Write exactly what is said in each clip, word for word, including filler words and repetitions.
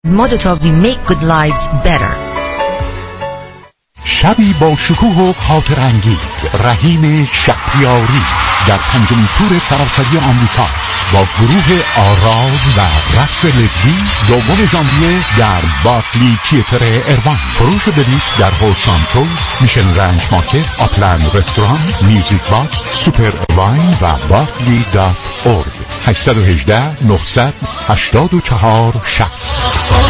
ما دوتا we make good lives better. شبی با شکوه و خاطر انگیز، رحیم شهریاری در پنجمین تور سراسری آمریکا با گروه آراز و رقص لزبی دوم ژانویه در بارکلی تئاتر اروان. فروش بلیط در هولسان تول، میشن رنج مارکت، آپلند رستوران، میوزیک باکس، سوپر واین و بارکلی دات اورگ. هشت یک هشت نه هشت چهار شصت.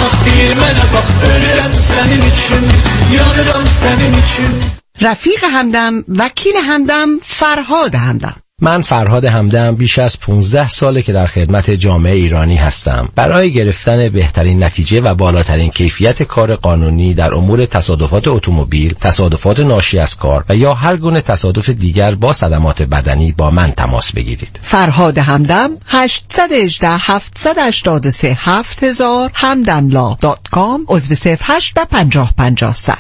رفیق همدم، وکیل همدم، فرهاد همدم. من فرهاد همدم بیش از پانزده ساله که در خدمت جامعه ایرانی هستم. برای گرفتن بهترین نتیجه و بالاترین کیفیت کار قانونی در امور تصادفات اتومبیل، تصادفات ناشی از کار و یا هر گونه تصادف دیگر با صدمات بدنی با من تماس بگیرید. فرهاد همدم هشت یک هشت هفت هشت سه هفت هزار همدملا دات کام عضو صفر هشت و پنجاه پنجاه صد.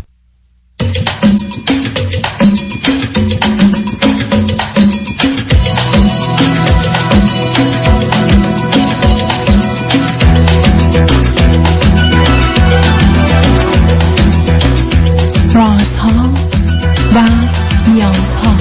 رازها و نیازها.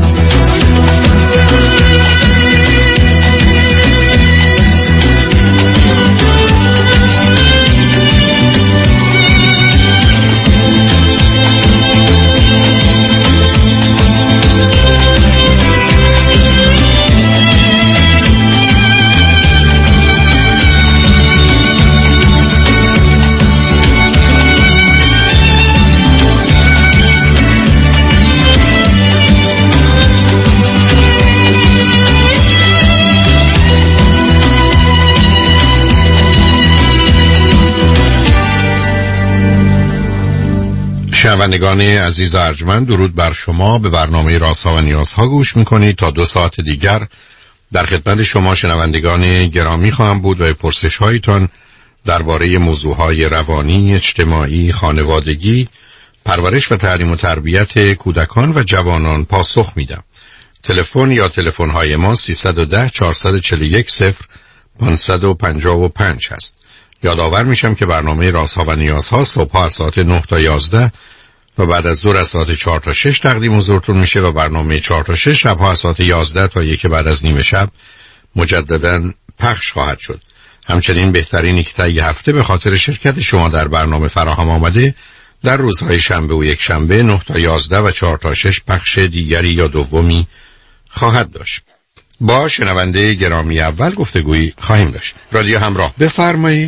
شنوندگان عزیز و ارجمند، درود بر شما. به برنامه رازها و نیازها گوش میکنید. تا دو ساعت دیگر در خدمت شما شنوندگان گرامی خواهم بود و پرسش هایتان درباره موضوعهای روانی، اجتماعی، خانوادگی، پرورش و تعلیم و تربیت کودکان و جوانان پاسخ میدم. تلفن یا تلفن های ما سیصد و ده چهارصد و چهل و یک صفر پانصد و پنجاه و پنج هست. یادآور میشم که برنامه رازها و نیازها صبح از ساعت نه تا یازده و بعد از ظهر از ساعت چهار تا شش تقدیم حضورتون میشه و برنامه چهار تا شش شبها از ساعت یازده تا یک بعد از نیمه شب مجددا پخش خواهد شد. همچنین بهترینی که تا یه هفته به خاطر شرکت شما در برنامه فراهم آمده در روزهای شنبه و یک شنبه نه تا یازده و چهار تا شش پخش دیگری یا دومی خواهد داشت. با شنونده گرامی اول گفتگویی خواهیم داشت. رادیو همراه، بفرمایید.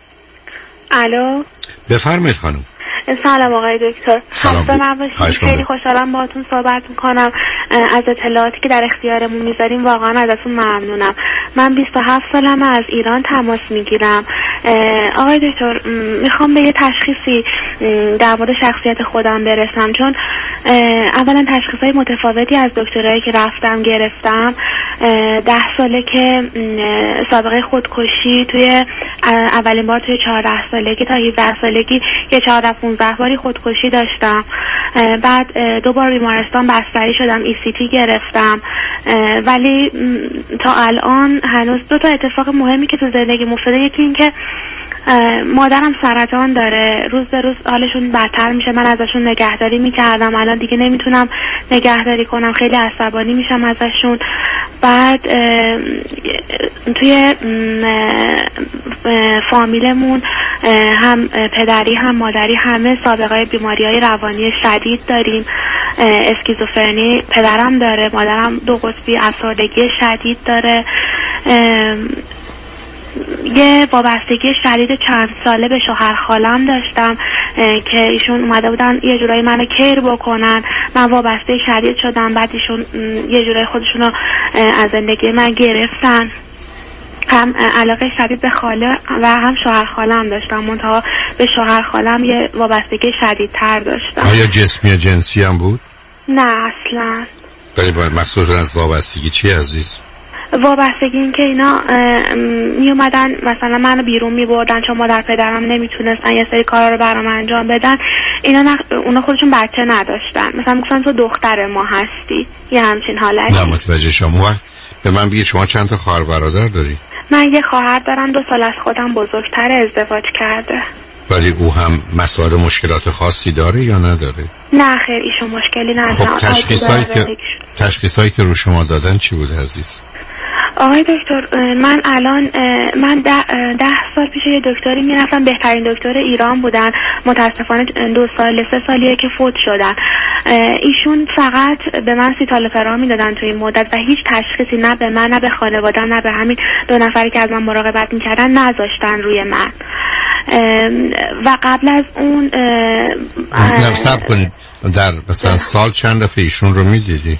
الو، بفرمایید خانم. سلام آقای دکتر. خسته نباشید. خیلی خوشحالم باهاتون صحبت میکنم. از اطلاعاتی که در اختیارمون میذاریم واقعا ازتون ممنونم. من بیست و هفت سالمه، از ایران تماس میگیرم. آقای دکتر، میخوام به یه تشخیصی در مورد شخصیت خودم برسم، چون اولا تشخیصهای متفاوتی از دکترایی که رفتم گرفتم. ده ساله که سابقه خودکشی توی اولین بار توی چهارده سالگی تا هفده سالگی یه چهارده پونزده باری خودکشی داشتم. بعد دو بار بیمارستان بستری شدم، ای سی تی گرفتم. ولی تا الان هنوز دو تا اتفاق مهمی که تو زندگی افتاده، یکی این که مادرم سرطان داره، روز به روز حالشون بدتر میشه. من ازشون نگهداری میکردم، الان دیگه نمیتونم نگهداری کنم، خیلی عصبانی میشم ازشون. بعد توی فامیلمون هم پدری هم مادری همه سابقه بیماری های روانی شدید داریم. اسکیزوفرنی پدرم داره، مادرم دو قطبی افسردگی شدید داره. یه وابستگی شدید چند ساله به شوهر خالم داشتم که ایشون اومده بودن یه جورایی منو کیر بکنن، من وابسته شدید شدم. بعد ایشون یه جورایی خودشونو از زندگی من گرفتن. هم علاقه شدید به خاله و هم شوهر خالم داشتم، منتها به شوهر خالم یه وابستگی شدیدتر داشتم. آیا جسمی یا جنسی هم بود؟ نه اصلا. ولی باید مقصود از وابستگی چی عزیز؟ وابستگی این که اینا می اومدن مثلا منو بیرون می بردن، چون مادر پدرم نمیتونستن یه سری کارا رو برام انجام بدن. اینا نخ... اونا خودشون بچه نداشتن، مثلا میگفتن تو دختر ما هستی، یه همچین حالتی. نه متوجه شما. به من بگید شما چند تا خواهر برادر داری؟ من یه خواهر دارم دو سال از خودم بزرگتر، ازدواج کرده. ولی او هم مسائل مشکلات خاصی داره یا نداره؟ نه خیر، ایشون مشکلی نداره. خب تشخیصایی که تشخیصایی که رو شما دادن چی بود عزیز؟ آقای دکتر، من الان من ده, ده سال پیش یه دکتری میرفتم، بهترین دکتر ایران بودن، متاسفانه دو سال سه سالیه که فوت شدن. ایشون فقط به من سیتالوپرام میدادن توی این مدت و هیچ تشخیصی نه به من نه به خانواده‌ام نه به همین دو نفری که از من مراقبت میکردن نذاشتن روی من. و قبل از اون نه صبر کنید، در مثلا سال چند دفعه ایشون رو میدیدی؟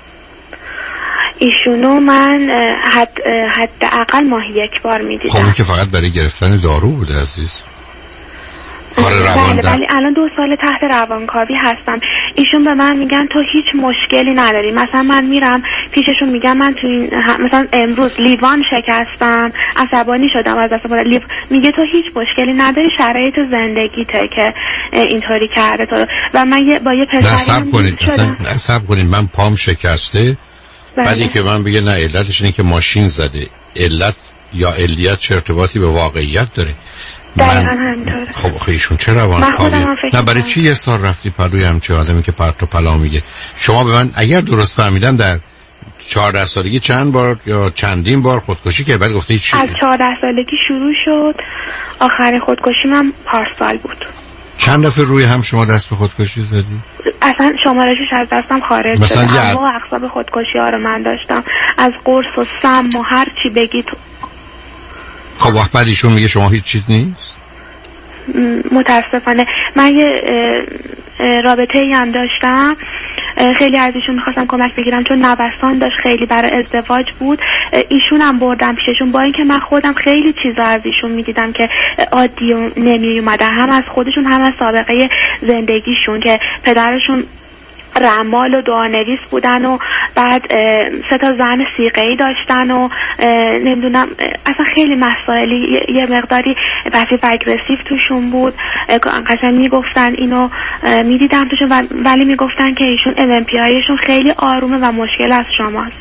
ایشونو من حد حداقل ماهی یک بار میدیدم. خب اون که فقط برای گرفتن دارو بوده عزیز. کار روان بله ولی الان دو سال تحت روانکاوی هستم. ایشون به من میگن تو هیچ مشکلی نداری. مثلا من میرم پیششون میگم من تو این مثلا امروز لیوان شکستم، عصبانی شدم از دست لیو، میگه تو هیچ مشکلی نداری، شرایط زندگیته که اینطوری کرده تو. و من یه با یه پسری صبر کنید اصلا صبر کنید من پام شکسته، بعدی که من بگه نه علتش اینه که ماشین زده، علت یا علیت چه ارتباطی به واقعیت داره؟ من خب خیشون چه روانکاوی؟ نه برای چی یه سال رفتی پلوی همچه آدمی که پرت و پلا میگه؟ شما به من اگر درست فهمیدم در چهارده سالگی چند بار یا چندین بار خودکشی که بعد گفته چی؟ از چهارده سالگی شروع شد، آخر خودکشی من پارسال بود. چند دفعه روی هم شما دست به خودکشی زدی؟ اصلا شمارشش از دستم خارج شد. اما اقساط خودکشی ها رو من داشتم، از قرص و سم و هر چی بگید. خب وقت بعد ایشون میگه شما هیچ چیز نیست؟ متاسفانه من یه رابطه ای هم داشتم، خیلی از ایشون میخواستم کمک بگیرم چون نوسان داشت، خیلی برای ازدواج بود. ایشون هم بردم پیششون، با اینکه من خودم خیلی چیزا از ایشون میدیدم که عادی نمی اومده، هم از خودشون هم از سابقه زندگیشون که پدرشون رمال و دعانویس بودن و بعد سه تا زن سیغه‌ای داشتن و نمیدونم اصلا خیلی مسائلی، یه مقداری پسیو اگریسیو توشون بود. قشنگ میگفتن اینو میدیدم توشون، ولی میگفتن که ایشون ام ام پی آیشون خیلی آرومه و مشکل از شماست.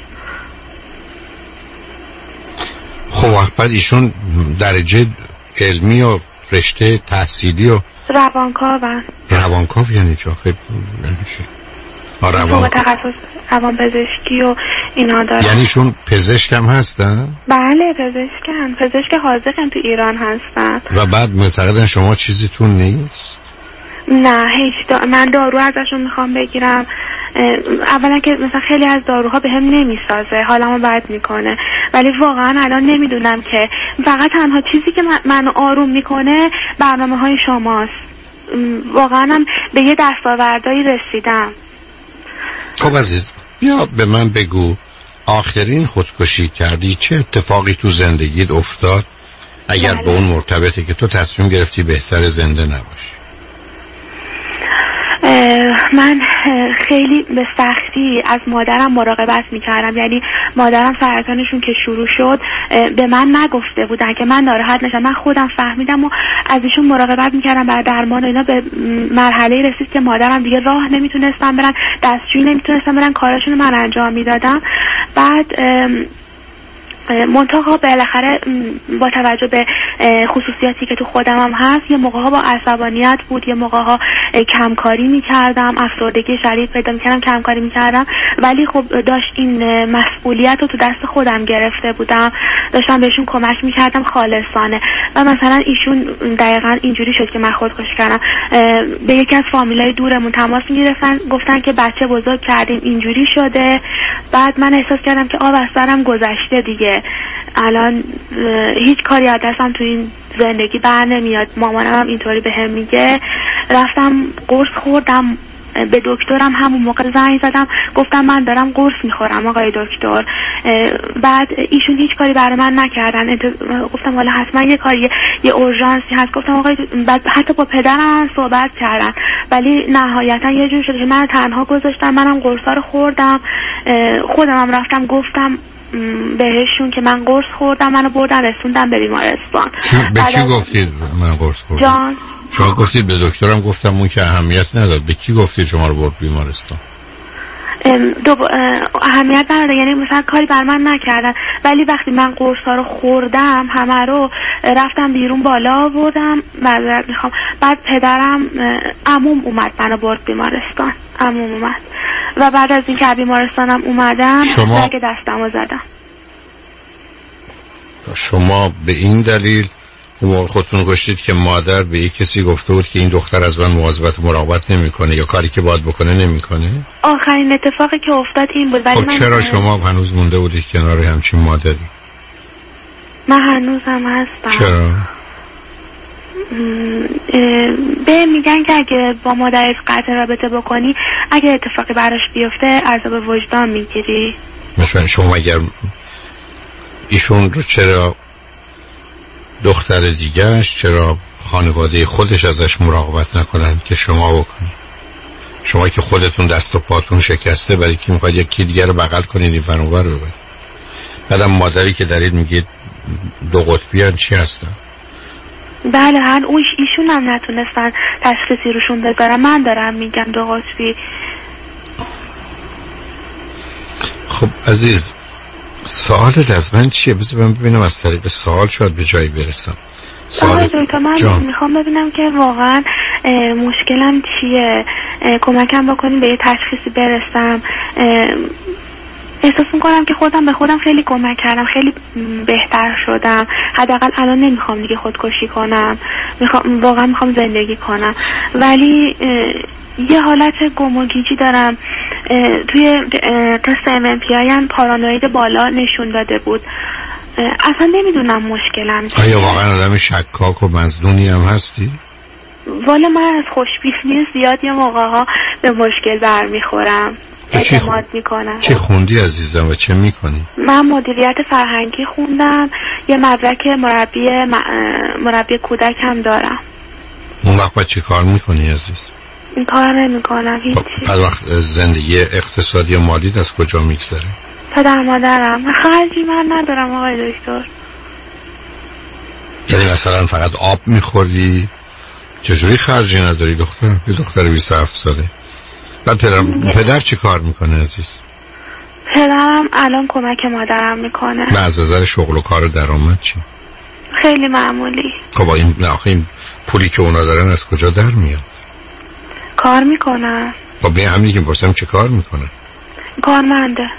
خب وقت بعد ایشون درجه علمی و رشته تحصیلی و روانکاون. روانکاو یعنی چه؟ خیلی نمیشه. روان تخصص روان پزشکی و اینا دارن. یعنی شون پزشک هم هستن؟ بله پزشکن، پزشک حاذقن تو ایران هستن. و بعد معتقدن شما چیزیتون نیست؟ نه هیچ دا... من دارو ازشون میخوام بگیرم. اولا که مثلا خیلی از داروها به هم نمیسازه، حالمو بد میکنه، ولی واقعا الان نمیدونم که فقط تنها چیزی که من منو آروم میکنه برنامه های شماست. واقعا هم به یه دستاوردهایی رسیدم. خب عزیز بیا به من بگو آخرین خودکشی کردی چه اتفاقی تو زندگیت افتاد اگر بله. به اون مرتبطه که تو تصمیم گرفتی بهتر زنده نباشی؟ من خیلی به سختی از مادرم مراقبت میکردم، یعنی مادرم سرطانشون که شروع شد به من نگفته بودن که من ناراحت نشم، من خودم فهمیدم و از ایشون مراقبت میکردم برای درمان و اینا. به مرحله رسید که مادرم دیگه راه نمیتونستن برن، دستشویی نمیتونستن برن، کاراشون من انجام میدادم. بعد منتها بالاخره با توجه به خصوصیاتی که تو خودم هم هست، یه موقع ها با عصبانیت بود، یه موقع ها کمکاری میکردم، افسردگی شدید پیدا میکردم، کمکاری میکردم، ولی خب داشت این مسئولیت رو تو دست خودم گرفته بودم، داشتم بهشون کمک میکردم خالصانه. و مثلا ایشون دقیقا اینجوری شد که من خودکشی کردم. به یکی از فامیلای دورمون تماس میگرفتن، گفتن که بچه بزرگ کردیم اینجوری شده. بعد من احساس کردم که آب از سرم گذشته دیگه، الان هیچ کاری از دستم تو این زندگی بر نمیاد. مامانم هم اینطوری به هم میگه. رفتم قرص خوردم، به دکترم همون موقع زنگ زدم، گفتم من دارم قرص میخورم آقای دکتر. بعد ایشون هیچ کاری برای من نکردن. گفتم حالا حتما یه کاری، یه اورژانسی هست. گفتم آقای بعد حتی با پدرم صحبت کردن، ولی نهایتا یه جور شد که من تنها گذاشتم، منم قرصا رو خوردم. خودم هم رفتم گفتم بهشون که من قرص خوردم، منو بردن رسوندم به بیمارستان. به کی گفتید من قرص خوردم؟ جان شما گفتید به دکترم گفتم اون که اهمیت نداد. به کی گفتید شما رو برد بیمارستان؟ دو اهمیت نداره، یعنی مثلا کاری بر من نکردن، ولی وقتی من قرص ها رو خوردم همه رو رفتم بیرون بالا آوردم، معذرت میخوام، بعد پدرم عموم اومد منو برد بیمارستان، عموم اومد و بعد از اینکه بیمارستانم اومدم شما سگ دستمو زدم. شما به این دلیل اون خودتون گشتید که مادر به یک کسی گفته بود که این دختر از من مواظبت و مراقبت نمیکنه یا کاری که باید بکنه نمیکنه؟ آخرین اتفاقی که افتاد این بود. خب چرا من شما هنوز مونده بودید کنار همچین مادری؟ من هنوزم هستم. چرا؟ به میگن که اگه با مادرت قطع رابطه بکنی اگه اتفاقی براش بیفته عذاب وجدان میگیری. مثلا شما اگر ایشون رو چرا دختر دیگهش، چرا خانواده خودش ازش مراقبت نکنن که شما بکنید؟ شما که خودتون دست و پاتون شکسته برای که میخواید یکی دیگر رو بغل کنید این فنوبر رو ببرید. بعدم مادری که دارید میگید دو قطبی چی هستن؟ بله هر اون ایشون هم نتونستن تشخیصی روشون بذارن، من دارم میگم دو قطبی. خب عزیز سوالت از من چیه؟ بذار من ببینم از طریق سوال شاید به جایی برسم. آقای دکتر من جان. میخوام ببینم که واقعا مشکلم چیه، کمکم بکنیم به یه تشخیصی برسم. احساس میکنم که خودم به خودم خیلی کمک کردم، خیلی بهتر شدم، حداقل الان نمیخوام دیگه خودکشی کنم، میخوام واقعا میخوام زندگی کنم، ولی یه حالت گم و گیجی دارم. توی تست ام ام پی آی هم پارانوید بالا نشون داده بود. اصلا نمیدونم مشکلم چیه. آیا واقعا آدم شکاک و مظنونی هم هستی؟ والا من از خوشبینی زیاد یه موقع ها به مشکل برمیخورم، اعتماد میکنم. چه خوندی عزیزم و چه میکنی؟ من مدیریت فرهنگی خوندم، یه مدرک مربی مربی کودک هم دارم. اون وقت باید چه کار میکنی عزیز؟ این کار نمی کنم هیچی. بعد وقت زندگی اقتصادی و مالی از کجا میگذره؟ پدر مادرم، خرجی من ندارم آقای دکتر. یعنی مثلا فقط آب میخوردی؟ چجوری خرجی نداری دختر؟ یه دختر بیست و هفت ساله. بعد پدر, پدر چی کار میکنه عزیز؟ پدرم الان کمک مادرم میکنه. نه از نظر شغل و کار درآمد چی؟ خیلی معمولی. خب این نه آخه این پولی که اونا دارن از کجا در میاد؟ کار میکنن. خب به همینی که میپرسم چه کار میکنه؟ کارمنده.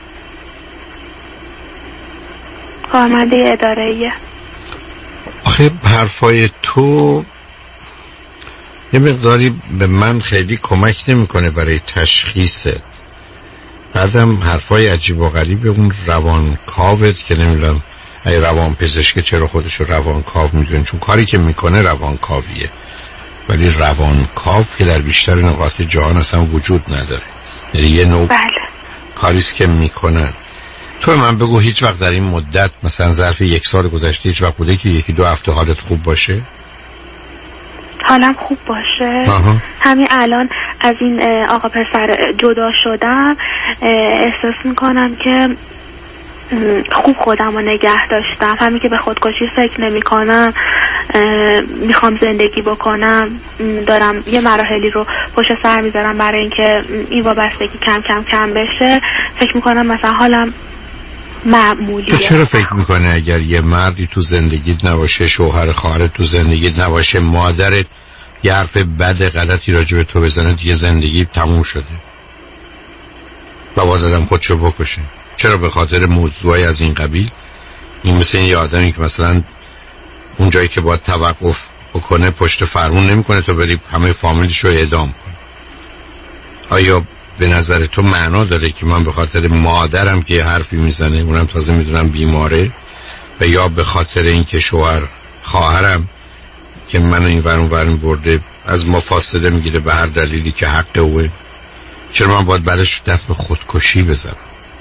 کارمنده اداره‌ایه. آخه حرفای تو یه مقداری به من خیلی کمک نمیکنه برای تشخیصت. بعدم حرفای عجیب و غریب اون روانکاوت که نمیدونم ای روان پزشک چرا خودشو روانکاو میدونه، چون کاری که میکنه روانکاویه، ولی روانکاو که در بیشتر نقاط جهان اصلا وجود نداره. یعنی یه نوع بله. کاریست که میکنن. تو من بگو هیچ وقت در این مدت مثلا ظرف یک سال گذشته هیچ وقت بوده که یکی دو هفته حالت خوب باشه؟ حالم خوب باشه؟ آها. همین الان از این آقا پسر جدا شدم احساس میکنم که خوب خودم رو نگه داشتم، همین که به خودکشی فکر نمی کنم، میخوام زندگی بکنم، دارم یه مراحلی رو پشت سر میذارم برای اینکه این وابستگی کم کم کم بشه. فکر میکنم مثلا حالم معمولیه. تو چرا فکر میکنه اگر یه مردی تو زندگیت نباشه، شوهر خواهرت تو زندگیت نباشه، مادرت یه حرف بد غلطی راجع به تو بزنه دیگه زندگی تموم شده و باید آدم خودشو بکشه؟ چرا به خاطر موضوعی از این قبیل؟ این مثل این یه آدمی که مثلا اون جایی که باید توقف بکنه پشت فرمون نمیکنه تو بری همه فامیلش رو اعدام کن. آیا به نظر تو معنا داره که من به خاطر مادرم که حرفی میزنه اونم تازه میدونم بیماره، و یا به خاطر اینکه شوهر خواهرم که منو این ور اون ور برده از ما فاصله میگیره به هر دلیلی که حق اوه، چرا من باید بعدش دست به خودکشی بزنم؟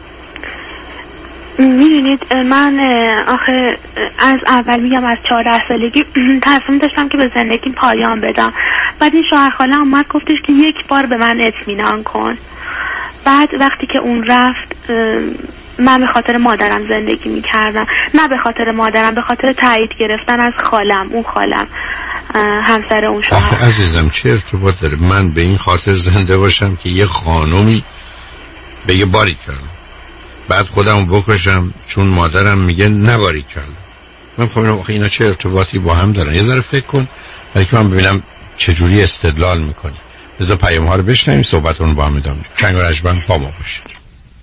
میدونید من آخه از اول میگم از چهارده سالگی تصمیم داشتم که به زندگی پایان بدم. بعد این شوهر خاله اومد گفتش که یک بار به من اطمینان کن. بعد وقتی که اون رفت من به خاطر مادرم زندگی میکردم، نه به خاطر مادرم، به خاطر تایید گرفتن از خالم. اون خالم همسر اون شوهر. آخه عزیزم چه ارتباط داره من به این خاطر زنده باشم که یه خانومی بگه باری کردم، بعد خودم بکشم چون مادرم میگه نباری کردم. من فهمیدم آخه اینا چه ارتباطی با هم دارن. یه ذره فکر کن برای که من ببینم چجوری استدلال میکنی. بذار پیام ها رو بشنویم، صحبتون با هم ادامه. کنگ و رجبن با ما باشید.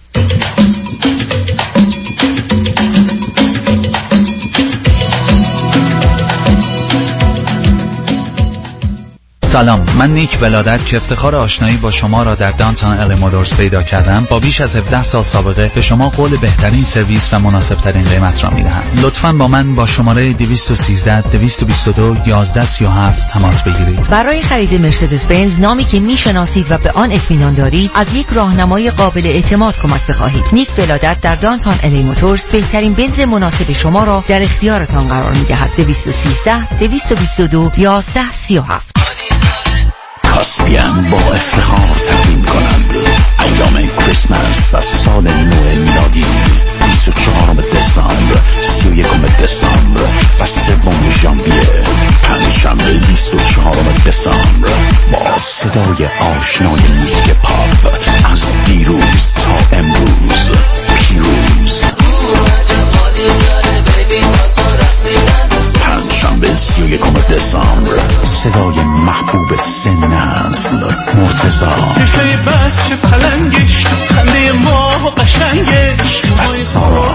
سلام، من نیک ولادت که افتخار آشنایی با شما را در دانتون ال مودرز پیدا کردم. با بیش از هفده سال سابقه به شما قول بهترین سرویس و مناسب ترین قیمت را میدهم. لطفاً با من با شماره دویست و سیزده دویست و بیست و دو یازده سی و هفت تماس بگیرید. برای خرید مرسدس بنز، نامی که میشناسید و به آن اطمینان دارید، از یک راهنمای قابل اعتماد کمک بخواهید. نیک ولادت در دانتون ال مودرز بهترین بنز مناسب شما را در اختیارتان قرار میدهد. دویست و سیزده دویست و بیست و دو یازده سی و هفت. کاسپین با افتخار تقدیم کنند ایام کریسمس و سال نو میلادی بیست و چهارم دسامبر، سی و یکم دسامبر و سوم ژانویه. پنجشنبه بیست و چهارم دسامبر با صدای آشنای موزیک پاپ از دیروز تا امروز. پیروز. پنجشنبه سی و یکم دسامبر صدای محبوب سن نسل مرتضی. چشای بچه پلنگش، خنده ماه قشنگش، سارا.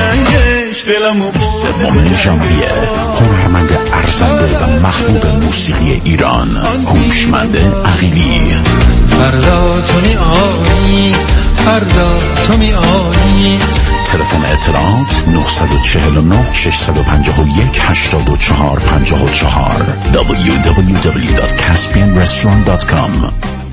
سوم ژانویه هنرمند ارزنده و محبوب موسیقی ایران هوشمند عقیلی. فردا تو می آیی، فردا تو می آیی. تلفن اطلاعات نه چهار نه شش پنج یک هشت چهار پنج چهار دبلیو دبلیو دبلیو دات کاسپین رستوران دات کام.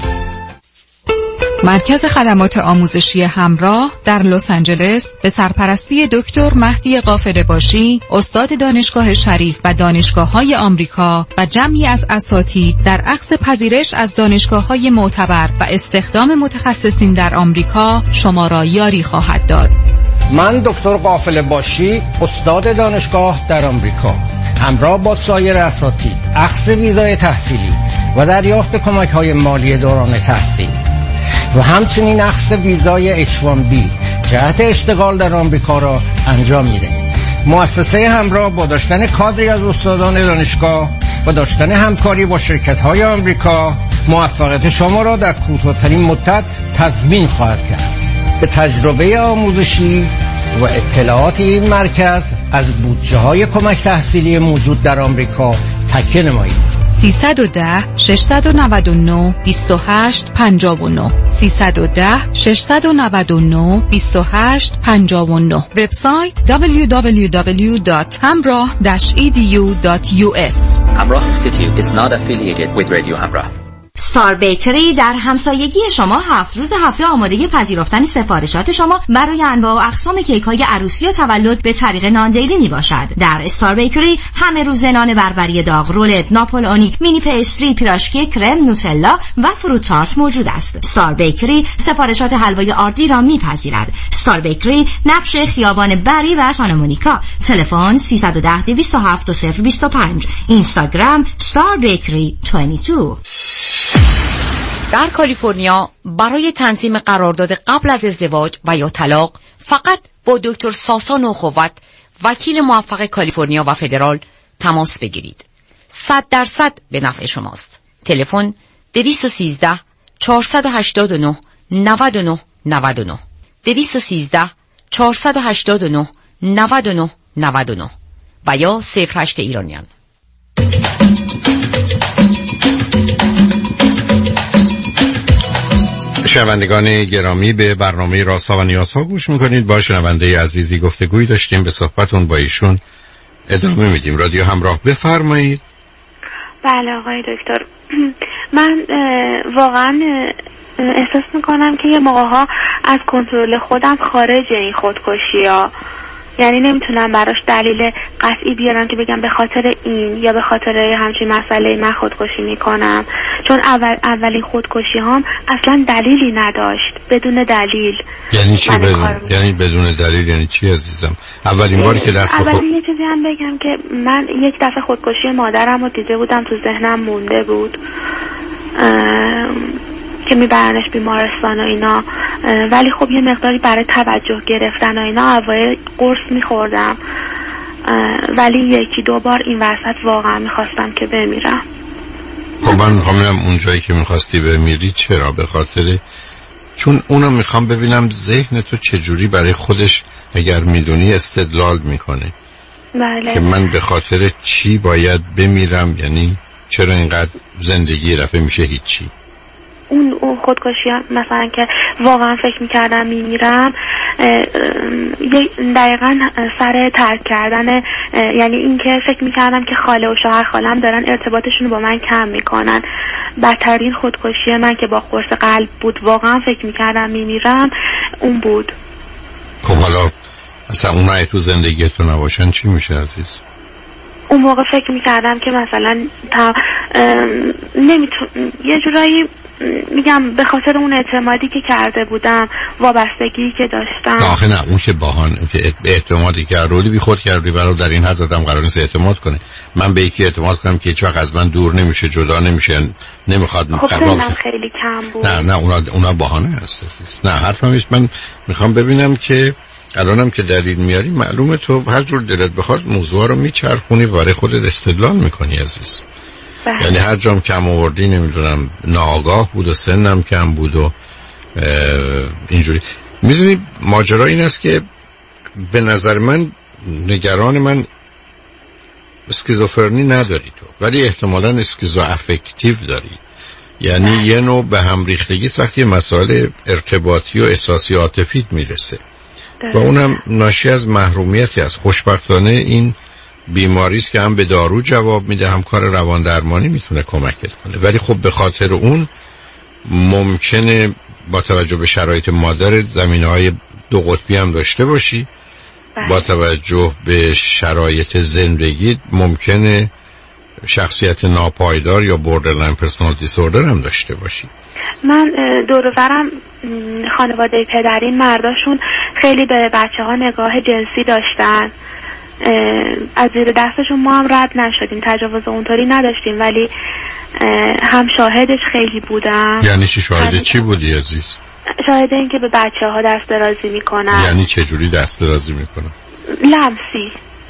مرکز خدمات آموزشی همراه در لس آنجلس به سرپرستی دکتر مهدی قافله باشی، استاد دانشگاه شریف و دانشگاه‌های آمریکا و جمعی از اساتید در اخذ پذیرش از دانشگاه‌های معتبر و استخدام متخصصین در آمریکا شما را یاری خواهد داد. من دکتر قافله باشی، استاد دانشگاه در آمریکا، همراه با سایر اساتید اخذ ویزای تحصیلی و دریافت کمک‌های مالی دوران تحصیل و همچنین اخذ ویزای اچ وان بی جهت اشتغال در آمریکا را انجام می‌دهیم. مؤسسه همراه با داشتن کادری از استادان دانشگاه و داشتن همکاری با شرکت‌های آمریکا موفقیت شما را در کوتاه‌ترین مدت تضمین خواهد کرد. به تجربه آموزشی و اطلاعات این مرکز از بودجه‌های کمک تحصیلی موجود در آمریکا تکیه نمایید. سیصد و ده ششصد و نود و نه بیست و هشت پنجاه و نه سیصد و ده ششصد و نود و نه بیست و هشت پنجاه و نه. وبسایت دبلیو دبلیو دبلیو دات همراه داش ای دی یو دات یو اس. همراه Institute is not affiliated with Radio همراه. ستار بیکری در همسایگی شما هفت روز هفته آماده پذیرفتن سفارشات شما برای انواع و اقسام کیک های عروسی و تولد به طریق ناندیلی می باشد. در ستار بیکری همه روز نان بربری داغ، رولت، ناپولئونی، مینی پیستری، پیراشکی، کرم، نوتلا و فروت تارت موجود است. ستار بیکری سفارشات حلوای آردی را می پذیرد. ستار بیکری نبش خیابان بری و سانتا مونیکا. تلفن سیصد و ده دویست و هفت دو صفر بیست و پنج. اینستاگرام ستار بیکری بیست و دو. در کالیفرنیا برای تنظیم قرارداد قبل از ازدواج و یا طلاق فقط با دکتر ساسان اخوت، وکیل موفق کالیفرنیا و فدرال تماس بگیرید. صد درصد به نفع شماست. تلفن دویست و سیزده چهارصد و هشتاد و نه نود و نه نود و نه دویست و سیزده چهارصد و هشتاد و نه نود و نه نود و نه و یا صفر هشت ایرانیان. شنوندگان گرامی، به برنامه رازها و نیازها گوش میکنید. با شنونده عزیزی گفتگوی داشتیم، به صحبتون با ایشون ادامه میدیم. رادیو همراه، بفرمایید. بله آقای دکتر، من واقعا احساس میکنم که یه موقع ها از کنترل خودم خارجه این خودکشی ها، یعنی نمیتونم براش دلیل قطعی بیارم که بگم به خاطر این یا به خاطر همچین مسئله من خودکشی میکنم، چون اول اولین خودکشی هم اصلا دلیلی نداشت، بدون دلیل. یعنی چی بدون یعنی بدون دلیل یعنی چی عزیزم؟ اولین باری که دست به خود اولین یه چیزی هم بگم که من یک دفعه خودکشی مادرم رو دیده بودم، تو ذهنم مونده بود که میبرنش بیمارستان و اینا، ولی خب یه مقداری برای توجه گرفتن و اینا اوایل قرص میخوردم، ولی یکی دو بار این وسط واقعا میخواستم که بمیرم. خب من میخوام ببینم اون جایی که میخواستی بمیری چرا؟ به خاطر چون اونو میخوام ببینم ذهن تو چجوری برای خودش اگر میدونی استدلال میکنه. بله. که من به خاطر چی باید بمیرم، یعنی چرا اینقدر زندگی رفته میشه هیچی. اون اون خودکشی مثلا که واقعا فکر میکردم میمیرم، دقیقا سر ترک کردن، یعنی این که فکر میکردم که خاله و شوهر خالم دارن ارتباطشون رو با من کم میکنن. بدترین خودکشی من که با قرص قلب بود، واقعا فکر میکردم میمیرم، اون بود. خب حالا اصلا اونایی تو زندگی تو نباشن چی میشه عزیز؟ اون موقع فکر میکردم که مثلا تا نمیتون یه جورایی میگم به خاطر اون اعتمادی که کرده بودم، وابستگی که داشتم. آخه نه، اون که باهان که اعتمادی که رودی بی خود کردی، برای در این حد آدم قرار نیست اعتماد کنه. من به یکی اعتماد کنم که هیچ وقت از من دور نمیشه، جدا نمیشه، نمیخواد. خب سنم خیلی کم بود. نه نه اونا اونا بهانه هست. نه حرفم نیست. من میخوام ببینم که الانم که دلیل میاری، معلومه تو هر جور دلت بخواد موضوع رو میچرخونی، برای خودت استدلال میکنی عزیز. بله. یعنی هر جام کم آوردی، نمیدونم ناآگاه بود و سنم کم بود و اینجوری. میدونی ماجرا این است که به نظر من نگران من اسکیزوفرنی نداری تو، ولی احتمالاً اسکیزو افکتیو داری. یعنی بله. یه نوع به هم ریختگی وقتی مسائل ارتباطی و احساسی عاطفی میرسه و اونم ناشی از محرومیتی است. خوشبختانه این بیماری است که هم به دارو جواب میده، هم کار روان درمانی میتونه کمکت کنه، ولی خب به خاطر اون ممکنه با توجه به شرایط مادرت زمینه‌های دو قطبی هم داشته باشی. بله. با توجه به شرایط زندگی ممکنه شخصیت ناپایدار یا بوردرلاین پرسونالیتی دیسوردر هم داشته باشی. من دور و برم خانواده پدرین مرداشون خیلی به بچه ها نگاه جنسی داشتن، از زیر دستشون ما هم رد نشدیم، تجاوز اونطوری نداشتیم، ولی هم شاهدش خیلی بودم. یعنی چی شاهد چی بودی عزیز؟ شاهد این که به بچه ها دست درازی میکنن. یعنی چه جوری دست درازی میکنن؟ لمسی.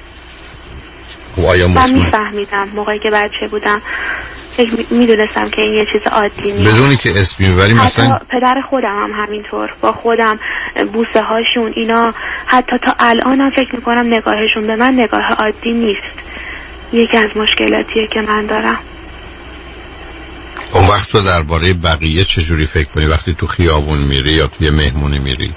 آیا من میفهمیدم موقعی که بچه بودم، میدونستم که این یه چیز عادی نیست، بدونی که اسم میبری. مثلا پدر خودم هم همینطور، با خودم بوسه هاشون اینا، حتی تا الان هم فکر میکنم نگاهشون به من نگاه عادی نیست. یکی از مشکلاتیه که من دارم. اون وقت تو درباره بقیه چجوری فکر کنی وقتی تو خیابون میری یا توی مهمونی میری؟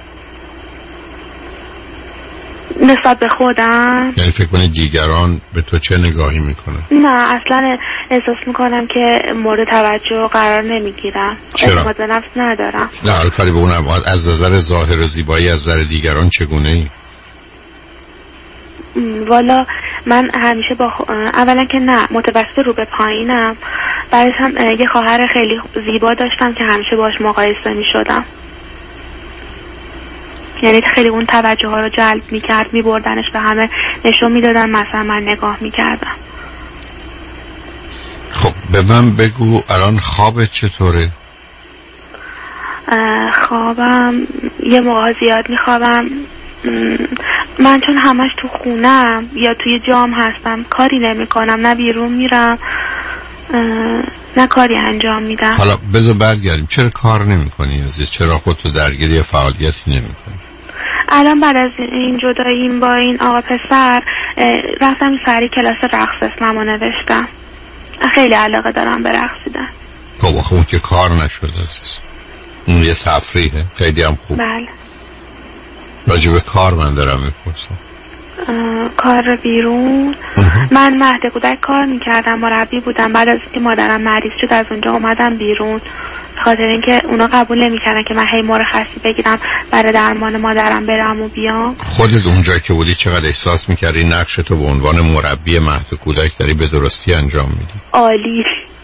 نسبت به خودم؟ یعنی فکر کنی دیگران به تو چه نگاهی میکنن؟ نه اصلا احساس میکنم که مورد توجه قرار نمیگیرم. اعتماد به نفس ندارم. نه حال کاری به اونم. از نظر ظاهر و زیبایی از نظر دیگران چگونه ای؟ والا من همیشه با خ... اولا که نه متوسط رو به پایینم، بعدش هم یه خواهر خیلی زیبا داشتم که همیشه باش مقایسه میشدم، یعنی خیلی اون توجه ها رو جلب میکرد، میبردنش به همه نشون میدادن، مثلا من نگاه میکردم. خب به من بگو الان خوابت چطوره؟ خوابم یه موقع زیاد میخوابم. من چون همش تو خونم یا توی جام هستم، کاری نمی کنم، نه بیرون میرم نه کاری انجام میدم. حالا بذار برگردیم، چرا کار نمی کنی عزیز؟ چرا خودتو درگیری فعالیتی نمی کنی؟ الان بعد از این جداییم با این آقا پسر رفتم سری کلاس رقص اسممو نوشتم. خیلی علاقه دارم به رقصیدن. خب آخه اون که کار نشد عزیز، اون یه تفریحه، خیلی هم خوب. بله. راجب کار من دارم میپرسم. کار بیرون من مهد کودک کار میکردم، مربی بودم. بعد از اینکه مادرم مریض شد از اونجا اومدم بیرون، خاطر اینکه اونا قبول نمیکردن که من هی مرخصی بگیرم برای درمان مادرم برم و بیام. خودت اونجا که بودی چقدر احساس میکردی نقشتو به عنوان مربی مهد کودک داری به درستی انجام میدی؟ عالی.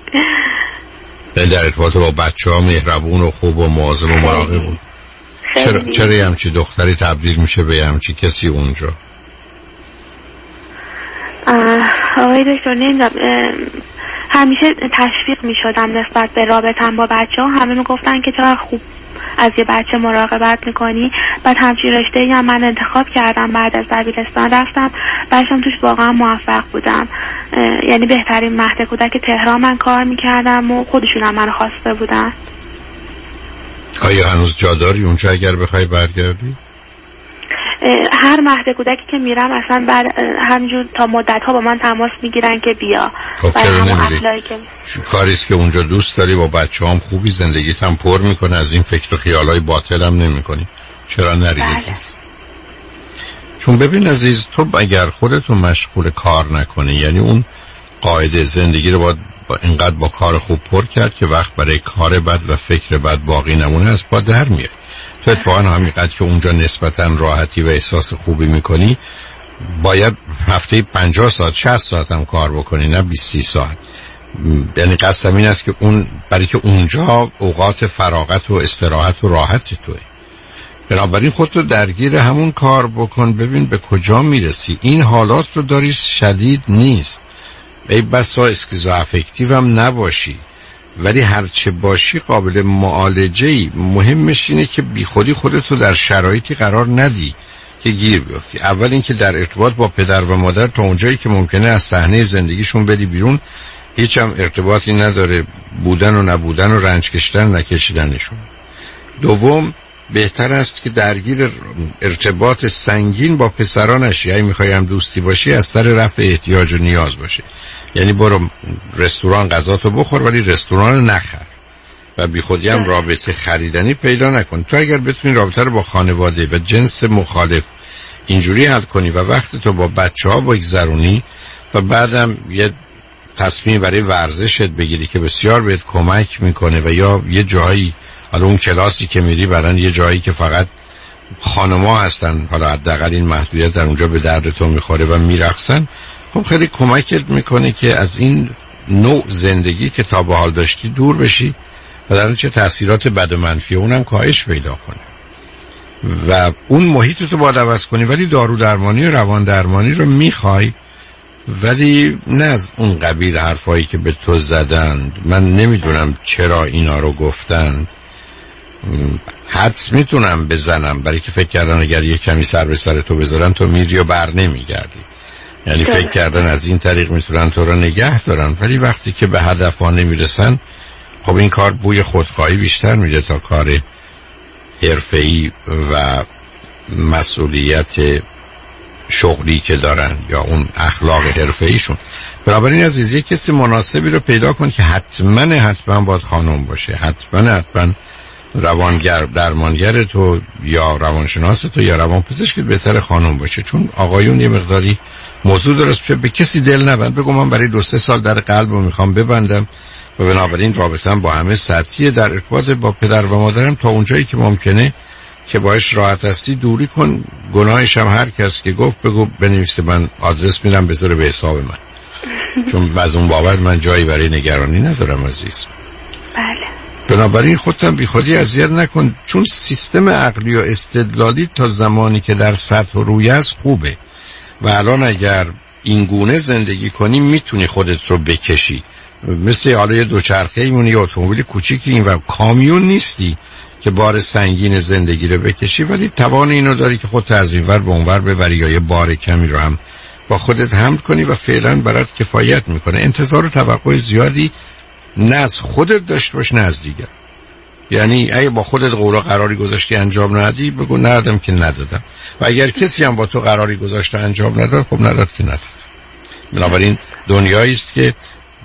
در ارتباط با بچه ها مهربون و خوب و مواظب و مراقب بود. چرا چرا یه همچی دختری تبدیل میشه به همچی کسی اونجا؟ آقای دکتر نمیدونم، همیشه تشویق می شدم نسبت به رابطم با بچه ها. همه می گفتن که چقدر خوب از یه بچه مراقبت میکنی. بعد همچین رشته‌ای هم من انتخاب کردم، بعد از دبیرستان رفتم، بعدشم توش واقعا موفق بودم. یعنی بهترین مهد کودک تهران من کار میکردم و خودشون هم منو خواسته بودن. آیا هنوز جا داری اونجا اگر بخوای برگردی؟ هر مهد کودکی که میرم اصلا بعد همینجور تا مدت ها با من تماس میگیرن که بیا. خب چرا نمیری؟ که... کاریست که اونجا دوست داری، با بچه هم خوبی، زندگیت هم پر میکنه، از این فکر و خیالای باطل هم نمی کنی، چرا نری عزیز؟ چون ببین عزیز، تو اگر خودتو مشغول کار نکنی، یعنی اون قاعده زندگی رو باید با اینقدر با کار خوب پر کرد که وقت برای کار بد و فکر بد باقی نمونه، از پا در میاد. تو اتفاقا همینقدر که اونجا نسبتا راحتی و احساس خوبی میکنی، باید هفته پنجاه ساعت شصت ساعت هم کار بکنی، نه بیست ساعت. یعنی قصدم این است که اون برای که اونجا اوقات فراغت و استراحت و راحت توه. بنابراین خودتو درگیر همون کار بکن، ببین به کجا میرسی. این حالات رو داری شدید نیست، ای بسا اسکیزوافکتیو هم نباشی، ولی هرچه باشی قابل معالجه‌ای. مهمش اینه که بی خودی خودتو در شرایطی قرار ندی که گیر بیفتی. اول اینکه در ارتباط با پدر و مادر تا اونجایی که ممکنه از صحنه زندگیشون بدی بیرون، هیچ هم ارتباطی نداره بودن و نبودن و رنج کشیدن نکشیدنشون. دوم، بهتر است که درگیر ارتباط سنگین با پسرانش، یعنی میخوای هم دوستی باشی از سر رفع احتیاج و نیاز باشه. یعنی برو رستوران غذاتو بخور ولی رستوران نخر و بی خودی هم رابطه خریدنی پیدا نکن. تو اگر بتونی رابطه رو با خانواده و جنس مخالف اینجوری حل کنی و وقت تو با بچه ها بگذرونی و بعدم یه تصمیم برای ورزشت بگیری که بسیار بهت کمک میکنه، و یا یه جایی، حالا اون کلاسی که میری برن یه جایی که فقط خانما هستن، حالا حداقل این محدودیت در اونجا به درد تو میخوره و میرقصن، خب خیلی کمکت میکنه که از این نوع زندگی که تا به حال داشتی دور بشی و در چه تأثیرات بد و منفی اونم کاهش پیدا کنه. و اون محیط تو باید عوض کنی، ولی دارو درمانی و روان درمانی رو میخوای، ولی نه از اون قبیل حرفایی که به تو زدند. من نمیدونم چرا اینا رو گفتند، حدس میتونم بزنم، برای که فکر کردن اگر یه کمی سر به سر تو بذارن تو میری و بر نمیگردی. یعنی فکر کردن از این طریق میتونن تو رو نگه دارن، ولی وقتی که به هدف ها نمیرسن، خب این کار بوی خودخواهی بیشتر میده تا کار حرفه‌ای و مسئولیت شغلی که دارن یا اون اخلاق حرفه‌ایشون. بنابراین عزیز، یک کسی مناسبی رو پیدا کن که حتما حتما باید خانم باشه، حتما حتما روانگر درمانگر تو یا روانشناس تو یا روانپزشک بهتر خانم باشه، چون آقایون یه مقداری موضوع درست به کسی دل نبند. بگو من برای دو سه سال در قلبو میخوام ببندم و بنابراین رابطه‌ام با همه سطحیه، در ارتباط با پدر و مادرم تا اونجایی که ممکنه که باش راحت هستی دوری کن. گناهش هم هر کس که گفت بگو بنویسه من آدرس میدم بذاره به حساب من، چون از اون بابت من جایی برای نگرانی ندارم عزیز. بله. بنابراین خودت بی خودی اذیت نکن، چون سیستم عقلی و استدلالی تا زمانی که در سطح و روی است خوبه و الان اگر این گونه زندگی کنی میتونی خودت رو بکشی. مثل حالا یه دوچرخه ایمونی یا اتومبیل کوچیکی این و کامیون نیستی که بار سنگین زندگی رو بکشی، ولی توان اینو داری که خودت از این ور به اون ور ببری یا یه بار کمی رو هم با خودت حمل کنی و فعلا برات کفایت میکنه. انتظار و توقع زیادی نه از خودت داشته باش نه از دیگر. یعنی اگه با خودت قرار قراری گذاشتی انجام ندادی، بگو ندادم که ندادم، و اگر کسی هم با تو قراری گذاشته انجام نداد، خب نداد که نداد. بنابراین دنیایی است که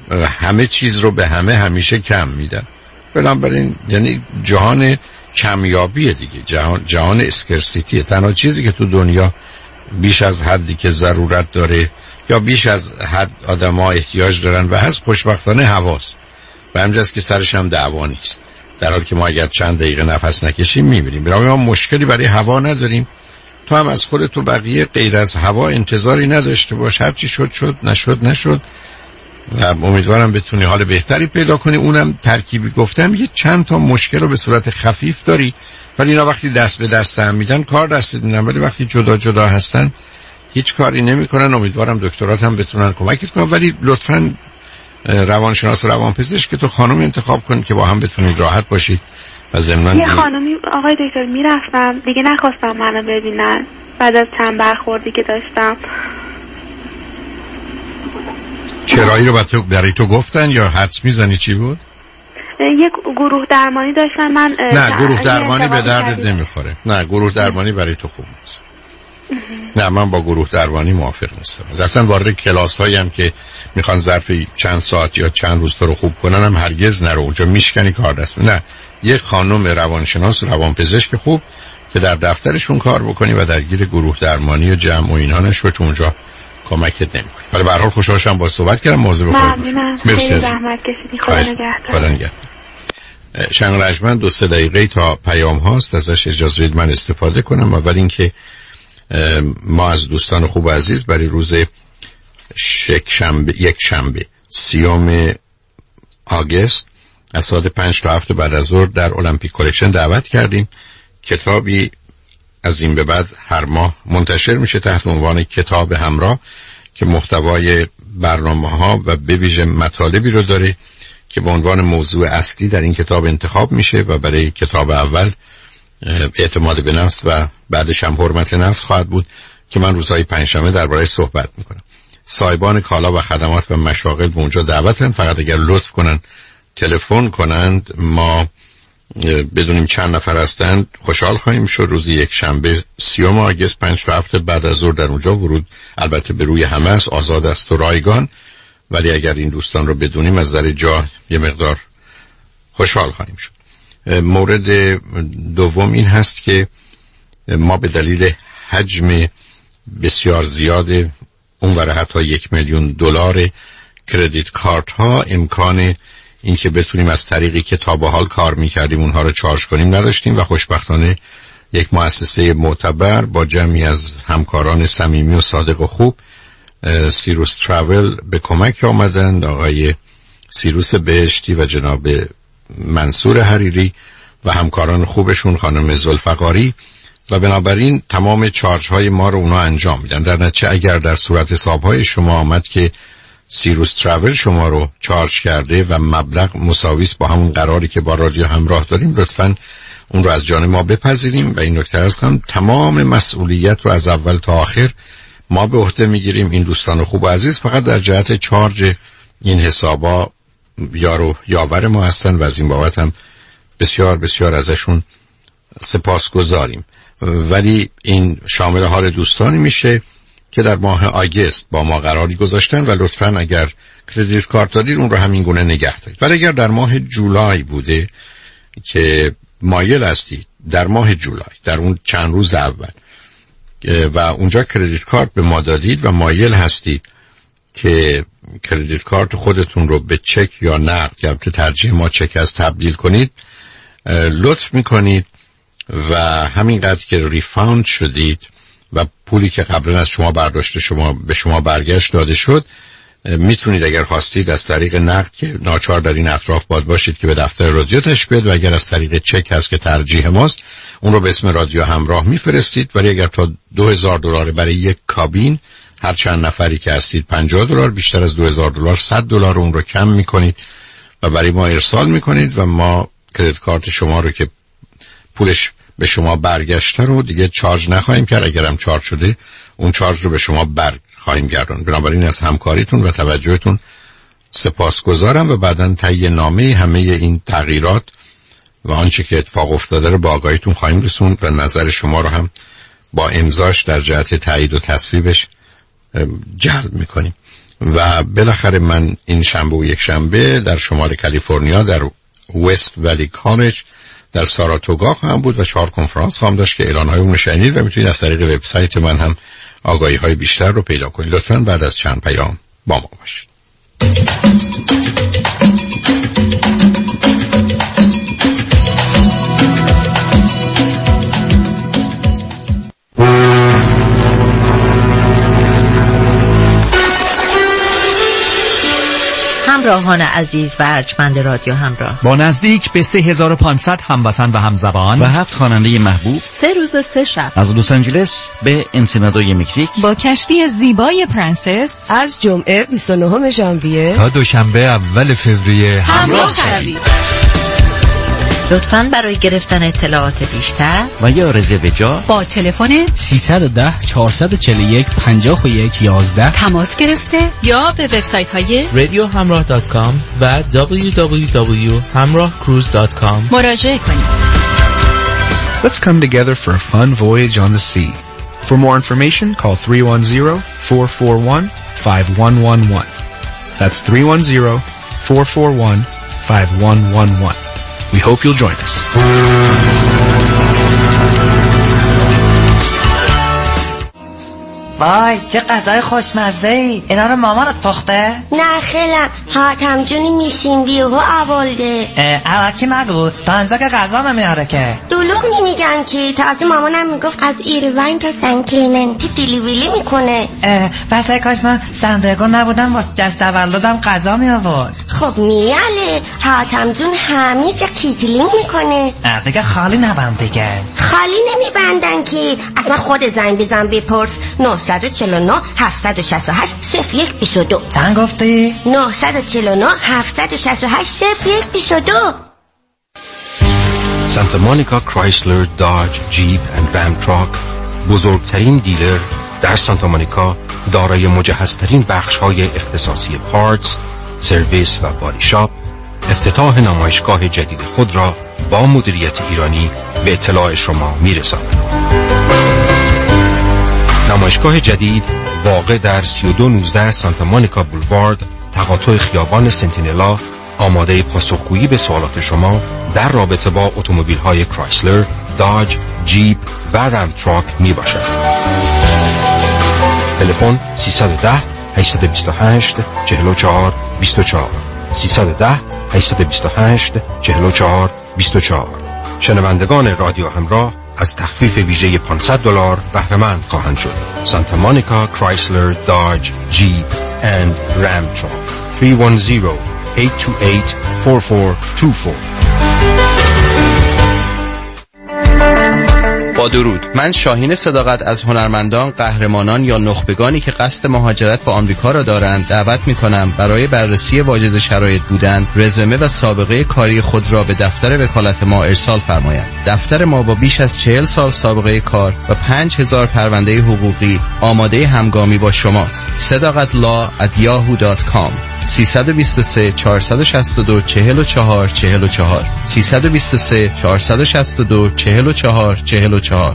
همه چیز رو به همه همیشه کم میدن. بنابراین یعنی جهان کمیابیه دیگه، جهان جهان اسکرسیتیه. تنها چیزی که تو دنیا بیش از حدی که ضرورت داره یا بیش از حد آدم‌ها احتیاج دارن و هست خوشبختانه هواست، و همینجاست که سرش هم دعوا نیست، در حالی که ما اگر چند دقیقه نفس نکشیم میمیریم. برای ما مشکلی برای هوا نداریم. تو هم از خودت و بقیه غیر از هوا انتظاری نداشته باش، هر چی شد شد، نشد نشد، و امیدوارم بتونی حال بهتری پیدا کنی. اونم ترکیبی گفتم یه چند تا مشکل رو به صورت خفیف داری، ولی اینا وقتی دست به دست هم میدن کار دست میدن، ولی وقتی جدا جدا هستن هیچ کاری نمیکنن. امیدوارم دکترات هم بتونن کمکت کنن، ولی لطفاً روانشناس و روانپزشک که تو خانم انتخاب کنید که با هم بتونید راحت باشید و ضمن یه خانمی آقای دکتر میرفتم دیگه نخواستم منو ببینن بعد از چند برخوردی که داشتم. چرایی رو تو برای تو گفتن یا حدس میزنی چی بود؟ یک گروه درمانی داشتن. من نه گروه درمانی به دردت نمیخوره. نه گروه درمانی برای تو خوب نیست. نه من با گروه درمانی موافق نیستم. اصلا وارد کلاس هایی هم که میخوان ظرف چند ساعت یا چند روز تو رو خوب کنن هم هرگز نرو، اونجا میشکنی کار دست. نه یک خانم روانشناس روانپزشک خوب که در دفترشون کار بکنی و درگیر گروه درمانی و جمع و اینها نشو، چون اونجا کمکت نمیکنه. ولی به هر حال خوشحال شدم با صحبت کردم. مواظب خودت باش. خیلی زحمت کشیدی. خدا نگهدار. خدا نگهدار. شنگ رجمن دو سه دقیقه تا پیام هاست، ازش اجازه بدید من استفاده کنم. اول اینکه ما از دوستان خوب عزیز برای روز یک شنبه یک شنبه سیوم آگست از ساعت پنج تا هفت بعد از ظهر در المپیک کلکشن دعوت کردیم. کتابی از این به بعد هر ماه منتشر میشه تحت عنوان کتاب همراه که محتوای برنامه‌ها و به ویژه مطالبی رو داره که به عنوان موضوع اصلی در این کتاب انتخاب میشه و برای کتاب اول اعتماد به نفس و بعدش هم حرمت نفس خواهد بود که من روزهای پنجشنبه درباره صحبت میکنم. صاحبان کالا و خدمات و مشاغل به اونجا دعوتن، فقط اگر لطف کنن تلفن کنند ما بدونیم چند نفر هستند خوشحال خواهیم شد. روز یک شنبه سیوم آگست پنج تا هفت بعد از ظهر در اونجا ورود البته به روی همه است، آزاد است و رایگان، ولی اگر این دوستان رو بدونیم از در جا یه مقدار خوشحال خواهیم شد. مورد دوم این هست که ما به دلیل حجم بسیار زیاد اونور حتی یک میلیون دلار کردیت کارت ها امکان این که بتونیم از طریقی که تا به حال کار میکردیم اونها رو چارج کنیم نداشتیم و خوشبختانه یک مؤسسه معتبر با جمعی از همکاران صمیمی و صادق و خوب سیروس تراول به کمک آمدند. آقای سیروس بهشتی و جناب منصور حریری و همکاران خوبشون خانم ذوالفقاری و بنابراین تمام چارج های ما رو اونا انجام میدن. در نتیجه اگر در صورت حساب های شما آمد که سیروس تراول شما رو چارج کرده و مبلغ مساویس با همون قراری که با رادیو همراه داریم، لطفاً اون رو از جانب ما بپذیریم و این نکته عرض کنم تمام مسئولیت رو از اول تا آخر ما به عهده میگیریم. این دوستان خوب و عزیز فقط در جهت چارج این حسابا یارو یاور ما هستن و از این بابت هم بسیار بسیار ازشون سپاسگزاریم. ولی این شامل حال دوستانی میشه که در ماه آگست با ما قراری گذاشتن و لطفاً اگر کردیت کارت دارید اون رو همین گونه نگه دارید. ولی اگر در ماه جولای بوده که مایل هستید در ماه جولای در اون چند روز اول و اونجا کردیت کارت به ما دادید و مایل هستید که کردیت کارت خودتون رو به چک یا نقد که البته ترجیح ما چک از تبدیل کنید، لطف میکنید و همینقدر که ریفاند شدید و پولی که قبلا از شما برداشته شما به شما برگشت داده شد میتونید اگر خواستید از طریق نقد که ناچار در این اطراف باید باشید که به دفتر رادیو تشریف بیارید و اگر از طریق چک هست که ترجیح ماست اون رو به اسم رادیو همراه میفرستید. ولی اگر تا دو هزار دلار برای یک کابین هر چند نفری که هستید پنجاه دلار، بیشتر از دو هزار دلار صد دلار اون رو کم میکنید و برای ما ارسال میکنید و ما کردیت کارت شما رو که پولش به شما برگشته رو دیگه چارج نخواهیم کرد. اگرم چارج شده اون چارج رو به شما بر خواهیم گردون. بنابراین از همکاریتون و توجهتون سپاسگزارم و بعداً تهیه نامه همه این تغییرات و آنچه که اتفاق افتاده رو با آگاهیتون خواهیم رسوند و نظر شما رو هم با امضاش در جهت تایید و تصویبش جلب میکنیم. و بالاخره من این شنبه و یک شنبه در شمال کالیفرنیا در وست ولی کالج در ساراتوگا خواهم بود و چهار کنفرانس خواهم داشت که اعلان‌های اون رو شنید و میتونید از طریق وبسایت من هم آگاهی‌های بیشتر رو پیدا کنید. لطفاً بعد از چند پیام با ما باشید. همراهان عزیز و ارجمند رادیو همراه، با نزدیک به سه هزار و پانصد هموطن و همزبان و هفت خواننده محبوب، سه روز و سه شب، از لس آنجلس به انسنادوی مکزیک، با کشتی زیبای پرنسس از جمعه بیست و نهم ژانویه تا دوشنبه اول فوریه همراه شوید. لطفاً برای گرفتن اطلاعات بیشتر و یا رزرو جا با تلفن سیصد و ده چهارصد و چهل و یک پنجاه و یک یازده تماس گرفته یا به وبسایت های رادیو همراه دات کام و دبلیو دبلیو دبلیو دات همراه کروز دات کام مراجعه کنید. Let's come together for a fun voyage on the sea. For more information, call three one zero, four four one, five one one one. That's three one zero, four four one, five one one one. We hope you'll join us. وای چه غذای خوشمزه ای، اینا رو مامانت پخته؟ نه خیلم، حاتم جونی میشین بیهو اولده. الکی نگو، تا انزا که غذا نمیاره که. دلوغ نمیگن که، تازه مامانم میگفت از ایروین تا سن کلمنتی دیلیویلی میکنه. بس ای کاش من سندگو نبودم واسه جشن تولدم غذا می آورد. خب میاله، حاتم جون همه جا کیتلینگ میکنه. دیگه خالی نبند دیگه. خالی نمیبندن که، اصلا خود زنگ بزن بپرس. نه چهار نه هفت شش هشت صفر یک دو دو. چند گفتی؟ نه چهار نه هفت شش هشت صفر یک دو دو. سانتا مونیکا کرایسلر، داج، جیپ اند رام تراک، بزرگترین دیلر در سانتا مونیکا، دارای مجهزترین بخش‌های اختصاصی پارتس، سرویس و بادی شاپ، افتتاح نمایشگاه جدید خود را با مدیریت ایرانی به اطلاع شما می‌رساند. نمایشگاه جدید واقع در سی و دو نوزده سانتا مونیکا بولوارد، تقاطع خیابان سنتینلا، آماده پاسخگویی به سوالات شما در رابطه با اتومبیل‌های کرایسلر، داج، جیپ و رام تراک می باشد. تلفن سیصد و ده هشتصد و بیست و هشت چهل و چهار بیست و چهار سیصد و ده هشتصد و بیست و هشت چهل و چهار بیست و چهار. شنوندگان رادیو همراه از تخفیف ویژه پانصد دلار بهره‌مند خواهند شد. سانتا مونیکا کرایسلر، داج، جیپ اند رام تراک. سه یک صفر هشت دو هشت چهار چهار دو چهار. با درود، من شاهین صداقت از هنرمندان، قهرمانان یا نخبگانی که قصد مهاجرت به آمریکا را دارند دعوت می‌کنم برای بررسی واجد شرایط بودن، رزومه و سابقه کاری خود را به دفتر وکالت ما ارسال فرمایند. دفتر ما با بیش از چهل سال سابقه کار و پنج هزار پرونده حقوقی آماده همگامی با شماست. صداقت لا ات یاهو دات کام. سیصد و بیست و سه چهارصد و شصت و دو چهل و چهار چهل و چهار سیصد و بیست و سه چهارصد و شصت و دو چهل و چهار چهل و چهار.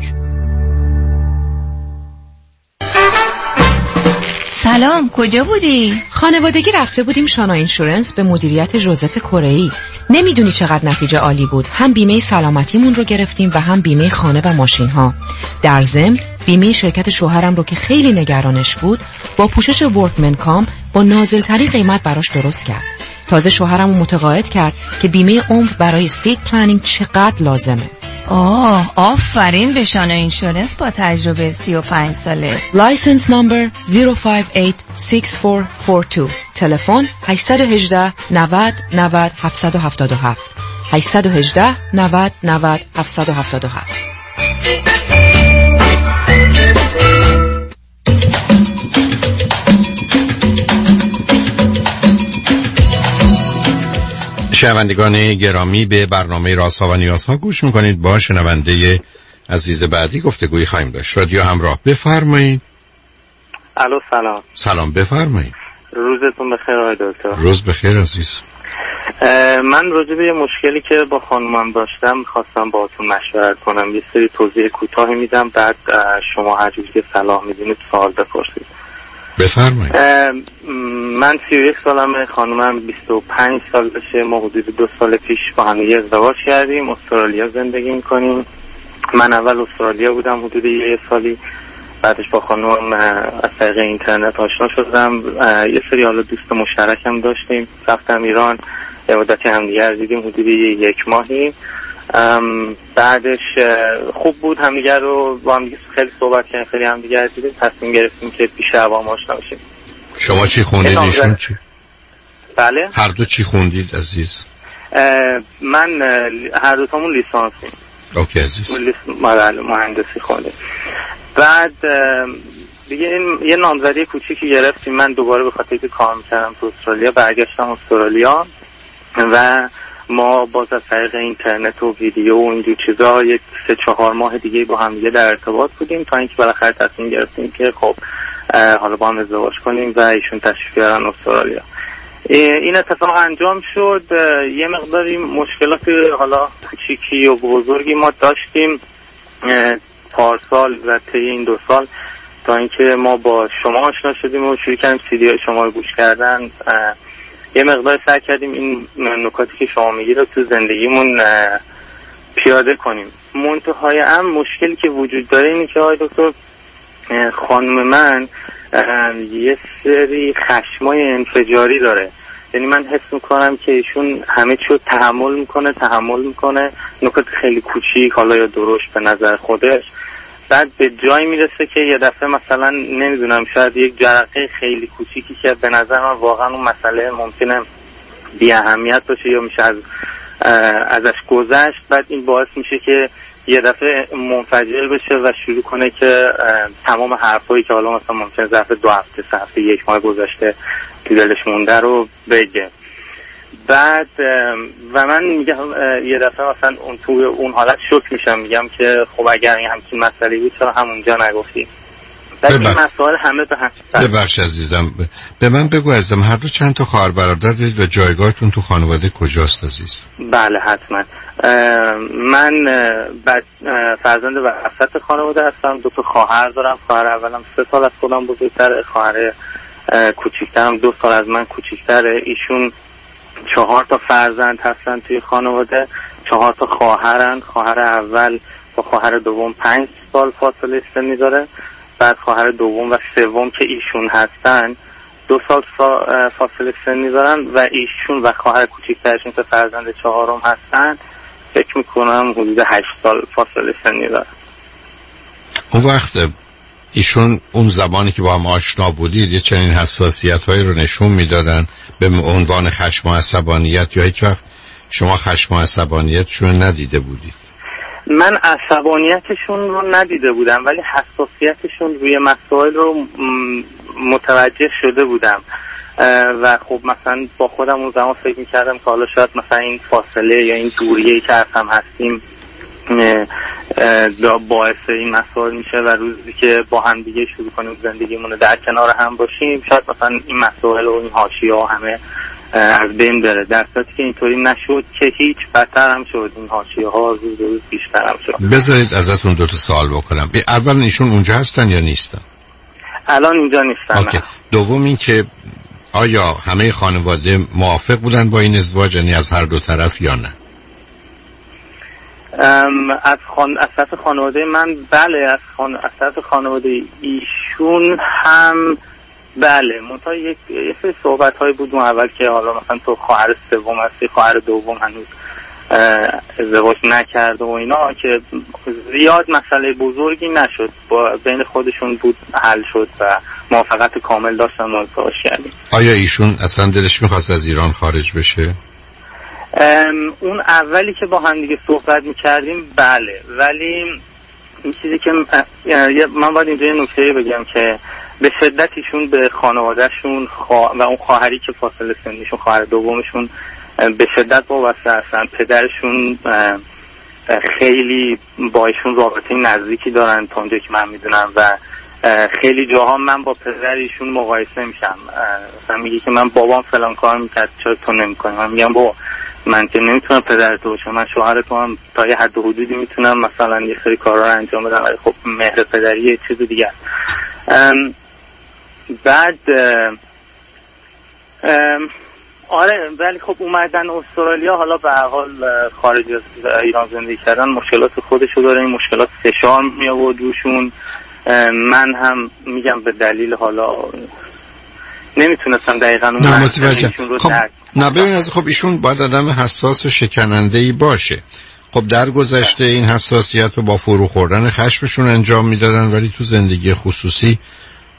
سلام، کجا بودی؟ خانوادگی رفته بودیم شانا اینشورنس به مدیریت جوزف کره‌ای. نمیدونی چقدر نتیجه عالی بود. هم بیمه سلامتیمون رو گرفتیم و هم بیمه خانه و ماشین ها. در ضمن بیمه شرکت شوهرم رو که خیلی نگرانش بود با پوشش ورکمن کام با نازل‌ترین قیمت براش درست کرد. تازه شوهرم رو متقاعد کرد که بیمه عمر برای استیت پلنینگ چقدر لازمه. آه، آفرین به شانا اینشورنس با تجربه سی و پنج ساله. لایسنس نمبر صفر پنج هشت شش چهار چهار دو. تلفن هشت یک هشت نود نود هفت هفت هفت هشت یک هشت نود نود هفت هفت هفت. شنوندگان گرامی، به برنامه رازها و نیازها گوش میکنید. با شنونده عزیز بعدی گفتگویی خواهیم داشت. رادیو همراه، بفرمایید. الو سلام. سلام، بفرمایید. روزتون بخیر آقای دکتر. روز بخیر عزیز. من راجع به یه مشکلی که با خانومم داشتم میخواستم باهاتون مشورت کنم. یه سری توضیح کوتاهی میدم، بعد شما هر جوری که صلاح میدونید سوال بپرسید. بفرمایید. من سی و یک سالمه، خانومم بیست و پنج سال بشه. ما حدود دو سال پیش با هم یه ازدواج کردیم، استرالیا زندگی میکنیم. من اول استرالیا بودم حدود یه سالی، بعدش با خانومم از طریق اینترنت آشنا شدم. یه سری حالا دوست مشترک هم داشتیم، رفتم ایران، یه مدتی همدیگر دیدیم حدود یک ماهی. بعدش خوب بود، همدیگر رو با هم خیلی صحبت کردیم، خیلی همدیگر دیدیم، تصمیم گرفتیم که بیشتر با هم آشنا بشیم. شما چی خوندید؟ ایشون چی؟ بله. هر دو چی خوندید عزیز؟ من هر دو تامون لیسانسیم. اوکی عزیز. مهندسی خوندیم. بعد دیگه این یه نامزدی کوچیکی گرفتیم. من دوباره به خاطر اینکه کار میکردم تو استرالیا برگشتم استرالیا و ما باز از طریق اینترنت و ویدیو و اینجور چیزا یک سه چهار ماه دیگه با هم دیگه در ارتباط بودیم تا اینکه بالاخره تصمیم گرفتیم که خب حالا با هم ازدواج کنیم و ایشون تشریف بیارن استرالیا. این اتفاق انجام شد. یه مقداری مشکلات حالا کوچیکی و بزرگی ما داشتیم پارسال و طی این دو سال تا اینکه ما با شما آشنا شدیم و شروع کردیم سی دی های شما رو گوش کردن. یه مقدار سعی کردیم این نکاتی که شما میگید رو تو زندگیمون پیاده کنیم. منتهای ام مشکلی که وجود داره اینه که آقای دکتر خانم من یه سری خشمای انفجاری داره. یعنی من حس میکنم که ایشون همه چیو تحمل میکنه تحمل میکنه نکات خیلی کوچیک حالا یا درشت به نظر خودش، بعد به جای میرسه که یه دفعه مثلا نمیدونم شاید یک جرقه خیلی کوچیکی که به نظر من واقعا اون مسئله ممکنه بی اهمیت باشه یا میشه از ازش گذشت، بعد این باعث میشه که یه دفعه منفجر بشه و شروع کنه که تمام حرفایی که حالا مثلا ممکنه ظرف دو هفته سه هفته یک ماه گذشته تو دلش مونده رو بگه. بعد و من میگم یه دفعه مثلا اون تو اون حالت شوک میشم، میگم که خب اگر این همچین مسئله بود چرا همونجا نگفتی؟ بعد این مسائل همه به هم ببخش عزیزم به من بگو عزیزم هر دو چند تا خواهر برادر دارید و جایگاهتون تو خانواده کجاست عزیز؟ بله حتما. من بعد فرزند وسط خانواده هستم. دو تا خواهر دارم. خواهر اولم سه سال از خودم بزرگتره، خواهر کوچیکترم دو سال از من کوچیکتره. ایشون چهار تا فرزند هستن توی خانواده، چهار تا خواهرن. خواهر اول با خواهر دوم پنج سال فاصله سنی داره، بعد خواهر دوم و سوم که ایشون هستن دو سال فاصله سنی دارن و ایشون و خواهر کوچیکترشون که فرزند چهارم هستن فکر میکنم حدود هشت سال فاصله سنی دارن. اون وقت ایشون اون زمانی که با هم آشنا بودید یه چنین حساسیت هایی رو نشون میدادن به عنوان خشم و عصبانیت یا هیچ وقت شما خشم و عصبانیتشون ندیده بودید؟ من عصبانیتشون رو ندیده بودم ولی حساسیتشون روی مسائل رو متوجه شده بودم و خب مثلا با خودم اون زمان فکر میکردم که حالا شاید مثلا این فاصله یا این دوریه‌ای که از هم هستیم باعث این مسائل میشه و روزی که با هم دیگه شروع کنیم زندگیمون رو در کنار هم باشیم شاید مثلا این مسائل و این حاشیه‌ها همه از بین بره، در صورتی که اینطوری نشد که هیچ بدتر هم شد. این حاشیه‌ها روز روز بیشتر هم شد. بذارید ازتون دو تا سوال بکنم. اول ایشون اونجا هستن یا نیستن؟ الان اینجا نیستن. اوکی. دوم این که آیا همه خانواده موافق بودن با این ازدواج، یعنی از هر دو طرف یا نه؟ از خان... از طرف خانواده من بله، از خان... از طرف خانواده ایشون هم بله. منتها یک یه سری صحبت هایی بود اون اول که حالا مثلا تو خواهر سوم هستی، خواهر دوم هنوز ازدواج نکرده و اینا که زیاد مسئله بزرگی نشد، با بین خودشون بود حل شد و موافقت کامل داشتن ما ازدواج کردیم. آیا ایشون اصلا دلش میخواست از ایران خارج بشه؟ اون اولی که با هم دیگه صحبت میکردیم بله، ولی این چیزی که من باید اینجا یه نکته بگم که به شدت ایشون به خانوادهشون خوا... و اون خواهری که فاصله سنیشون خواهر دومشون به شدت وابسته هستن. پدرشون خیلی با ایشون رابطه نزدیکی دارن تا اونجایی که من میدونم و خیلی جاها من با پدر ایشون مقایسه میشم. مثلا میگه که من بابام فلان کار میکرد چرا تو نمیکنی؟ من میگم با من که نمیتونم پدر تو باشم، من شوهر تو هم تا یه حد و حدودی میتونم مثلا یه سری کارا رو انجام بدم ولی خب مهر پدری یه چیز دیگه. بعد ام ام آره ولی خب اومدن استرالیا، حالا به هر حال خارج از ایران زندگی کردن مشکلات خودشو داره، این مشکلات فشار می آورد روشون. من هم میگم به دلیل حالا نمیتونستم دقیقاً اون نه متوجه. خب نه ببین از خب ایشون باید آدم حساس و شکننده‌ای باشه. خب در گذشته این حساسیت رو با فرو خوردن خشمشون انجام میدادن ولی تو زندگی خصوصی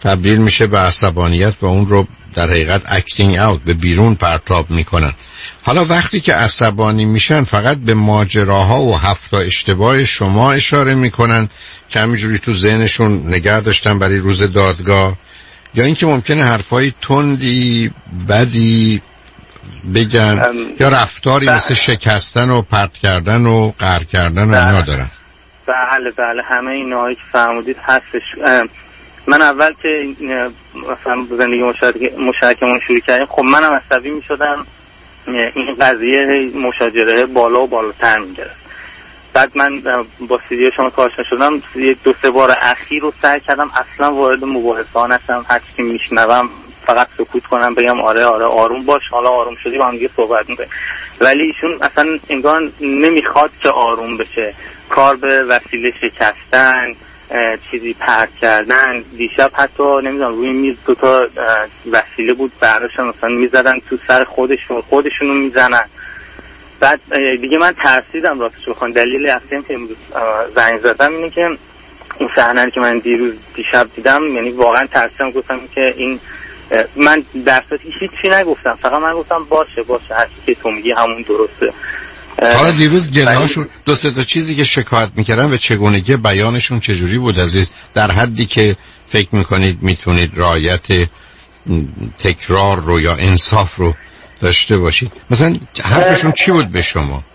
تبدیل میشه به عصبانیت و اون رو در حقیقت اکتینگ اوت به بیرون پرتاب میکنن. حالا وقتی که عصبانی میشن فقط به ماجراها و هفت اشتباه شما اشاره میکنن که همینجوری تو ذهنشون نگه داشتن برای روز دادگاه، یا اینکه ممکنه حرفای تندی بدی بگن یا رفتاری بله. مثل شکستن و پرت کردن و قهر کردن و اینا دارن؟ بله بله همه این هایی که فرمودید هستش. من اول که مثلا زندگی مشترکمون شروع کردیم، خب منم عصبی می شدم، این قضیه مشاجره بالا و بالاتر می گرفت. بعد من با سیدی شما کارشن شدم، دو سه بار اخیر رو سعی کردم اصلا وارد مباحثه ها نشم، هر چی میشنوم فقط سکوت کنم، بگم آره آره آروم باش، حالا آروم شدی با هم دیگه صحبت میکنیم. ولی ایشون اصلا انگار نمیخواد که آروم بشه، کار به وسیله شکستن، چیزی پرت کردن. دیشب حتی نمیدونم روی میز دو تا وسیله بود، برداشتن مثلا میزدن تو سر خودشون خودشونو میزنن. بعد دیگه من ترسیدم راستش بخوام. دلیل اصلی که امروز زنگ زدم اینه که اون صحنه که من دیروز دیشب دیدم، یعنی واقعا ترسیدم، گفتم که این من در صورتی هیچی نگفتم، فقط من گفتم باشه باشه هر چی که تو میگی همون درسته. حالا دیروز گلهاشون دو سه تا چیزی که شکایت میکردن و چگونگی بیانشون چجوری بود عزیز، در حدی که فکر میکنید میتونید رعایت تکرار رو یا انصاف رو داشته باشید؟ مثلا حرفشون چی بود به شما؟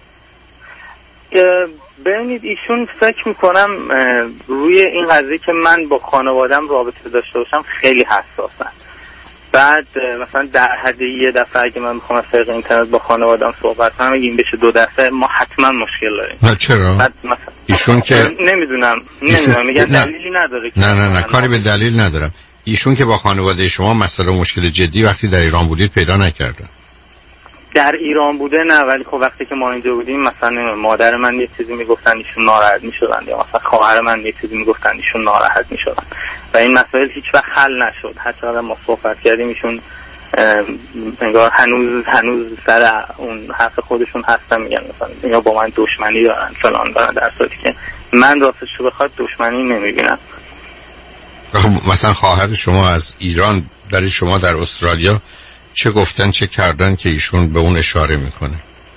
ببینید ایشون فکر میکنم روی این قضیه که من با خانوادم رابطه داشته باشم خیلی حساسن. بعد مثلا در حد یه دفعه اگه من میخوام از طریق اینترنت با خانوادم صحبت کنم، اگه این بشه دو دفعه، ما حتما مشکل داریم. نه چرا؟ بعد مثلا ایشون که نمیدونم نمیدونم میگن دلیلی نداره. نه نه نه کاری به دلیل ندارم. ایشون که با خانواده شما مسئله و مشکل جدی وقتی در ایران بودید پیدا نکردن. در ایران بوده نه، ولی خب وقتی که ما اینجا بودیم مثلا مادر من یه چیزی میگفتن ایشون ناراحت میشدن، یا مثلا خواهر من یه چیزی میگفتن ایشون ناراحت میشدن و این مسائل هیچ وقت حل نشد. هر چقدر ما صحبت کردیم ایشون انگار هنوز هنوز سر اون حرف خودشون هستن، میگن مثلا یا با من دشمنی دارن فلان دارن، در صورتی که من راستش رو بخواد دشمنی نمیبینم. مثلا خواهر شما از ایران برای شما در استرالیا چه گفتن چه کردن که ایشون به اون اشاره میکنه؟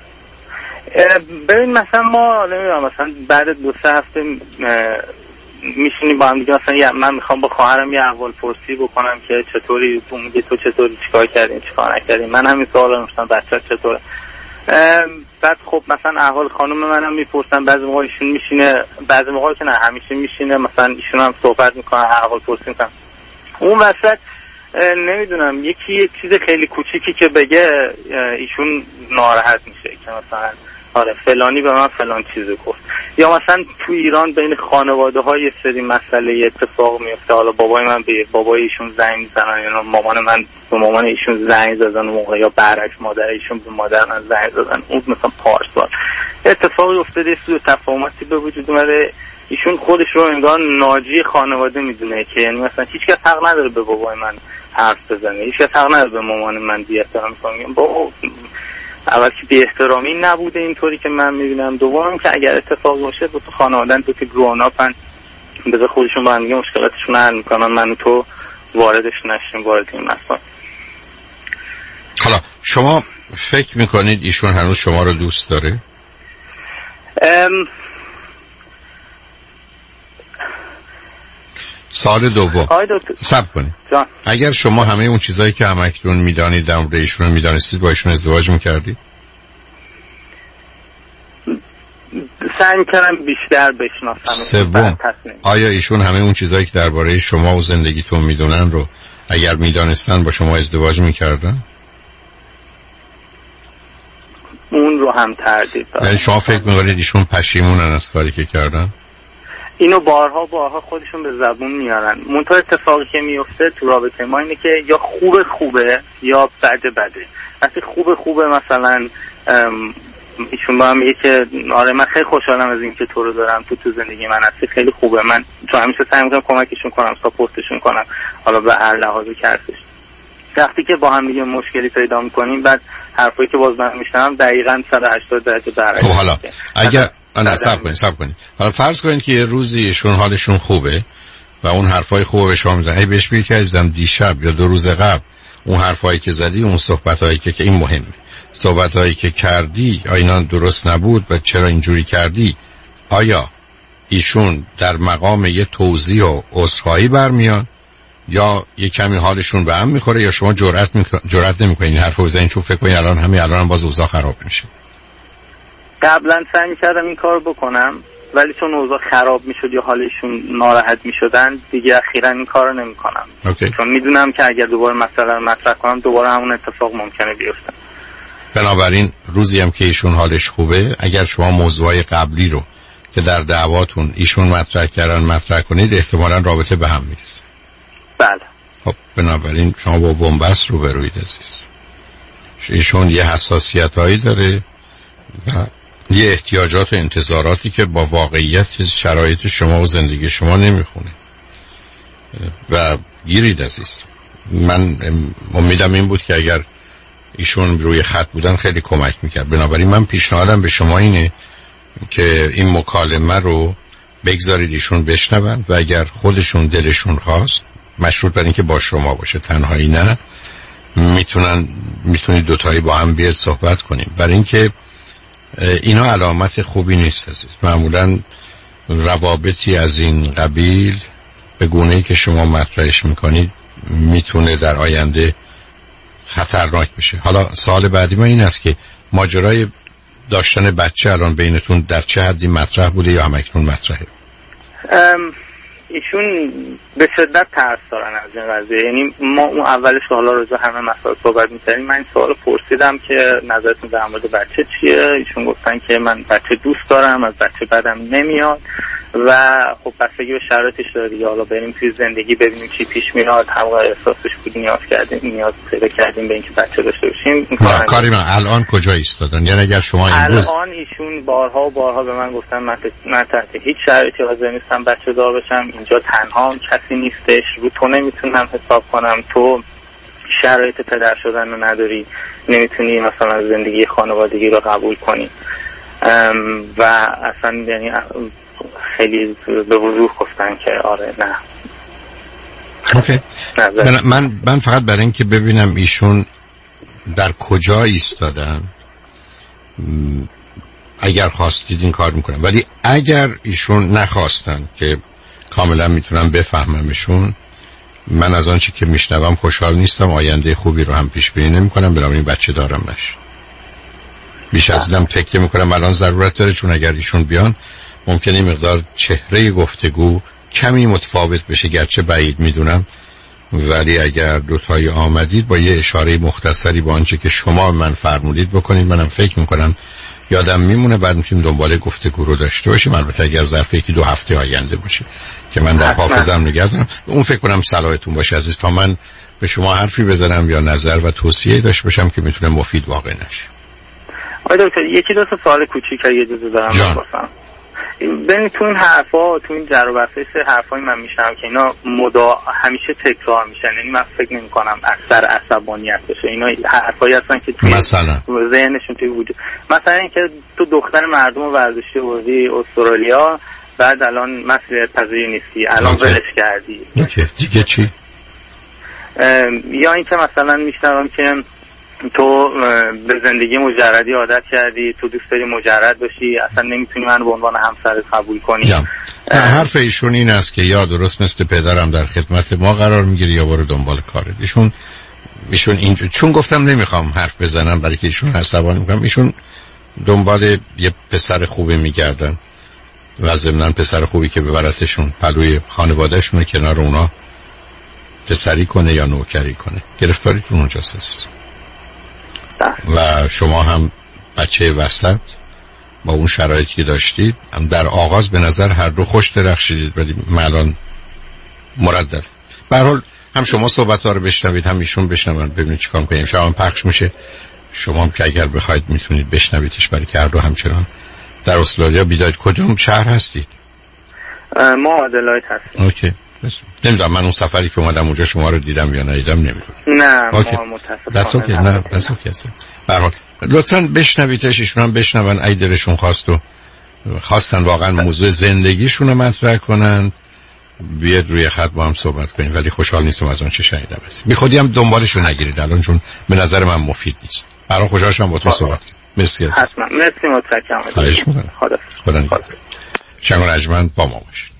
ببین مثلا ما نمیدونم مثلا بعد دو سه هفته میشینیم با هم دیگه، مثلا من میخوام با خواهرم یه احوال پرسی بکنم که چطوری تو میگه تو چطوری چیکار کردین چیکار نکردین، من همین سوالا میپرسم بچه‌ت چطوره. بعد خب مثلا احوال خانم منم میپرسن، بعضی موقع ایشون میشینه، بعضی موقع که نه همیشه میشینه، مثلا ایشون هم صحبت میکنه احوال پرسی میکنن. اون وسط نمیدونم یکی یک چیز خیلی کوچیکی که بگه ایشون ناراحت میشه که مثلا آره فلانی به من فلان چیزو گفت، یا مثلا تو ایران بین خانواده های یه سری مسئله اتفاق میفته، حالا بابای من به بابای ایشون زنگ میزنن یا مامان من به مامان ایشون زنگ زدن موقع، یا برعکس مادر ایشون به مادر من زنگ زدن. اون مثلا پارسال اتفاقی افتاده، سوء تفاهماتی به وجود اومده، ایشون خودش رو انگار ناجی خانواده میدونه که یعنی مثلا هیچ کس حق نداره به بابای من حرف بزنه، هیچ کس حق نداره به مامان من بی احترامی کنه. بابا اول که بی احترامی نبوده اینطوری که من میبینم، دوم که اگر اتفاق باشه دو تا خانوادن دو تا گروناپن بذار خودشون با هم دیگه مشکلاتشون حل میکنن، من و تو واردش نشیم وارد این مسائل. حالا شما فکر میکنید ایشون هنوز شما رو دوست داره؟ ام سال دوم صبر کنید، اگر شما همه اون چیزایی که همکنون میدانید در مورد ایشون میدانستید با ایشون ازدواج میکردید؟ سعی میکنم بیشتر بشناسم. سوم آیا ایشون همه اون چیزایی که درباره شما و زندگیتون میدونن رو اگر میدانستن با شما ازدواج میکردن؟ اون رو هم تردید دارم. یعنی شما فکر میکنید ایشون پشیمونن از کاری که کردن؟ اینو بارها بارها خودشون به زبون میارن. منتها اتفاقی که میفته تو رابطه ما اینه که یا خوبه خوبه یا بده بده. وقتی خوبه خوبه مثلا ایشون با هم میگه که آره من خیلی خوشحالم از این که تو رو دارم، تو تو زندگی من هستی، خیلی خوبه، من تو همیشه سعی میکنم کمکشون کنم، ساپورتشون کنم، حالا به هر لحاظی که هستش. وقتی که با هم دیگه مشکلی پیدا میکنیم بعد حرفایی که باز من میشنم دقیقاً صد و هشتاد درجه برعکس. خب حالا اگر نه صبر کنید صبر کنید حالا فرض کنید که یه روزی ایشون حالشون خوبه و اون حرفای خوب به شما میزنه. بهش بگید که عزیزم دیشب یا دو روز قبل اون حرفایی که زدی، اون صحبتایی که که این مهمه، صحبتایی که کردی اینا درست نبود و چرا اینجوری کردی، آیا ایشون در مقام یه توضیح و عذرخواهی برمیان یا یه کمی حالشون به هم میخوره یا شما جرأت میک... جرأت نمیکنین این حرفو بزنین چون فکر کنین الان همین الان هم باز اوضاع خراب میشه؟ قبلا سعی میکردم این کار بکنم ولی چون اوضاع خراب میشد یا حالشون ناراحت میشدن دیگه اخیراً این کارو نمیکنم. اوکی. چون میدونم که اگر دوباره مسئله رو مطرح کنم دوباره همون اتفاق ممکنه بیفته. بنابراین روزی هم که ایشون حالش خوبه اگر شما موضوعای قبلی رو که در دعواتون ایشون مطرح کردن مطرح کنید احتمالاً رابطه به هم میرسه. بله. خب بنابراین شما با بن‌بست رو بروید عزیز. ایشون یه حساسیتایی داره و یه احتیاجات و انتظاراتی که با واقعیت شرایط شما و زندگی شما نمیخونه و گیرید عزیز. من امیدم این بود که اگر ایشون روی خط بودن خیلی کمک میکرد. بنابراین من پیشنهادم به شما اینه که این مکالمه رو بگذارید ایشون بشنون و اگر خودشون دلشون خواست مشروط بر این که با شما باشه، تنهایی نه، میتونن میتونید دوتایی با هم بیاد صحبت کنیم. برای اینکه اینا علامت خوبی نیست عزیز. معمولا روابطی از این قبیل به گونه‌ای که شما مطرحش میکنید میتونه در آینده خطرناک بشه. حالا سوال بعدی ما این است که ماجرای داشتن بچه الان بینتون در چه حدی مطرح بوده یا همکنون مطرحه؟ ایشون به شدت ترس دارن از این قضیه. یعنی ما اون اولش که حالا راجع همه مسائل صحبت می‌کردیم من این سوال پرسیدم که نظرتون در مورد بچه چیه. ایشون گفتن که من بچه دوست دارم، از بچه بدم نمیاد و خب بستگی به شرایطش داره دیگه. حالا بریم توی زندگی ببینیم چی پیش میاد. هم احساسش بود نیاز کردیم نیاز پیدا کردیم به اینکه بچه داشته باشیم. کاری من الان کجا ایستادن؟ یعنی اگر شما امروز الان ایشون بارها و بارها به من گفتن من من تحت هیچ شرایطی حاضر نیستم بچه دار بشم. اینجا تنها کسی نیستش، رو تو نمیتونم حساب کنم، تو شرایط پدر شدن رو نداری، نمیتونی مثلا زندگی خانوادگی رو قبول کنی و اصلا یعنی خیلی به وضوح گفتن که آره نه. اوکی. من, من من فقط برای اینکه ببینم ایشون در کجا ایستادن اگر خواستید این کار میکنم، ولی اگر ایشون نخواستن که کاملا میتونم بفهممشون، من از آنچه که میشنوم خوشحال نیستم، آینده خوبی رو هم پیش بینی نمیکنم، بنابراین بچه دارم نشه. بیش از اینم فکر میکنم الان ضرورت داره، چون اگر ایشون بیان ممکنه مقدار چهره گفتگو کمی متفاوت بشه، گرچه بعید میدونم، ولی اگر دوتایی آمدید با یه اشاره مختصری با آنچه که شما من فرمودید بکنید، منم فکر میکنم یادم میمونه، بعد میتونیم دنبال گفتگو رو داشته باشیم. البته اگر ظرف یکی دو هفته آینده باشه که من در حافظم نگه دارم، اون فکر کنم صلاحتون باشه عزیز، تا من به شما حرفی بزنم یا نظر و توصیه داشته باشم که میتونه مفید واقع نشه. آقای دکتر یکی دو تا سوال کوچیک اگه اجازه دارم بپرسم. ببین تو این حرفا، تو این جر و بحث حرفای من میشنم که اینا مدا همیشه تکرار میشن، یعنی من فکر نمی کنم اثر عصبانیت بشه. اینا حرفایی هستن که توی مثلا ذهنشون توی وجود، مثلا اینکه تو دختر مردم ورزشی بودی استرالیا، بعد الان مسئله پذیری نیستی، الان ولش کردی. اوکی دیگه چی؟ یا اینکه مثلا میشنم که تو به زندگی مجردی عادت کردی، تو دوست داری مجرد باشی، اصلا نمیتونی من به عنوان همسرت قبول کنی. حرف ایشون این است که یا درست مثل پدرم در خدمت ما قرار میگیری یا برو دنبال کارت. ایشون ایشون اینجور، چون گفتم نمیخوام حرف بزنم برای که ایشون عصبانی میکنم، ایشون دنبال یه پسر خوبی میگردن و ضمناً پسر خوبی که ببرتشون پلوی خانوادهشون، کنار اونا پسری کنه یا نوکری کنه. گرفتاریتون اونجاست عزیز. و شما هم بچه وسط با اون شرایطی که داشتید هم در آغاز به نظر هر دو خوش درخشیدید، ولی الان مردد. به هر حال هم شما صحبت ها رو بشنوید هم ایشون بشنون، ببینید چیکار کنیم. شما هم پخش میشه، شما هم که اگر بخواید میتونید بشنویدش، برای که هر دو همچنان در استرالیا بیداید. کجا شهر هستید؟ ما آدلاید هستیم. اوکی. نمیدونم من اون سفری که اومدم اونجا شما رو دیدم یا ندیدم نمیدونم. نه ما متاسفانه دست اوکی. نه دست اوکی هستم. به هر حال لطفاً بشنویدش، ایشون هم بشنون. ای دلشون خواست و خواستن واقعا موضوع زندگیشون رو مطرح کنن بیاد روی خط با هم صحبت کنیم، ولی خوشحال نیستم از اون چه شنیدم. بی خودی هم دنبالشو نگیرید الان، چون به نظر من مفید نیست. برای خوشحال شدم با تو صحبت کنم. مرسی عزیز. حتما مرسی، متشکرم. خواهش می‌کنم. خدا خدا نگهدار. شنگ رجمند با ما باشید.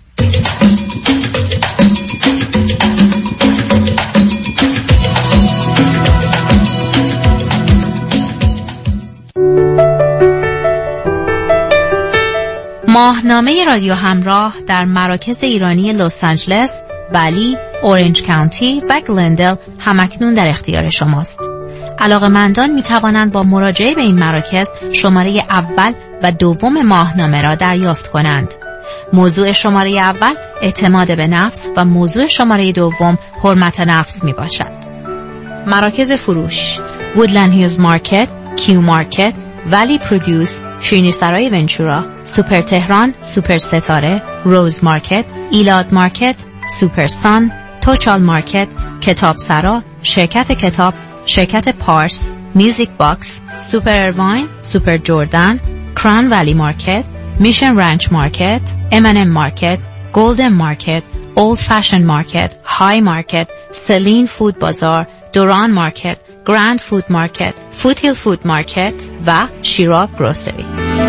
ماهنامه رادیو همراه در مراکز ایرانی لس آنجلس، ولی، اورنج کانتی و گلندل همکنون در اختیار شماست. علاقه‌مندان می توانند با مراجعه به این مراکز شماره اول و دوم ماهنامه را دریافت کنند. موضوع شماره اول اعتماد به نفس و موضوع شماره دوم حرمت نفس می باشد. مراکز فروش: وودلند هیلز مارکت، کیو مارکت، ولی پرودوس، شیرینی سرای ونچورا، سوپر تهران، سوپر ستاره، روز مارکت، ایلاد مارکت، سوپر سان، توچال مارکت، کتاب سرا، شرکت کتاب، شرکت پارس، میوزیک باکس، سوپر اروین، سوپر جردن، کران ولی مارکت، میشن رانچ مارکت، ام ان ام مارکت، گلدن مارکت، اولد فشن مارکت، های مارکت، سلین فود بازار، دوران مارکت، گراند فود مارکت، فوتیل فود مارکت و شیراب گروسری.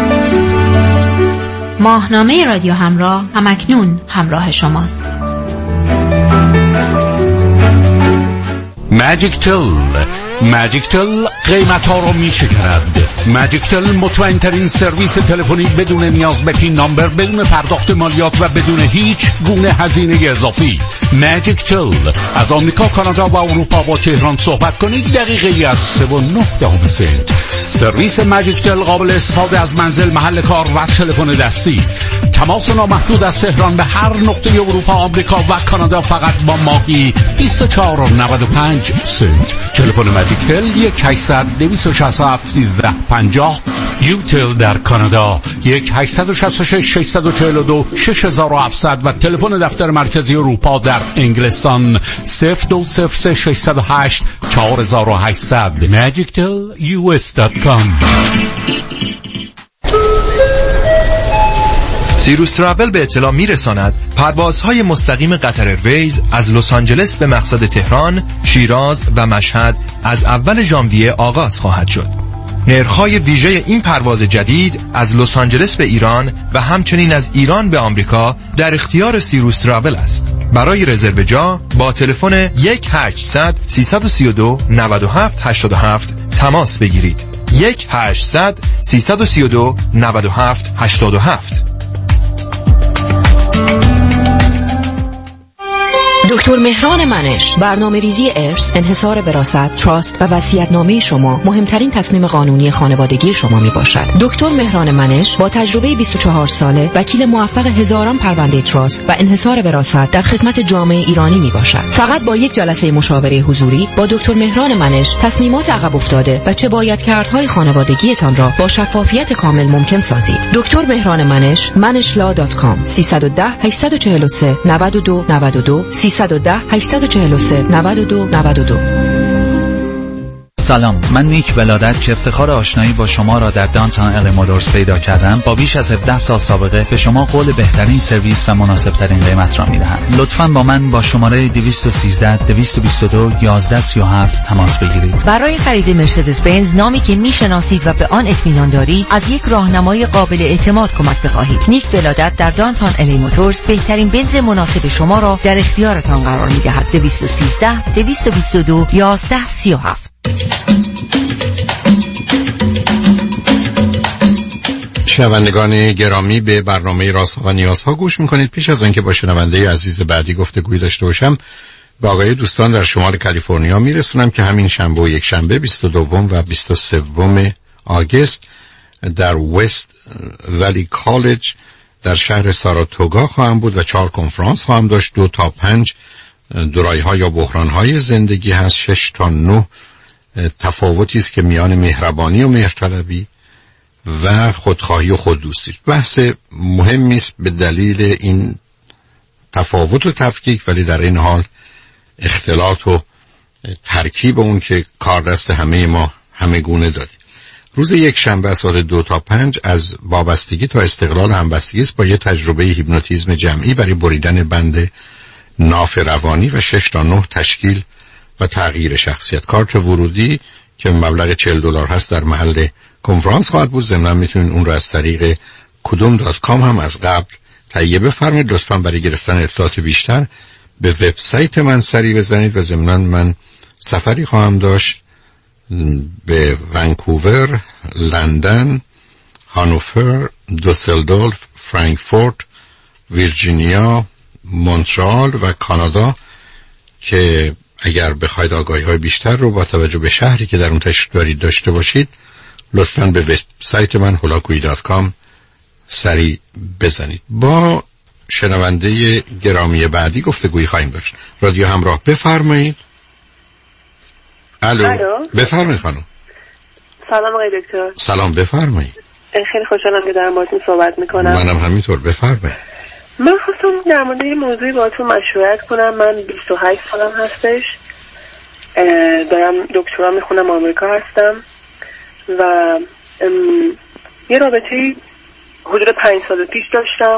ماهنامه رادیو همراه همکنون همراه شماست. ماجیک تل ماجیک تل قیمت ها رو می شکرد. ماجیک تل مطمئن ترین سرویس تلفنی بدون نیاز به پین نامبر، بدون پرداخت مالیات و بدون هیچ گونه هزینه اضافی. ماجیک تل از آمریکا، کانادا و اروپا با تهران صحبت کنید دقیقه ای از سه و نه دهم سنت. سرویس ماجیک تل قابل استفاده از منزل، محل کار و تلفن دستی. تماس نامحدود از تهران به هر نقطه اروپا، آمریکا و کانادا فقط با ماهی بیست و چهار و نود و پنج سنت. تلفن ماجیک تل یک هشتصد دویست و شصت و هفت سیزده پنجاه. یوتل در کانادا یک هشتصد و شصت و شش ششصد و چهل و دو شش هزار و هفتصد و تلفن دفتر مرکزی اروپا در انگلستان صفر دو صفر سه ششصد و هشت چهار هزار و هشتصد. ماجیک تل یو اس دات کام. سیروس ترافل به اطلاع میرساند پروازهای مستقیم قطر ایرویز از لس آنجلس به مقصد تهران، شیراز و مشهد از اول ژانویه آغاز خواهد شد. نرخ‌های ویژه این پرواز جدید از لس آنجلس به ایران و همچنین از ایران به آمریکا در اختیار سیروس ترافل است. برای رزرو جا با تلفن یک هشتصد سیصد و سی و دو نود و هفت هشتاد و هفت تماس بگیرید. یک هشتصد سیصد و سی و دو نود و هفت هشتاد و هفت. دکتر مهران منش، برنامه ریزی ارث، انحصار وراثت، تراست و وصیت‌نامه شما مهمترین تصمیم قانونی خانوادگی شما می باشد. دکتر مهران منش با تجربه بیست و چهار ساله، وکیل موفق هزاران پرونده تراست و انحصار وراثت در خدمت جامعه ایرانی می باشد. فقط با یک جلسه مشاوره حضوری با دکتر مهران منش تصمیمات عقب افتاده و چه باید کردهای خانوادگیتان را با شفافیت کامل ممکن سازید. دکتر مهران منش، منش لا دات کام. سیصد و ده هشتصد و چهل و سه نود و دو نود و دو سیصد و ده هشتصد و چهل و سه نود و دو نود و دو. سلام، من نیک ولادت که افتخار آشنایی با شما را در دانتان ال مودرز پیدا کردم، با بیش از هفده سال سابقه به شما قول بهترین سرویس و مناسب ترین قیمت را میدهم. لطفاً با من با شماره دویست و سیزده دویست و بیست و دو یازده سی و هفت تماس بگیرید. برای خرید مرسدس بنز، نامی که میشناسید و به آن اطمینان دارید، از یک راهنمای قابل اعتماد کمک بخواهید. نیک ولادت در دانتان ال موتورز بهترین بنز مناسب شما را در اختیارتان قرار میدهد. دویست و سیزده دویست و بیست و دو یازده سی و هفت. شنوندگان گرامی، به برنامه رازها و نیازها گوش میکنید. پیش از آنکه با شنونده عزیز بعدی گفتگوی داشته باشم، با آقای دوستان در شمال کالیفرنیا میرسونم که همین شنبه و یک شنبه بیست و دو و بیست و سه آگوست در وست ولی کالج در شهر ساراتوگا خواهم بود و چهار کنفرانس خواهم داشت. دو تا پنج درایها یا بحرانهای زندگی هست. شش تا نه تفاوتی است که میان مهربانی و مهرطلبی و خودخواهی و خوددوستی. بحث مهمی است به دلیل این تفاوت و تفکیک، ولی در این حال اختلاط و ترکیب اون که کار دست همه ما همه گونه دادیم. روز یک شنبه ساعت دو تا پنج از وابستگی تا استقلال همبستگی است با یه تجربه هیپنوتیزم جمعی برای بریدن بند ناف روانی و شش تا نه تشکیل و تغییر شخصیت. کارت ورودی که مبلغ چهل دلار هست در محل کنفرانس خواهد بود. ضمن میتونید اون رو از طریق کدوم دات کام هم از قبل تهیه بفرمایید. لطفاً برای گرفتن اطلاعات بیشتر به وبسایت من سری بزنید و ضمن من سفری خواهم داشت به ونکوور، لندن، هانوفر، دوسلدورف، فرانکفورت، ویرجینیا، مونترال و کانادا که اگر بخواید آگاهی‌های بیشتر رو با توجه به شهری که در اون تشریف دارید داشته باشید لطفاً به وبسایت من هولاکویی دات کام سری بزنید. با شنونده گرامی بعدی گفتگویی خواهیم داشت. رادیو همراه، بفرمایید. الو, الو. بفرمایید خانم. سلام آقای دکتر. سلام، بفرمایید. خیلی خوشحالم که در موردتون صحبت میکنم. منم همینطور، بفرمایید. من خواستم در مورد یه موضوعی باهاتون مشورت کنم. من بیست و هشت سالم هستش، دارم دکترا میخونم، آمریکا هستم و یه رابطه‌ای حدود پنج سال پیش داشتم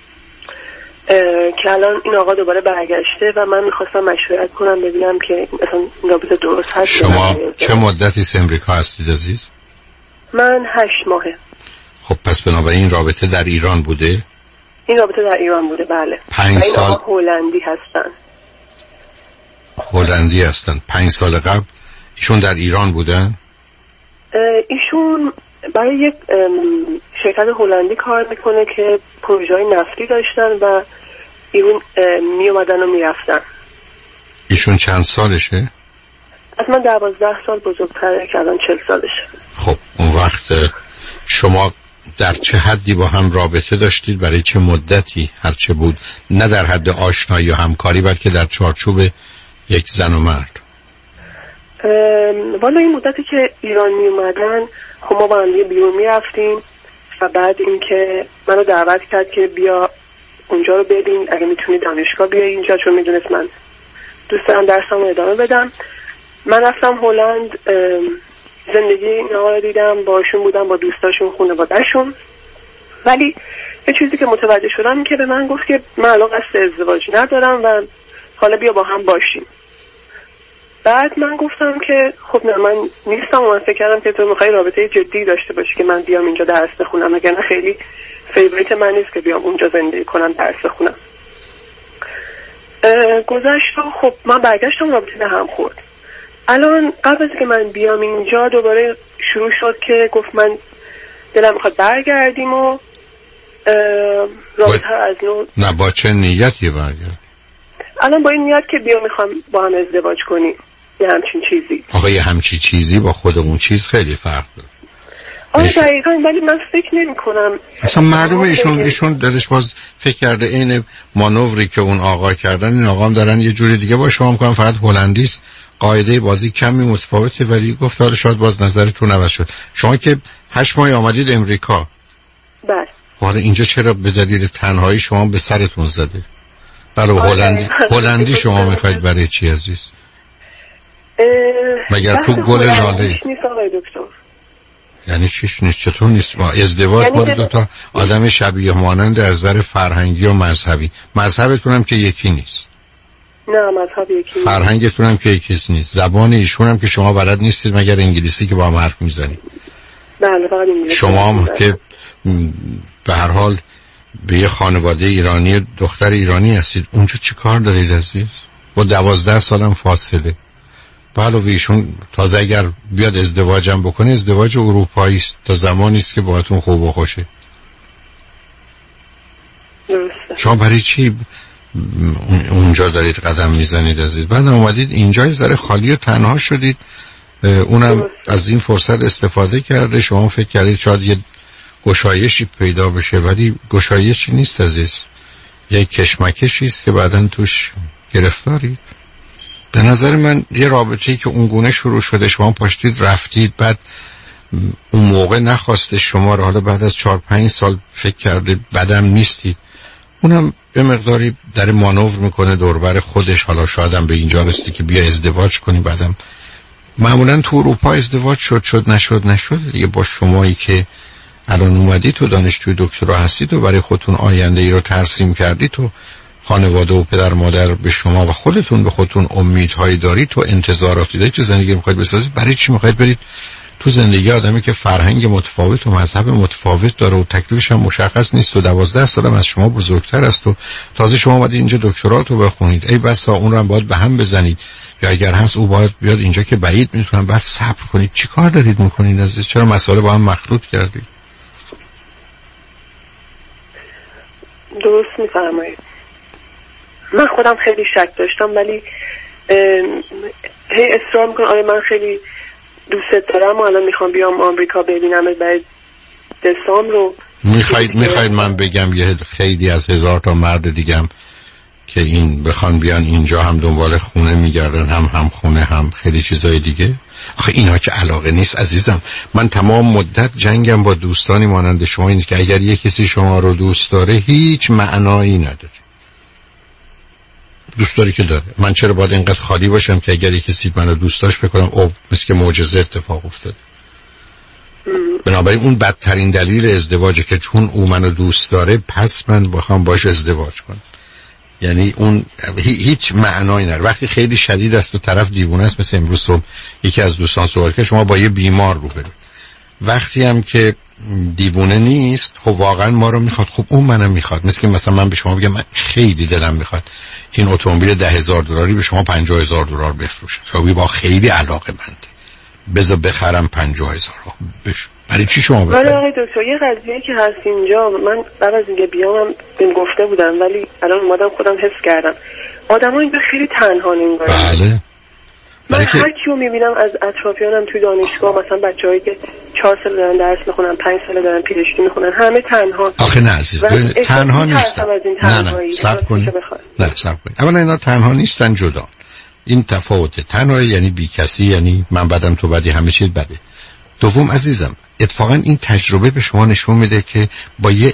که الان این آقا دوباره برگشته و من میخواستم مشورت کنم ببینم که مثلا این رابطه درست هست. شما چه مدتی از امریکا هستید عزیز؟ من هشت ماهه. خب پس بنابراین این رابطه در ایران بوده؟ این رابطه در ایران بوده، بله. پنج سال. این هلندی هستن. هلندی هستن. پنج سال قبل ایشون در ایران بودن؟ ایشون برای یک شرکت هلندی کار میکنه که پروژه‌های نفتی داشتن و ایران می اومدن و میرفتن. ایشون چند سالشه؟ از من دوازده سال بزرگتره که الان چل سالشه. خب اون وقت شما در چه حدی با هم رابطه داشتید؟ برای چه مدتی؟ هرچه بود، نه در حد آشنایی و همکاری بلکه در چارچوب یک زن و مرد. والا این مدتی که ایران می اومدن خب ما با هم بیرون می رفتیم و بعد اینکه منو دعوت کرد که بیا اونجا رو ببین، اگه میتونی دانشگاه بیا اینجا، چون میدونست من دوست دارم درسم رو ادامه بدم. من رفتم هلند، زندگی اینا رو دیدم، باشون بودم، با دوستاشون، خانواده‌شون. ولی یه چیزی که متوجه شدم که به من گفت که من الان قصد ازدواج ندارم و حالا بیا با هم باشیم. بعد من گفتم که خب نه، من نیستم و من فکر کردم که تو میخوای رابطه جدی داشته باشی که من بیام اینجا درس بخونم، وگرنه خیلی فیوریت من نیست که بیام اونجا زندگی کنم، درس بخونم. گذشت و خب من برگشتم، رابطه به هم خورد. الان قبل از که من بیام اینجا دوباره شروع شد که گفت من دلم میخواد برگردیم و رابطه از نو. نه با چه نیتی برگرد؟ الان با این نیت که بیام میخوام با هم ازدواج کنیم، یه همچین چیزی. آقا یه همچین چیزی با خودمون چیز خیلی فرق داره. آره دقیقاً، ولی من فکر نمی کنم اصلا معلومه ایشون ایشون دلش باز فکر کرده این مانوری که اون آقا کردن، این آقا هم دارن یه جوری دیگه با شما میکنن، فقط هلندیست، قاعده بازی کمی متفاوته، ولی گفت حالا شاید باز نظرتون عوض شد. شما که هشت ماه آمدید امریکا، بله، حالا اینجا چرا به دلیل تنهایی شما به سرتون زده؟ برای هلندی هلندی شما میخواید برای چی عزیز؟ مگر تو گل لاله یعنی چیش نیست؟ چطور نیست؟ با ازدواج با دو تا آدم شبیه مانند از نظر فرهنگی و مذهبی، مذهبتون هم که یکی نیست. نه مذهب یکی نیست. فرهنگتون هم که یکی نیست. زبان ایشون هم که شما بلد نیستید مگر انگلیسی که با هم حرف میزنید. بله فقط انگلیسی. شما هم که به هر حال به یه خانواده ایرانی، دختر ایرانی هستید، اونجا چی کار دارید عزیز؟ با دوازده سالم فاصله. علاوه ایشون تازه اگر بیاد ازدواجم بکنه، ازدواج اروپایی است، تا زمانی است که باهاتون خوب و خوشه. درسته. شما برای چی اونجا دارید قدم میزنید عزیز؟ بعد اومدید اینجا یه ذره خالی و تنها شدید، اونم درسته. از این فرصت استفاده کرده، شما فکر کردید شاید یه گشایشی پیدا بشه، ولی گشایشی نیست عزیز، یک کشمکشی است که بعداً توش گرفتارید. به نظر من یه رابطه‌ای که اونگونه شروع شده، شما پاشتید رفتید، بعد اون موقع نخواسته شما رو، حالا بعد از چهار پنج سال فکر کرده بدم نیستید، اونم به مقداری در مانور میکنه دوربر خودش، حالا شایدم به اینجا رسیدی که بیا ازدواج کنی، بعدم معمولا تو اروپا ازدواج شد شد نشد نشد دیگه. با شمایی که الان اومدی تو دانشجوی دکترا هستی تو برای خودتون آینده ای رو ترسیم کردی، تو خانواده و پدر مادر به شما و خودتون به خودتون امیدهایی داری، تو انتظاراتی داری، تو زندگی میخواید بسازید، برای چی میخواید برید تو زندگی آدمی که فرهنگ متفاوت و مذهب متفاوت داره و تکلیفش هم مشخص نیست و دوازده سال از شما بزرگتر است و تازه شما اومدید اینجا دکتراتو بخونید، ای بسا اون رو هم باید به هم بزنید، یا اگر هست او باید بیاد اینجا که بعید میتونم، بعد صبر کنید. چی کار دارید میکنید عزیز؟ چرا مسائل با هم مخلوط کردید؟ درست میفرمایید. من خودم خیلی شک داشتم ولی هی اصرار میکنم آره من خیلی دوست دارم و الان میخوام بیام آمریکا ببینم برای دسامبر رو. میخواید میخواید من بگم یه خیلی از هزار تا مرد دیگم که این بخوان بیان اینجا هم دنبال خونه میگردن، هم هم خونه هم خیلی چیزای دیگه. آخه اینا که علاقه نیست عزیزم. من تمام مدت جنگم با دوستانی مانند شما این که اگر یه کسی شما رو دوست داره هیچ معنایی نداره. دوست داری که داره. من چرا باید اینقدر خالی باشم که اگر یه کسی منو دوست داشت فکر کنم او مثل که معجزه اتفاق افتاده. بنابراین اون بدترین دلیل ازدواجه که چون او منو دوست داره پس من بخوام باش ازدواج کنم. یعنی اون هیچ معنایی نداره. وقتی خیلی شدید است و طرف دیوونه است، مثل امروز صبح یکی از دوستان سوال کرد شما با یه بیمار رو برید. وقتی هم که دیوونه نیست خب واقعا ما رو میخواد، خب اون منو میخواد. مثل که مثلا من به شما بگم من خیلی دلم میخواد که این اتومبیل ده هزار دلاری به شما پنجاه هزار دلار بفروشم، شما با خیلی علاقه منده بذار بخرم پنجاه هزار. برای چی شما بخرید؟ ولی آقای دکتر یه قضیه که هست اینجا، من بعد از اینکه بیام بهم گفته بودم ولی الان اومدم خودم حس کردم آدم‌ها اینجا خیلی تنها نمی‌گذارن. بله. من هر کیو میبینم از اطرافیانم توی دانشگاه، مثلا بچه‌هایی که چهار سال دارن درس میخونن، پنج سال دارن پیشرفته میخونن، همه تنها. آخه نه عزیز تنها نیستن. نه نه صبر کنید. نه صبر کنید. اولا اینا تنها نیستن، جدا. این تفاوته. تنهایی یعنی بی کسی، یعنی من بدم تو بدی، همه چیز بده. دوم عزیزم اتفاقا این تجربه به شما نشون میده که با یه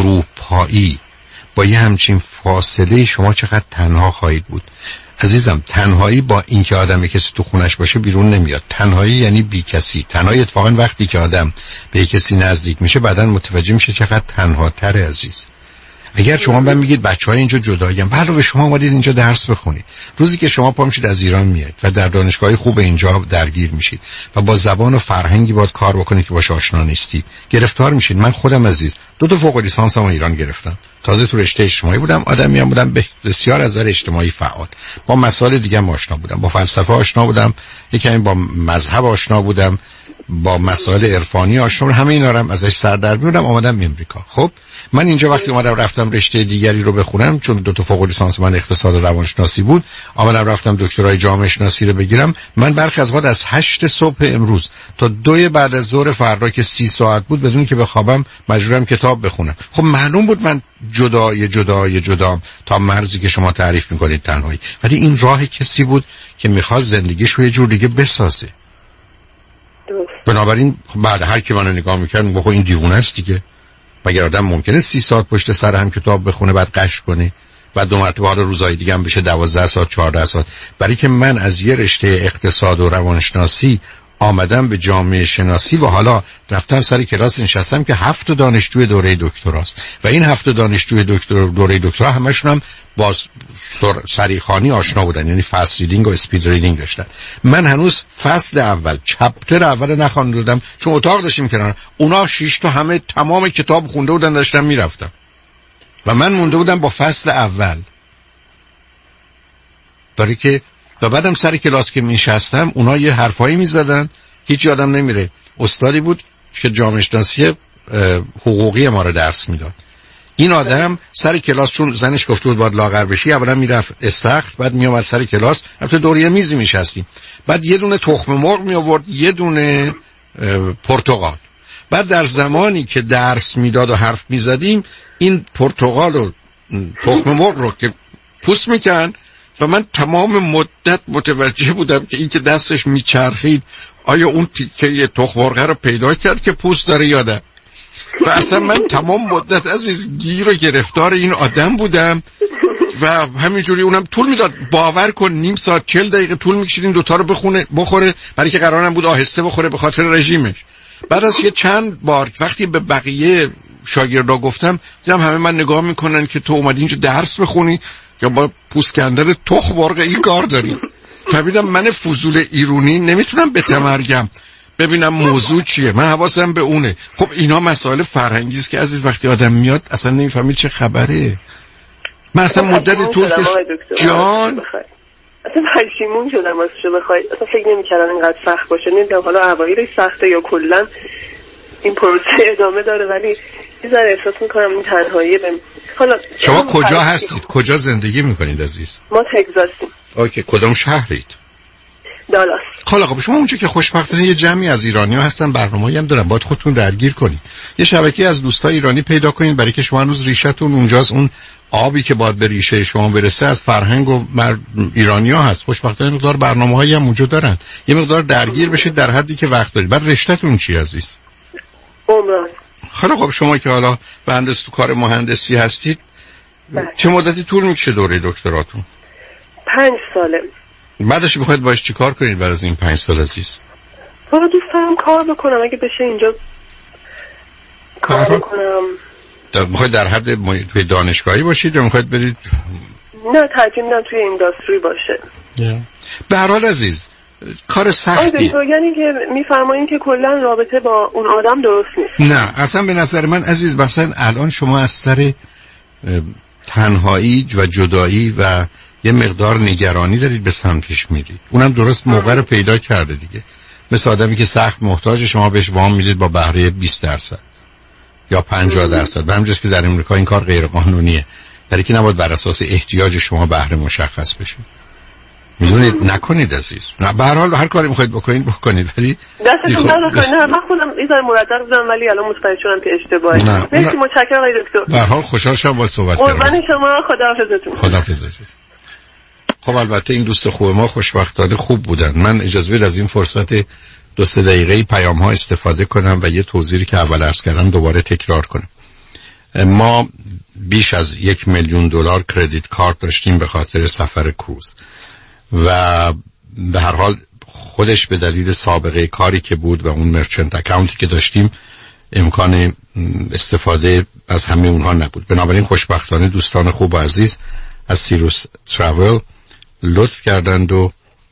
اروپایی با یه همچین فاصله شما چقدر تنها خواهید بود. عزیزم تنهایی با اینکه آدم کسی تو خونش باشه بیرون نمیاد. تنهایی یعنی بی کسی. تنهایی اتفاقا وقتی که آدم به کسی نزدیک میشه بعدن متوجه میشه چقدر تنهاتره عزیز. اگر شما من میگید بچهای اینجا جداییم، علاوه شما اومدید اینجا درس بخونید، روزی که شما پا میشید از ایران میایید و در دانشگاه خوب اینجا درگیر میشید و با زبان و فرهنگی باید کار بکنید که باش آشنا نیستید، گرفتار میشید. من خودم عزیز دو تا فوق لیسانسم ایران گرفتم، تازه تو رشته اجتماعی بودم، آدمی هم بودم بسیار از نظر اجتماعی فعال، با مسائل دیگه هم آشنا بودم، با فلسفه آشنا بودم، یکم با مذهب آشنا بودم، با مسائل عرفانی آشنا بودم، همه اینا رو هم ازش سر در می‌آوردم. اومدم امریکا. خب من اینجا وقتی اومدم رفتم رشته دیگری رو بخونم، چون دو تا فوق لیسانس من اقتصاد و روانشناسی بود، اومدم رفتم دکترای جامعه شناسی رو بگیرم. من برخی از وقت از هشت صبح امروز تا دو بعد از ظهر فردا که سی ساعت بود بدون که بخوابم مجبورم کتاب بخونم. خب معلوم بود من جدای جدای جدام تا مرزی که شما تعریف میکنید تنهایی، ولی این راه کسی بود که میخواد زندگیش رو یه جور دیگه بسازه. بنابراین بعد هر کی منو نگاه میکرد میگه این دیوونه است دیگه. مگر آدم ممکنه سی ساعت پشت سر هم کتاب بخونه بعد قش کنه بعد دو مرتبه حالا روزای دیگه هم بشه دوازده ساعت چهارده ساعت؟ برای که من از یه رشته اقتصاد و روانشناسی آمدم به جامعه شناسی و حالا رفتم سر کلاس نشستم که هفت دانشجوی دوره دکتراست و این هفت دانشجوی دکتر دوره دکترا همشون هم با سریخانی آشنا بودن، یعنی فست ریدینگ و اسپید ریدینگ داشتن. من هنوز فصل اول چپتر اول نخوانده بودم چون اتاق داشتیم کنار، اونا شش تا همه تمام کتاب خونده بودن، داشتم میرفتم و من مونده بودم با فصل اول. برای که و بعدم سر کلاس که میشستم اونا یه حرفایی میزدن هیچ یادم نمیره. استادی بود که جامعه شناسی حقوقی ما رو درس میداد. این آدم سر کلاس چون زنش گفته بود باید لاغر بشی، اولا میرفت استخر، بعد میومد سر کلاس، البته دور یه میزی میشستیم، بعد یه دونه تخم مرغ می آورد، یه دونه پرتقال، بعد در زمانی که درس میداد و حرف میزدیم این پرتقال و تخم مرغ رو که پوست میکن و من تمام مدت متوجه بودم که این که دستش میچرخید آیا اون تیکه تخم مرغ رو پیدا کرد که پوست داره یا نه. و اصلا من تمام مدت عزیز گیر و گرفتار این آدم بودم و همینجوری اونم طول میداد. باور کن نیم ساعت چهل دقیقه طول میکشید این دوتا رو بخونه بخوره، برای که قرارم بود آهسته بخوره به خاطر رژیمش. بعد از یه چند بار وقتی به بقیه شاگردا گفتم دیدم همه من نگاه میکنن که تو اومدی اینجا درس بخونی یا با پوست کندن تخم مرغ این کار داری. فهمیدم من فضول ایرونی نمیتونم بتمرگم ببینم موضوع چیه، من حواسم به اونه. خب اینا مسائل فرهنگی است که عزیز وقتی آدم میاد اصلا نمیفهمی چه خبره. من اصلا مدت طول کشید جان اصلا پشیمون شدم واسه بخوای، اصلا فکر نمی‌کردم اینقدر سخت باشه. نمیدونم حالا اوایلش سخته یا کلا این پروسه ادامه داره، ولی یه ذره احساس می‌کنم این تنهایی بهم. حالا شما کجا هستید؟ کجا زندگی می‌کنید عزیز؟ ما تگزاسیم. اوکی، کدوم شهرید؟ دالاس. خب خب شما اونجا که خوشبختانه یه جمعی از ایرانی‌ها هستن، برنامه‌ای هم دارن، باید خودتون درگیر کنید. یه شبکه از دوستای ایرانی پیدا کنید برای که شما هنوز ریشه‌تون اونجاست. اون آبی که باید به ریشه شما برسه از فرهنگ و مر... ایرانی‌ها هست. خوشبختانه مقدار برنامه‌هایی هم اونجا دارن. یه مقدار درگیر بشید در حدی که وقت دارید. بعد رشته‌تون چی عزیز؟ عمران. خیلی خب شما که حالا مهندس تو کار مهندسی هستید بله. چه مدتی طول میکشه دوره دکتراتون؟ پنج ساله. بعدش میخواید باش چی کار کنید بعد از این پنج سال عزیز؟ حالا دوست دارم کار بکنم اگه بشه اینجا کار بکنم. میخواید در حد توی دانشگاهی باشید یا میخواید برید؟ نه ترجیح میدم توی اینداستری باشه. به هر حال عزیز کار سختی. آره یعنی که میفرمایین که کلا رابطه با اون آدم درست نیست. نه اصلا به نظر من عزیز مثلا الان شما از سر تنهایی و جدایی و یه مقدار نگرانی دارید به سمتش میرید. اونم درست موقع رو پیدا کرده دیگه. مثل آدمی که سخت محتاج شما بهش وام میدید با بهره بیست درصد یا پنجاه درصد. به همین جاست که در امریکا این کار غیر قانونیه. برای که نباید بر اساس احتیاج شما بهره مشخص بشه. میدونید نکنید عزیز. نه به هر حال هر کاری میخواید بکنید بکنید ولی دستتون در نکنید. نه من خودم یه ذره مرتب بودم ولی الان متوجه شدم که اشتباهه. مرسی متشکرم آقای دکتر. به هر حال خوشحال شدم با صحبت کردم. قربان شما خداحافظتون. خداحافظ عزیز. خب البته این دوست خوب ما خوشبختانه خوب بودن. من اجازه بدید از این فرصت دو سه دقیقه پیام ها استفاده کنم و یه توضیحی که اول عرض کردم دوباره تکرار کنم. ما بیش از یک میلیون دلار کردیت کارت داشتیم به خاطر سفر کروز و به هر حال خودش به دلیل سابقه کاری که بود و اون مرچنت اکاونتی که داشتیم امکان استفاده از همه اونها نبود. بنابراین خوشبختانه دوستان خوب و عزیز از سیروس تراول لطف کردند و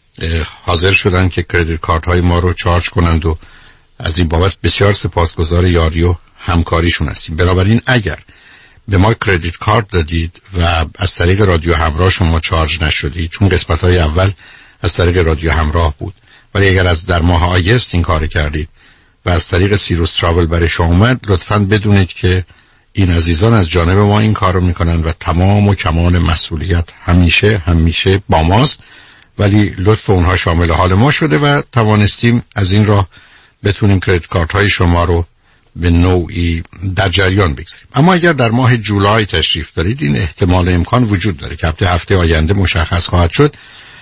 حاضر شدند که کردیت کارت های ما رو چارج کنند و از این بابت بسیار سپاسگزار یاری و همکاریشون هستیم. بنابراین اگر به ما کردیت کارت دادید و از طریق رادیو همراه شما چارج نشدید، چون قسمت های اول از طریق رادیو همراه بود، ولی اگر از در ماه آگست این کار کردید و از طریق سیروس تراول برای شما اومد، لطفاً بدونید که این عزیزان از جانب ما این کار رو میکنن و تمام و کمال مسئولیت همیشه همیشه با ماست، ولی لطف اونها شامل حال ما شده و توانستیم از این راه بتونیم کردیت کارت های شما رو به نوعی در جریان بگذاریم. اما اگر در ماه جولای تشریف دارید این احتمال امکان وجود داره که هفته هفته آینده مشخص خواهد شد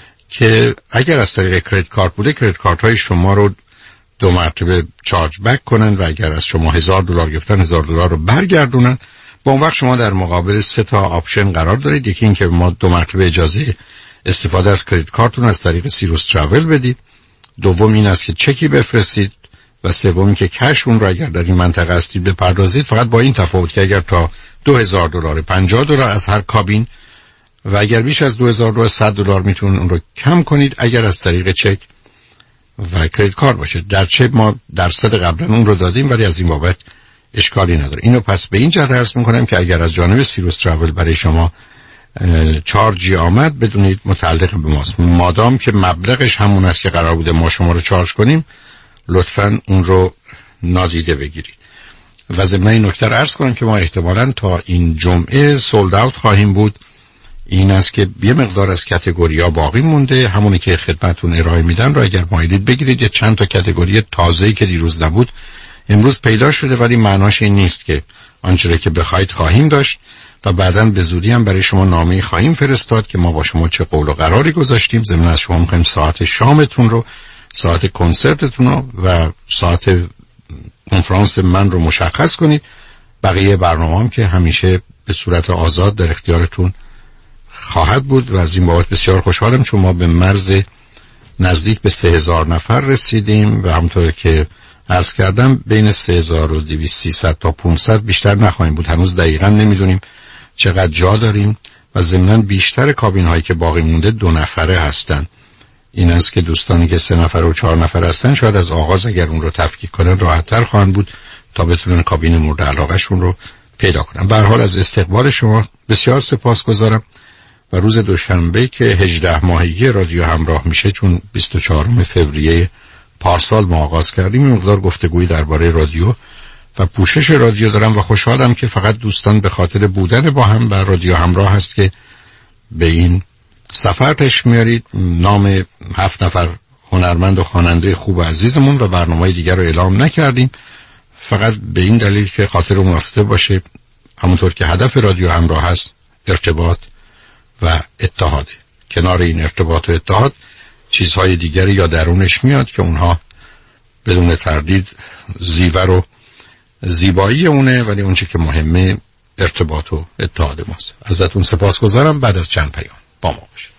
که اگر از طریق کردیت کارت بوده کردیت کارت های شما رو دو مرتبه چارج بک کنن و اگر از شما هزار دلار گرفتن هزار دلار رو برگردونن. با اون وقت شما در مقابل سه تا آپشن قرار دارید. یکی این که ما دو مرتبه اجازه استفاده از کردیت کارتون از طریق سیروس تراول بدید. دوم این است که چکی بفرستید و سومی که کش اون رو اگر در این منطقه هستید بپردازید، فقط با این تفاوت که اگر تا دو هزار دلار پنجاه دلار از هر کابین و اگر بیش از دو هزار دلار صد دلار میتونید اون رو کم کنید اگر از طریق چک و کردیت کارت باشه. در چک ما درصد قبلا اون رو دادیم ولی از این بابت اشکالی نداره. اینو پس به این جهت عرض میکنم که اگر از جانب سیروس تراول برای شما چارجی آمد بدونید متعلق به ماست. مادام که مبلغش همون است که قرار بوده ما شما رو چارج کنیم لطفاً اون رو نادیده بگیرید. و ضمن این نکته رو عرض کنم که ما احتمالاً تا این جمعه سولد اوت خواهیم بود. این است که یه مقدار از کاتگوری‌ها باقی مونده، همونی که خدمتتون ارائه میدم رو اگر مایلید بگیرید. یه چند تا کاتگوری تازه‌ای که دیروز نبود امروز پیدا شده، ولی معناش این نیست که آنچه که بخواید خواهیم داشت و بعداً به زودی هم برای شما نامه خواهیم فرستاد که ما با شما چه قول و قراری گذاشتیم. ضمن از شما می‌خوایم ساعت شامتون رو، ساعت کنسرتتون رو و ساعت کنفرانس من رو مشخص کنید. بقیه برنامه‌ام که همیشه به صورت آزاد در اختیارتون خواهد بود و از این بابت بسیار خوشحالم، چون ما به مرز نزدیک به سه هزار نفر رسیدیم و همونطور که عرض کردم بین سه هزار و دویست سیصد تا پانصد بیشتر نخواهیم بود. هنوز دقیقا نمیدونیم چقدر جا داریم و ضمناً بیشتر کابین هایی که باقی مونده دو نفره هستن. این است که دوستانی که سه نفر و چهار نفر هستن شاید از آغاز اگر اون رو تفکیک کنن راحت‌تر خواهند بود تا بتونن کابین مورد علاقهشون رو پیدا کنن. به هر حال از استقبال شما بسیار سپاسگزارم و روز دوشنبه که هجده ماهگی رادیو همراه میشه، چون بیست و چهارم فوریه پارسال ما آغاز کردیم، این مقدار گفتگویی درباره رادیو و پوشش رادیو دارم و خوشحالم که فقط دوستان به خاطر بودن با هم بر رادیو همراه هست که به این سفر تش میارید. نام هفت نفر هنرمند و خواننده خوب و عزیزمون و برنامه‌های دیگر رو اعلام نکردیم، فقط به این دلیل که خاطر واسطه باشه. همونطور که هدف رادیو همراه هست ارتباط و اتحاده. کنار این ارتباط و اتحاد چیزهای دیگری یا درونش میاد که اونها بدون تردید زیور و زیبایی اونه، ولی اون چی که مهمه ارتباط و اتحاد ماست. ازتون سپاسگزارم. بعد از چند پیام با ما باشید.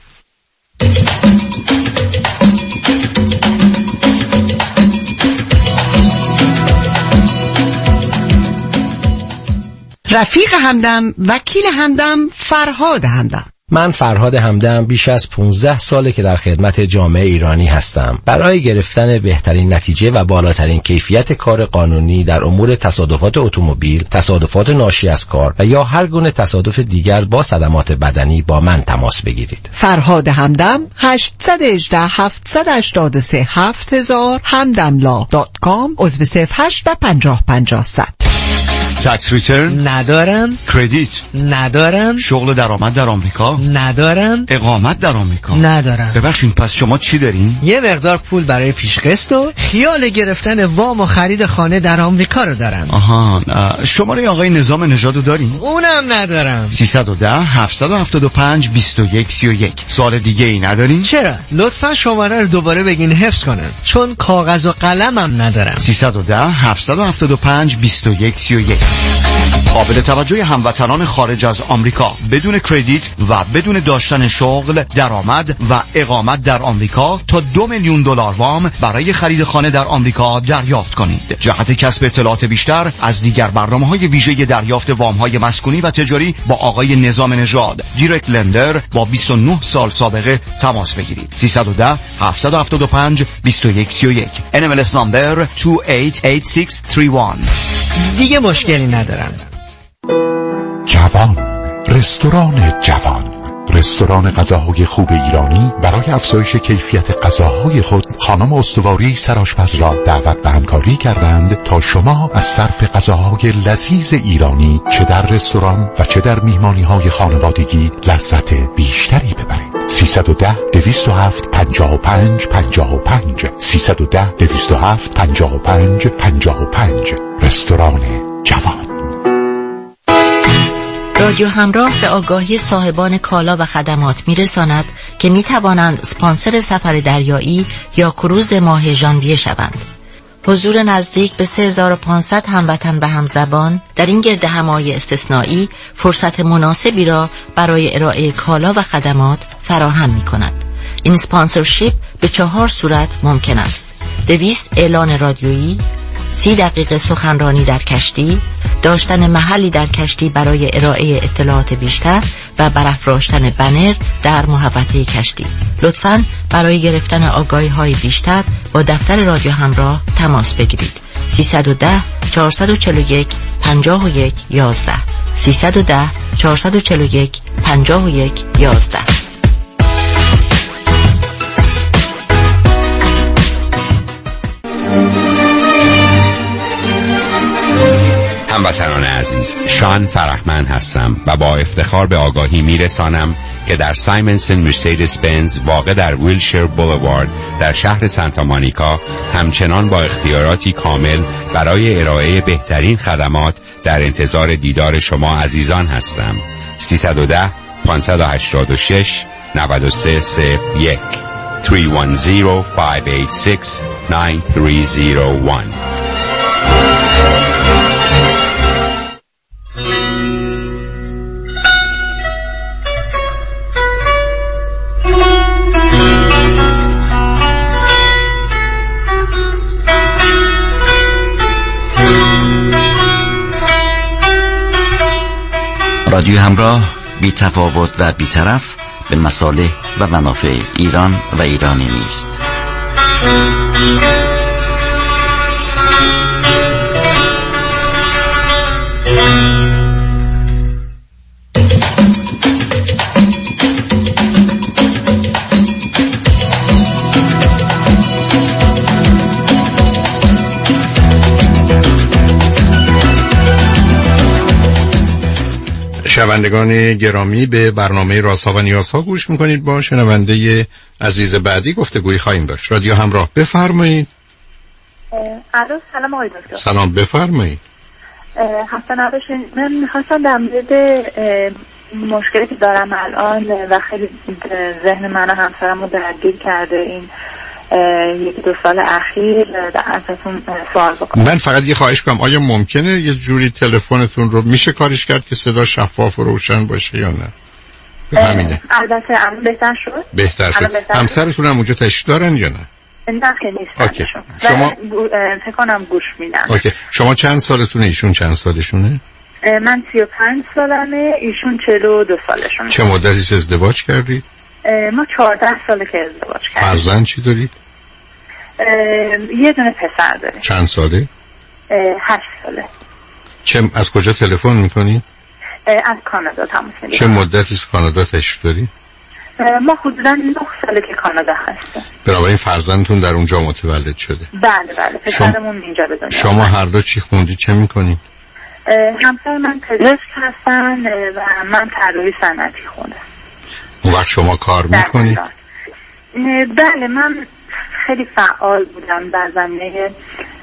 رفیق همدم، وکیل همدم، فرهاد همدم. من فرهاد همدم بیش از پانزده ساله که در خدمت جامعه ایرانی هستم. برای گرفتن بهترین نتیجه و بالاترین کیفیت کار قانونی در امور تصادفات اتومبیل، تصادفات ناشی از کار و یا هر گونه تصادف دیگر با صدمات بدنی با من تماس بگیرید. فرهاد همدم هشت یک هشت هفت هشت سه هفت هزار همدملا دات کام عضو صفر هشت و پنجاه پنجاه صد. تکس ریترن ندارم. کردیت ندارم. شغل درآمد در آمریکا ندارم. اقامت در آمریکا ندارم. ببخشید پس شما چی دارین؟ یه مقدار پول برای پیشقسط و خیال گرفتن وام و خرید خانه در آمریکا رو دارم. آها، شماره آقای نظام نژاد رو دارین؟ اونم ندارم. سیصد و ده هفتصد و هفتاد و پنج بیست و یک سی و یک. سوال دیگه ای ندارین؟ چرا؟ لطفا شماره رو دوباره بگین حفظ کنم، چون کاغذ و قلمم ندارم. سیصد و ده هفتصد و هفتاد و پنج بیست و یک سی و یک. قابل توجه هموطنان خارج از آمریکا بدون کردیت و بدون داشتن شغل، درآمد و اقامت در آمریکا تا دو میلیون دلار وام برای خرید خانه در آمریکا دریافت کنید. جهت کسب اطلاعات بیشتر از دیگر برنامه‌های ویژه دریافت وام‌های مسکونی و تجاری با آقای نظام نژاد، دایرکت لندر با بیست و نه سال سابقه تماس بگیرید. سیصد و ده هفتصد و هفتاد و پنج بیست و یک سی و یک. ان ام ال اس نمبر دو هشت هشت شش سه یک. دیگه مشکلی ندارم. جوان، رستوران جوان، رستوران غذاهای خوب ایرانی برای افزایش کیفیت غذاهای خود خانم استواری سرآشپز را دعوت به همکاری کردند تا شما از صرف غذاهای لذیذ ایرانی چه در رستوران و چه در میهمانی‌های خانوادگی لذت بیشتری ببرید. سیصد و ده دویست و هفت پنجاه و پنج پنجاه و پنج سیصد و ده دویست و هفت پنجاه و پنج پنجاه و پنج. رستوران جوان. رادیو همراه به آگاهی صاحبان کالا و خدمات میرساند که می توانند اسپانسر سفر دریایی یا کروز ماه ژانویه شوند. حضور نزدیک به سه هزار و پانصد هموطن و همزبان در این گرد همایی استثنایی فرصت مناسبی را برای ارائه کالا و خدمات فراهم می کند. این اسپانسرشیپ به چهار صورت ممکن است: دویست اعلان رادیویی، سی دقیقه سخنرانی در کشتی، داشتن محلی در کشتی برای ارائه اطلاعات بیشتر و برافراشتن بنر در محوطه کشتی. لطفاً برای گرفتن آگاهی‌های بیشتر با دفتر رادیو همراه تماس بگیرید. سیصد و ده چهارصد و چهل و یک پنجاه و یک یازده سیصد و ده چهارصد و چهل و یک پنجاه و یک یازده. هموطنان عزیز، شان فرحمند هستم و با افتخار به آگاهی میرسانم که در سایمنسن مرسدس بنز واقع در ویلشیر بولوارد در شهر سانتا مونیکا همچنان با اختیاراتی کامل برای ارائه بهترین خدمات در انتظار دیدار شما عزیزان هستم. سیصد و ده پانصد و هشتاد و شش نود و سه صفر یک سه یک صفر پنج هشت شش نه سه صفر یک. رادیو همراه، بی تفاوت و بی‌طرف به مصالح و منافع ایران و ایرانی نیست. شنوندگان گرامی، به برنامه رازها و نیازها گوش میکنید. با شنونده عزیز بعدی گفتگویی خواهیم داشت. رادیو همراه، بفرمایید. الو، سلام آقای دکتر. سلام، بفرمایید. خسته نباشین. من میخواستم در مورد مشکلی که دارم الان و خیلی ذهن من و همسرم رو درگیر کرده این یکی دو سال اخیر در اساسون سوال بکنم. من فقط یه خواهش کنم، آیا ممکنه یه جوری تلفنتون رو میشه کارش کرد که صدا شفاف و روشن باشه یا نه؟ همینه. البته الان بهتر شد. بهتر شد. همسرتون هم اونجا تشریف دارن یا نه؟ نه که نیست. اوکی. شما فکر کنم گوش میدن. اوکی. شما چند سالتونه؟ ایشون چند سالشونه؟ من سی و پنج سالمه، ایشون چهل و دو سالشونه. چه مدتی ازدواج کردید؟ ما چهارده ساله که ازدواج کردیم. فرزند چی دارید؟ یه دونه پسر داریم. چند ساله؟ هشت ساله. چه از کجا تلفن میکنی؟ از کانادا تماس میگیرم. چه مدتی از کانادا تشریف داری؟ ما حدودا نه ساله که کانادا هستیم. بنابراین فرزندتون در اونجا متولد شده؟ بله بله، پسرمون اینجا به دنیا. شما هر دو چی خوندید، چه میکنید؟ همسر من پزشک هستن و من طراحی صنعتی خوندم. اون وقت شما کار میکنید؟ بله، من خیلی فعال بودم در زمینه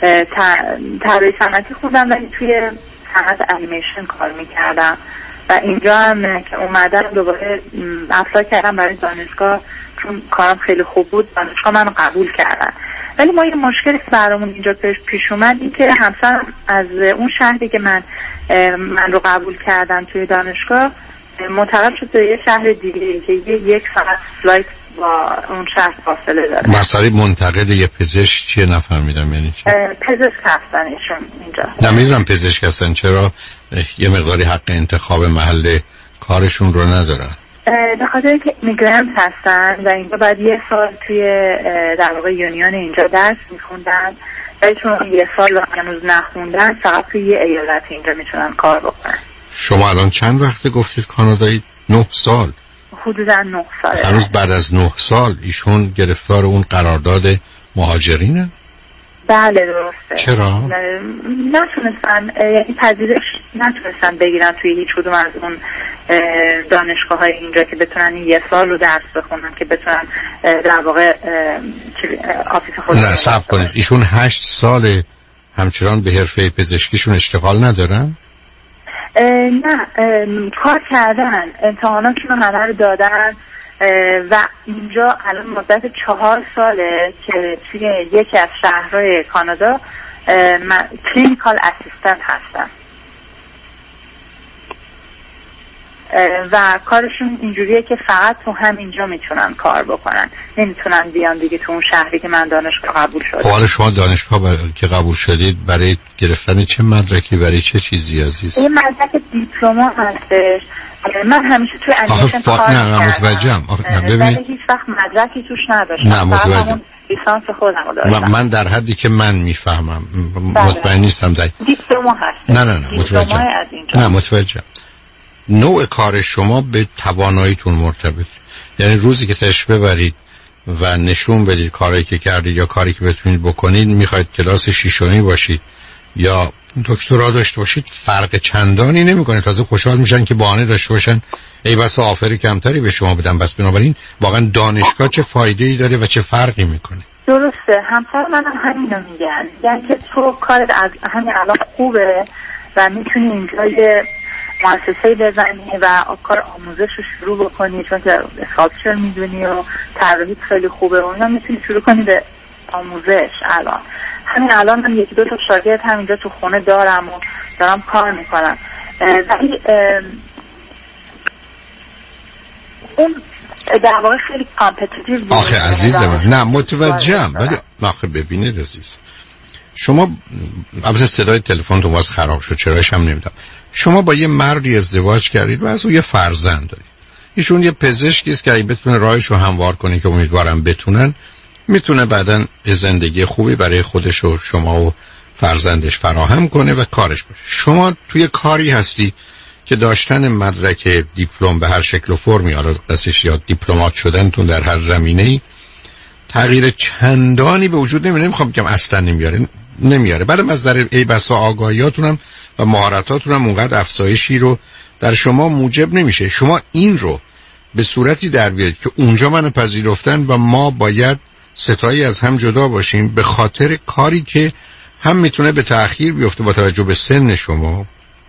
طراحی صنعتی خوندم ولی توی صنعت انیمیشن کار میکردم و اینجا هم که اومدم دوباره اپلای کردم برای دانشگاه، چون کارم خیلی خوب بود دانشگاه منو قبول کردن. ولی ما یه مشکلی که برامون اینجا پیش اومد این که همسرم از اون شهری که من من رو قبول کردن توی دانشگاه منتقل شد به یه شهر دیگه که یه یک ساعت فلایت با اون شهر فاصله داره. مسئله منتقل یه پزشک چیه؟ نفهمیدم یعنی چی؟ پزشک هستن ایشون اینجا. نمیدونم پزشک هستن، چرا یه مقداری حق انتخاب محل کارشون رو ندارن؟ به خاطر اینکه میگرنت هستن و اینجا بعد یه سال توی در واقع یونیون اینجا درس میخوندن ولی چون یه سال رو هنوز نخوندن فقط توی یه ایالت اینجا میتونن کار بکنن. شما الان چند وقته گفتید کانادایی؟ نه سال. حدودا نه سال. هنوز بعد از نه سال ایشون گرفتار اون قرارداد مهاجرینه؟ بله درسته. چرا؟ نتونستن، یعنی پذیرش نتونستن بگیرن توی هیچ کدوم از اون دانشگاه های اینجا که بتونن یه سال رو درس بخونن که بتونن در واقع آفیس خود. نه صبر کنید، ایشون هشت سال همچنان به حرفه پزشکیشون اشتغال ندارن؟ نه کار کردن، امتحاناتشون رو همه رو دادن و اینجا الان مدت چهار ساله که توی یکی از شهرهای کانادا کلینیکال اسیستنت هستن و کارشون اینجوریه که فقط تو همینجا میتونن کار بکنن، نمیتونن بیان دیگه تو اون شهری که من دانشگاه قبول شدم. حالا شما دانشگاه بر... که قبول شدید برای گرفتن چه مدرکی، برای چه چیزی عزیز؟ این مدرک دیپلم هستش. من همیشه توی انیمیشن کار کردم. نه نه متوجهم. ببینید هیچ وقت مدرکی توش نداشتم. نه متوجهم. لیسانس خودم رو داشتم. من, من در حدی که من میفهمم مطمئن نیستم در دیپلم هست. نه نه نه متوجهم. نه متوجهم. نوع کار شما به تواناییتون مرتبط، یعنی روزی که تشریف ببرید و نشون بدید کاری که کردید یا کاری که بتونید بکنید، میخواید کلاس شیشمی باشید یا دکترا داشته باشید، فرق چندانی نمیکنه. تازه خوشحال میشن که بهانه داشته باشن ای بس آفری کمتری به شما بدن. بس بنابراین واقعا دانشگاه چه فایده‌ای داره و چه فرقی میکنه؟ درسته، همسر من هم همینو میگن، یعنی که تو کارت از همین الان خوبه و میتونی اینجا یه مؤسسه‌ای بزنی و کار آموزش رو شروع بکنی، چون که اسکالپچر میدونی و طراحی خیلی خوبه و اینا، میتونی شروع کنی به آموزش. الان همین الان من یکی دو تا شاگرد همینجا تو خونه دارم و دارم کار میکنم ولی اون در واقع خیلی کامپتیتیو. آخه عزیز من نه متوجهم، ولی آخه ببینید عزیز، شما البته صدای تلفن تو واس خراب شد چراش هم نمیدونم، شما با یه مردی ازدواج کردید و از او یه فرزند دارید. ایشون یه پزشکی است که اگه بتونه راهش رو هموار کنه که امیدوارم بتونن، میتونه بعداً زندگی خوبی برای خودش و شما و فرزندش فراهم کنه و کارش باشه. شما توی کاری هستی که داشتن مدرک دیپلم به هر شکل و فرمی، حالا قصش یا دیپلمات شدنتون در هر زمینه‌ای تغییر چندانی به وجود نمیاره. نمیخوام بگم اصلا نمیاره، نمیاره. بعدم از در ای بسا آگاهیاتونم و مهارتاتونم اونقدر افزایشی رو در شما موجب نمیشه. شما این رو به صورتی در بیارید که اونجا منو پذیرفتن و ما باید ستایی از هم جدا باشیم به خاطر کاری که هم میتونه به تأخیر بیفته با توجه به سن شما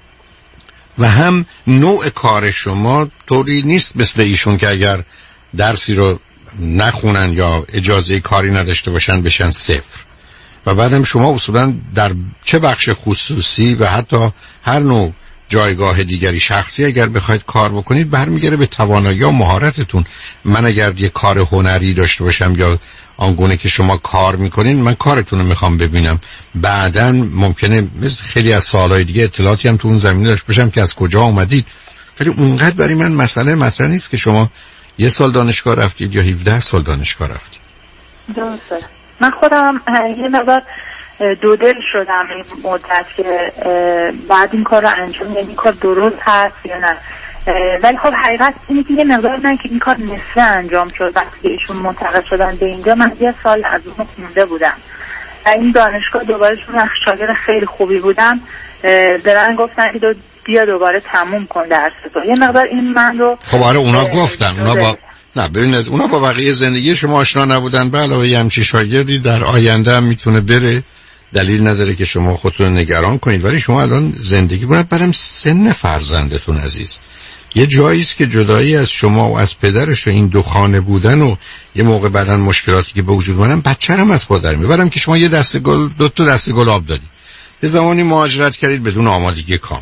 و هم نوع کار شما طوری نیست مثل ایشون که اگر درسی رو نخونن یا اجازه کاری نداشته باشن بشن صفر. و بعدم شما اصولا در چه بخش خصوصی و حتی هر نوع جایگاه دیگری شخصی اگر بخواید کار بکنید برمیگره به توانایی و مهارتتون. من اگر یه کار هنری داشته باشم یا آنگونه که شما کار میکنین، من کارتون رو میخوام ببینم. بعداً ممکنه مثل خیلی از سالهای دیگه اطلاعاتی هم تو اون زمینه داشته باشم که از کجا اومدید، ولی اونقدر برای من مسئله مطرح نیست که شما یه سال دانشگاه رفتید یا هفده سال دانشگاه رفتید. درسته. من خودم یه مقدار دو دل شدم این مدت که بعد این کار رو انجام یعنی این کار درست هست یا نه، ولی خب حقیقت اینه که یه مقدار من که این کار نصفه انجام شد وقتی که ایشون منتقل شدن به اینجا. من یه سال از اون خونده بودم و این دانشگاه دوباره چون شاگرد خیلی خوبی بودم برن گفتن که بیا دوباره تموم کن درستو. یه مقدار این من رو خب آره اونا گفتن اونا با نه ببین از اونا با بقیه زندگی شما آشنا نبودن. به علاوه یه همچین شاگردی در آینده هم میتونه بره، دلیل نداره که شما خودتون نگران کنید. ولی شما الان زندگی باید برم سن فرزندتون عزیز یه جایی است که جدایی از شما و از پدرش و این دو خانه بودن و یه موقع بعدن مشکلاتی که به وجود اومدن بچه‌رم از پدر میبرم که شما یه دسته گل دو تا دسته گل آب دادید، یه زمانی مهاجرت کردید بدون آمادگی کامل،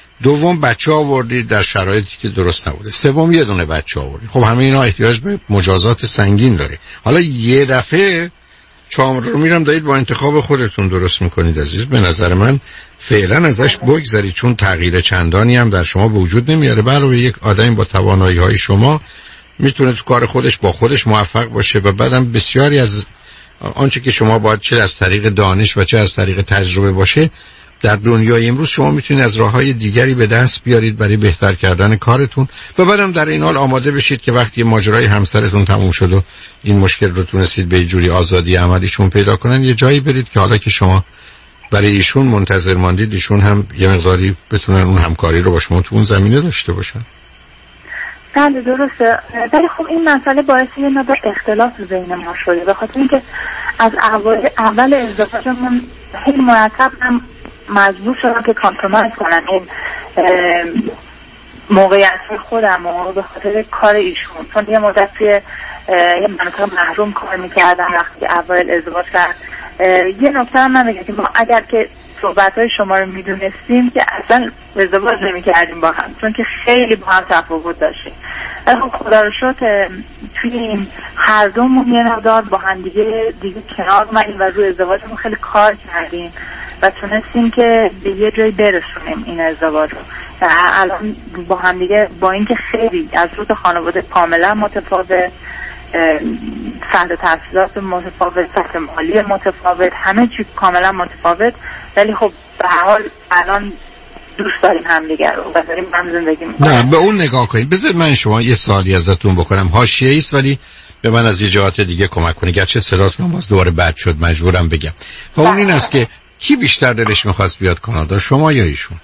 دوم بچه آوردید در شرایطی که درست نبوده، سوم یه دونه بچه آوردید. خب همه اینا احتیاج به مجازات سنگین داره. حالا یه دفعه چهار رو میرم دارید با انتخاب خودتون درست میکنید عزیز. به نظر من فعلا ازش بگذارید چون تغییر چندانی هم در شما به وجود نمیاره. علاوه یک آدم با توانایی های شما میتونه تو کار خودش با خودش موفق باشه و بعدم بسیاری از آنچه که شما باید چه از طریق دانش و چه از طریق تجربه باشه در دنیای امروز شما میتونید از راههای دیگری به دست بیارید برای بهتر کردن کارتون و بعدم در این حال آماده بشید که وقتی ماجرای همسرتون تموم شد و این مشکل رو تونستید به جوری آزادی عملیشون پیدا کنن یه جایی برید که حالا که شما برای ایشون منتظر ماندید ایشون هم یه مقداری بتونن اون همکاری رو با شما تو اون زمینه داشته باشن. بله درسته، ولی خب این مسئله باعث یه مقدار اختلاف بین ما شده به خاطر اینکه از اول اول ازدواجمون خیلی مرتب هم مجبور شدم که کامپرومایز کنم این موقعیت خودم و به خاطر کار ایشون، چون یه مدتی یه منطقه محروم کار میکردم وقتی اول ازدواج کرد. یه نکته هم من بگم که ما اگر که صحبت‌های شما رو میدونستیم که اصلا ازدواج نمی‌کردیم با هم، چون که خیلی با هم تفاوت داشتیم. ولی خب خدا رو شکر توی این هر دومون یه مقدار با هم دیگه دیگه کنار اومدیم و روی ازدواجمون خیلی کار کردیم و تونستیم که به یه جایی برسونیم این ازدواج رو. و الان با هم دیگه با اینکه خیلی از روی خانواده کاملا متفاوت، سطح تحصیلات متفاوت، سطح مالی متفاوت، همه چی کاملا متفاوت، ولی خب به هر حال الان دوست داریم همدیگر رو و داریم هم زندگی میکنیم. نه به اون نگاه کنید. بذار من شما یه سوالی ازتون بکنم، حاشیه‌ای است ولی به من از یه جهات دیگه کمک کنه، گرچه صداتون باز دوباره بد شد مجبورم بگم. و اون این است که کی بیشتر دلش می‌خواست بیاد کانادا، شما یا ایشون؟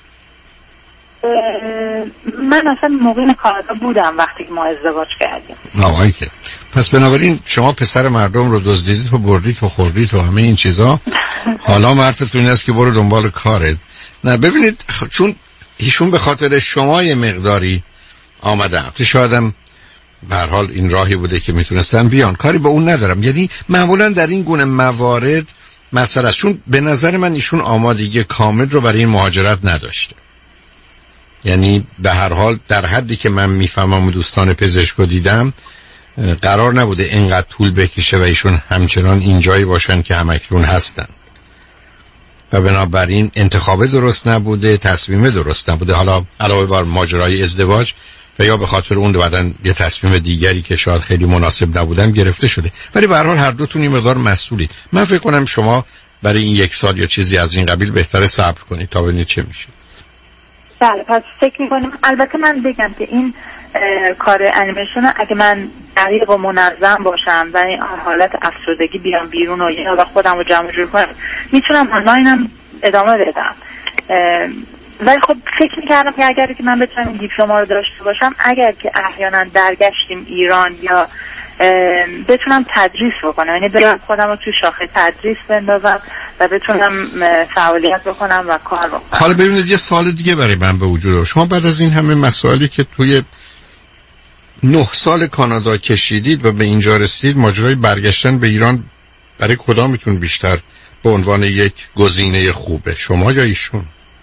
من اصلا موقع کانادا بودم وقتی که ما ازدواج کردیم. آهای که پس بنابراین شما پسر مردم رو دزدیدید و بردید و خوردید و همه این چیزا. حالا حرفتون این است که برو دنبال کارت. نه ببینید چون ایشون به خاطر شما یه مقداری آمدن که شایدم به هر حال این راهی بوده که میتونستن بیان، کاری به اون ندارم. یعنی معمولا در این گونه موارد مسئله است، چون به نظر من ایشون آمادگی کامل رو برای این مهاجرت نداشته. یعنی به هر حال در حدی که من میفهمم و دوستان پزشکو دیدم قرار نبوده اینقدر طول بکشه و ایشون همچنان اینجایی باشن که همکنون هستن. و بنابراین انتخاب درست نبوده، تصمیم درست نبوده، حالا علاوه بر ماجرای ازدواج و یا به خاطر اون بعدن یه تصمیم دیگری که شاید خیلی مناسب نبودن گرفته شده. ولی به هر حال هر دوتون این مقدار مسئولید. من فکر کنم شما برای این یک سال یا چیزی از این قبیل بهتره صبر کنید تا ببینید چه میشه. بله، پس فکر میکنم. البته من بگم که این کار انیمیشن اگه من دقیق و منظم باشم و این حالت افسردگی بیام بیرون و یه وقت خودم رو جمع جور کنم، میتونم آنلاینم ادامه بدم. ولی خب فکر میکردم که اگر که من بتونم این دیپلم‌ها رو داشته باشم، اگر که احیانا درگشتیم ایران یا بتونم تدریس بکنم، یعنی برم خودم رو توی شاخه تدریس بندازم و بتونم فعالیت بکنم و کار بکنم. حالا ببینید یه سوال دیگه برای من به وجود آورد. شما بعد از این همه مسائلی که توی نه سال کانادا کشیدید و به اینجا رسید، ماجرای برگشتن به ایران برای کدامتون بیشتر به عنوان یک گزینه خوبه، شما یا ایشون؟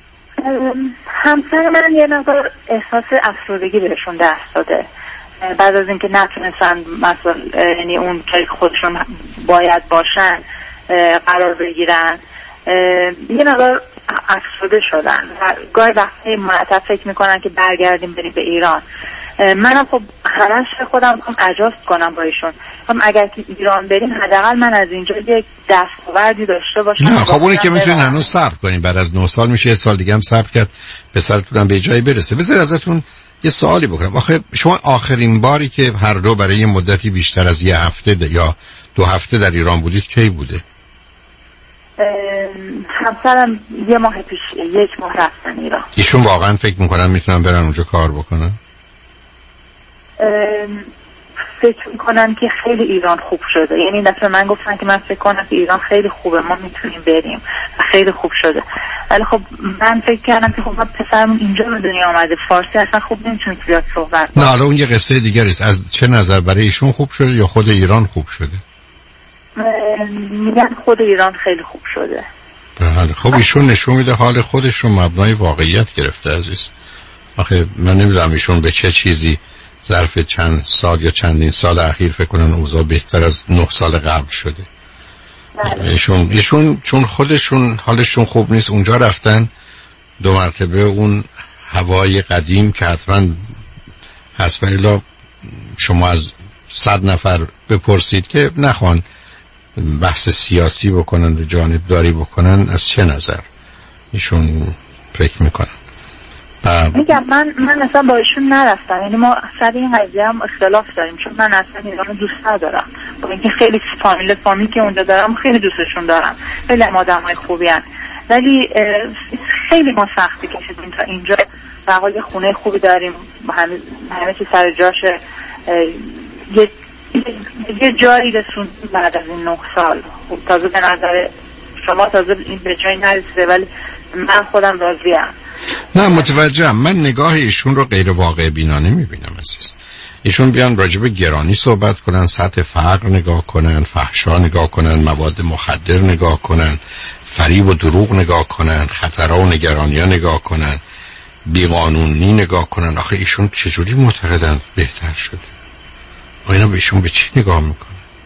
همسر من یه نظر احساس افسردگی بهشون دست داده بعد از اینکه نتونستن مثلا یعنی اون که خودشون باید باشن قرار بگیرن، یه نظر افسرده شدن و گاهی وقتی مرتب فکر میکنن که برگردیم بریم به ایران. منم خب همش خودم میخوام اجاست کنم با ایشون، اگر که ایران بریم حداقل من از اینجا یک دستاوردی داشته باشم. نه خب اونی که میتونین هنوز صبر کنین، بعد از نه سال میشه یه سال دیگه هم صبر کرد پسرتونم به جایی برسه. بذار ازتون یه سوالی بکنم. آخه شما آخرین باری که هر دو برای یه مدتی بیشتر از یه هفته یا دو هفته در ایران بودید کی بوده؟ همسرم یه ماه پیش یک ماه رفتن ایران. ایشون واقعا فکر میکنن میتونن برن اونجا کار بکنن؟ فکر میکنن که خیلی ایران خوب شده، یعنی این دفعه من گفتن که من فکر کنم که ایران خیلی خوبه، ما میتونیم بریم و خیلی خوب شده. ولی خب من فکر کردم که خب ما پسرمون اینجا به دنیا آمده، فارسی اصلا خوب نمیتونه زیاد صحبت کنه. نه حالا اون یه قصه دیگه است. از چه نظر برای ایشون خوب شده یا خود ایران خوب شده؟ میگن خود ایران خیلی خوب شده. بله خب ایشون نشون میده حال خودش رو مبنای واقعیت گرفته عزیز. آخه من نمیدونم ایشون به چه چیزی ظرف چند سال یا چندین سال اخیر فکر کنن اوضاع بهتر از نه سال قبل شده. ایشون ایشون چون خودشون حالشون خوب نیست اونجا رفتن، دو مرتبه اون هوای قدیم که حتما هست، ولی شما از صد نفر بپرسید که نخوان بحث سیاسی بکنن و جانبداری بکنن، از چه نظر ایشون فکر میکنن؟ میگم من من اصلا با ایشون نرفتم، یعنی ما سر این قضیه هم اختلاف داریم، چون من اصلا ایرانو دوست ندارم، با اینکه خیلی فامیل فامیل که اونجا دارم خیلی دوستشون دارم، خیلی آدمای خوبی هستن، ولی خیلی ما سختی کشیدیم تا اینجا. به حال یه خونه خوبی داریم، همه همه چی سر جاشه، یه یه جایی رسوندیم بعد از این نه سال. خب تازه به نظر شما تازه این به جایی نرسیده، ولی من خودم راضیم. نه متوجهم. من نگاه ایشون رو غیر واقع بینانه میبینم عزیز. ایشون بیان راجب گرانی صحبت کنن، سطح فقر نگاه کنن، فحشا نگاه کنن، مواد مخدر نگاه کنن، فریب و دروغ نگاه کنن، خطرها و نگرانی‌ها نگاه کنن، بیقانونی نگاه کنن. آخه ایشون چجوری معتقدن بهتر شده؟ اینا به ایشون به چی نگاه میکنن؟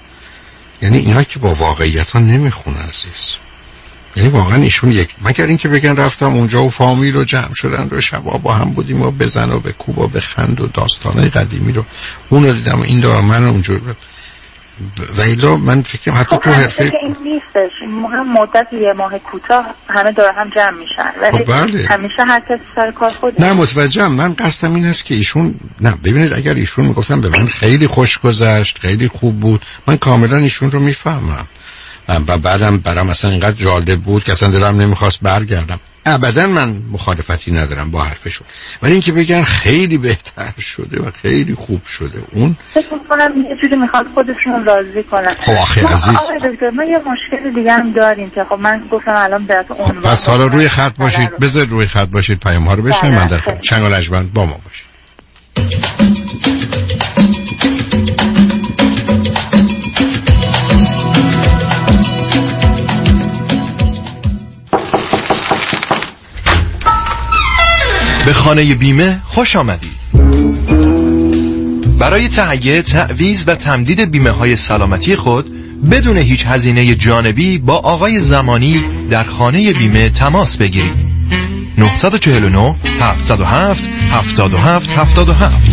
یعنی اینا که با واقعیت ها نمیخونه عزیز. یعنی واقعا ایشون یک، مگر اینکه بگن رفتم اونجا و فامیل رو جمع شدن رو شبا با هم بودیم و بزن و به کوب و بخند و داستانای قدیمی رو اون رو دیدم و این دو من اونجور ب... و ایلا من فکرم حتی تو حرفه این نیستش، هم مدت یه ماه کوتاه همه دور هم جمع میشن، ولی خب بله. همیشه هر کس سر کار خودش. نه متوجهم. من قصدم این است که ایشون، نه ببینید اگر ایشون میگفتن به من خیلی خوش گذشت خیلی خوب بود، من کاملا ایشون رو میفهمم و بعدم برام اصلا اینقدر جالب بود که اصلا دلم نمیخواست برگردم. ابدا من مخالفتی ندارم با حرفشون، ولی اینکه بگن خیلی بهتر شده و خیلی خوب شده، اون فکر می‌کنم یه جوری میخواد خودشون راضی کنن. خب آخه عزیز آقای دکتر ما یه مشکل دیگه هم داریم که خب من گفتم الان برات عنوان. پس حالا روی خط باشید، بذار روی خط باشید، پیام ها رو بشنوید. من در چنگ و لجبند با ما باشید. به خانه بیمه خوش آمدید. برای تهیه، تعویض و تمدید بیمه های سلامتی خود بدون هیچ هزینه جانبی با آقای زمانی در خانه بیمه تماس بگیرید. نه چهار نه هفت صفر هفت هفت هفت هفت هفت.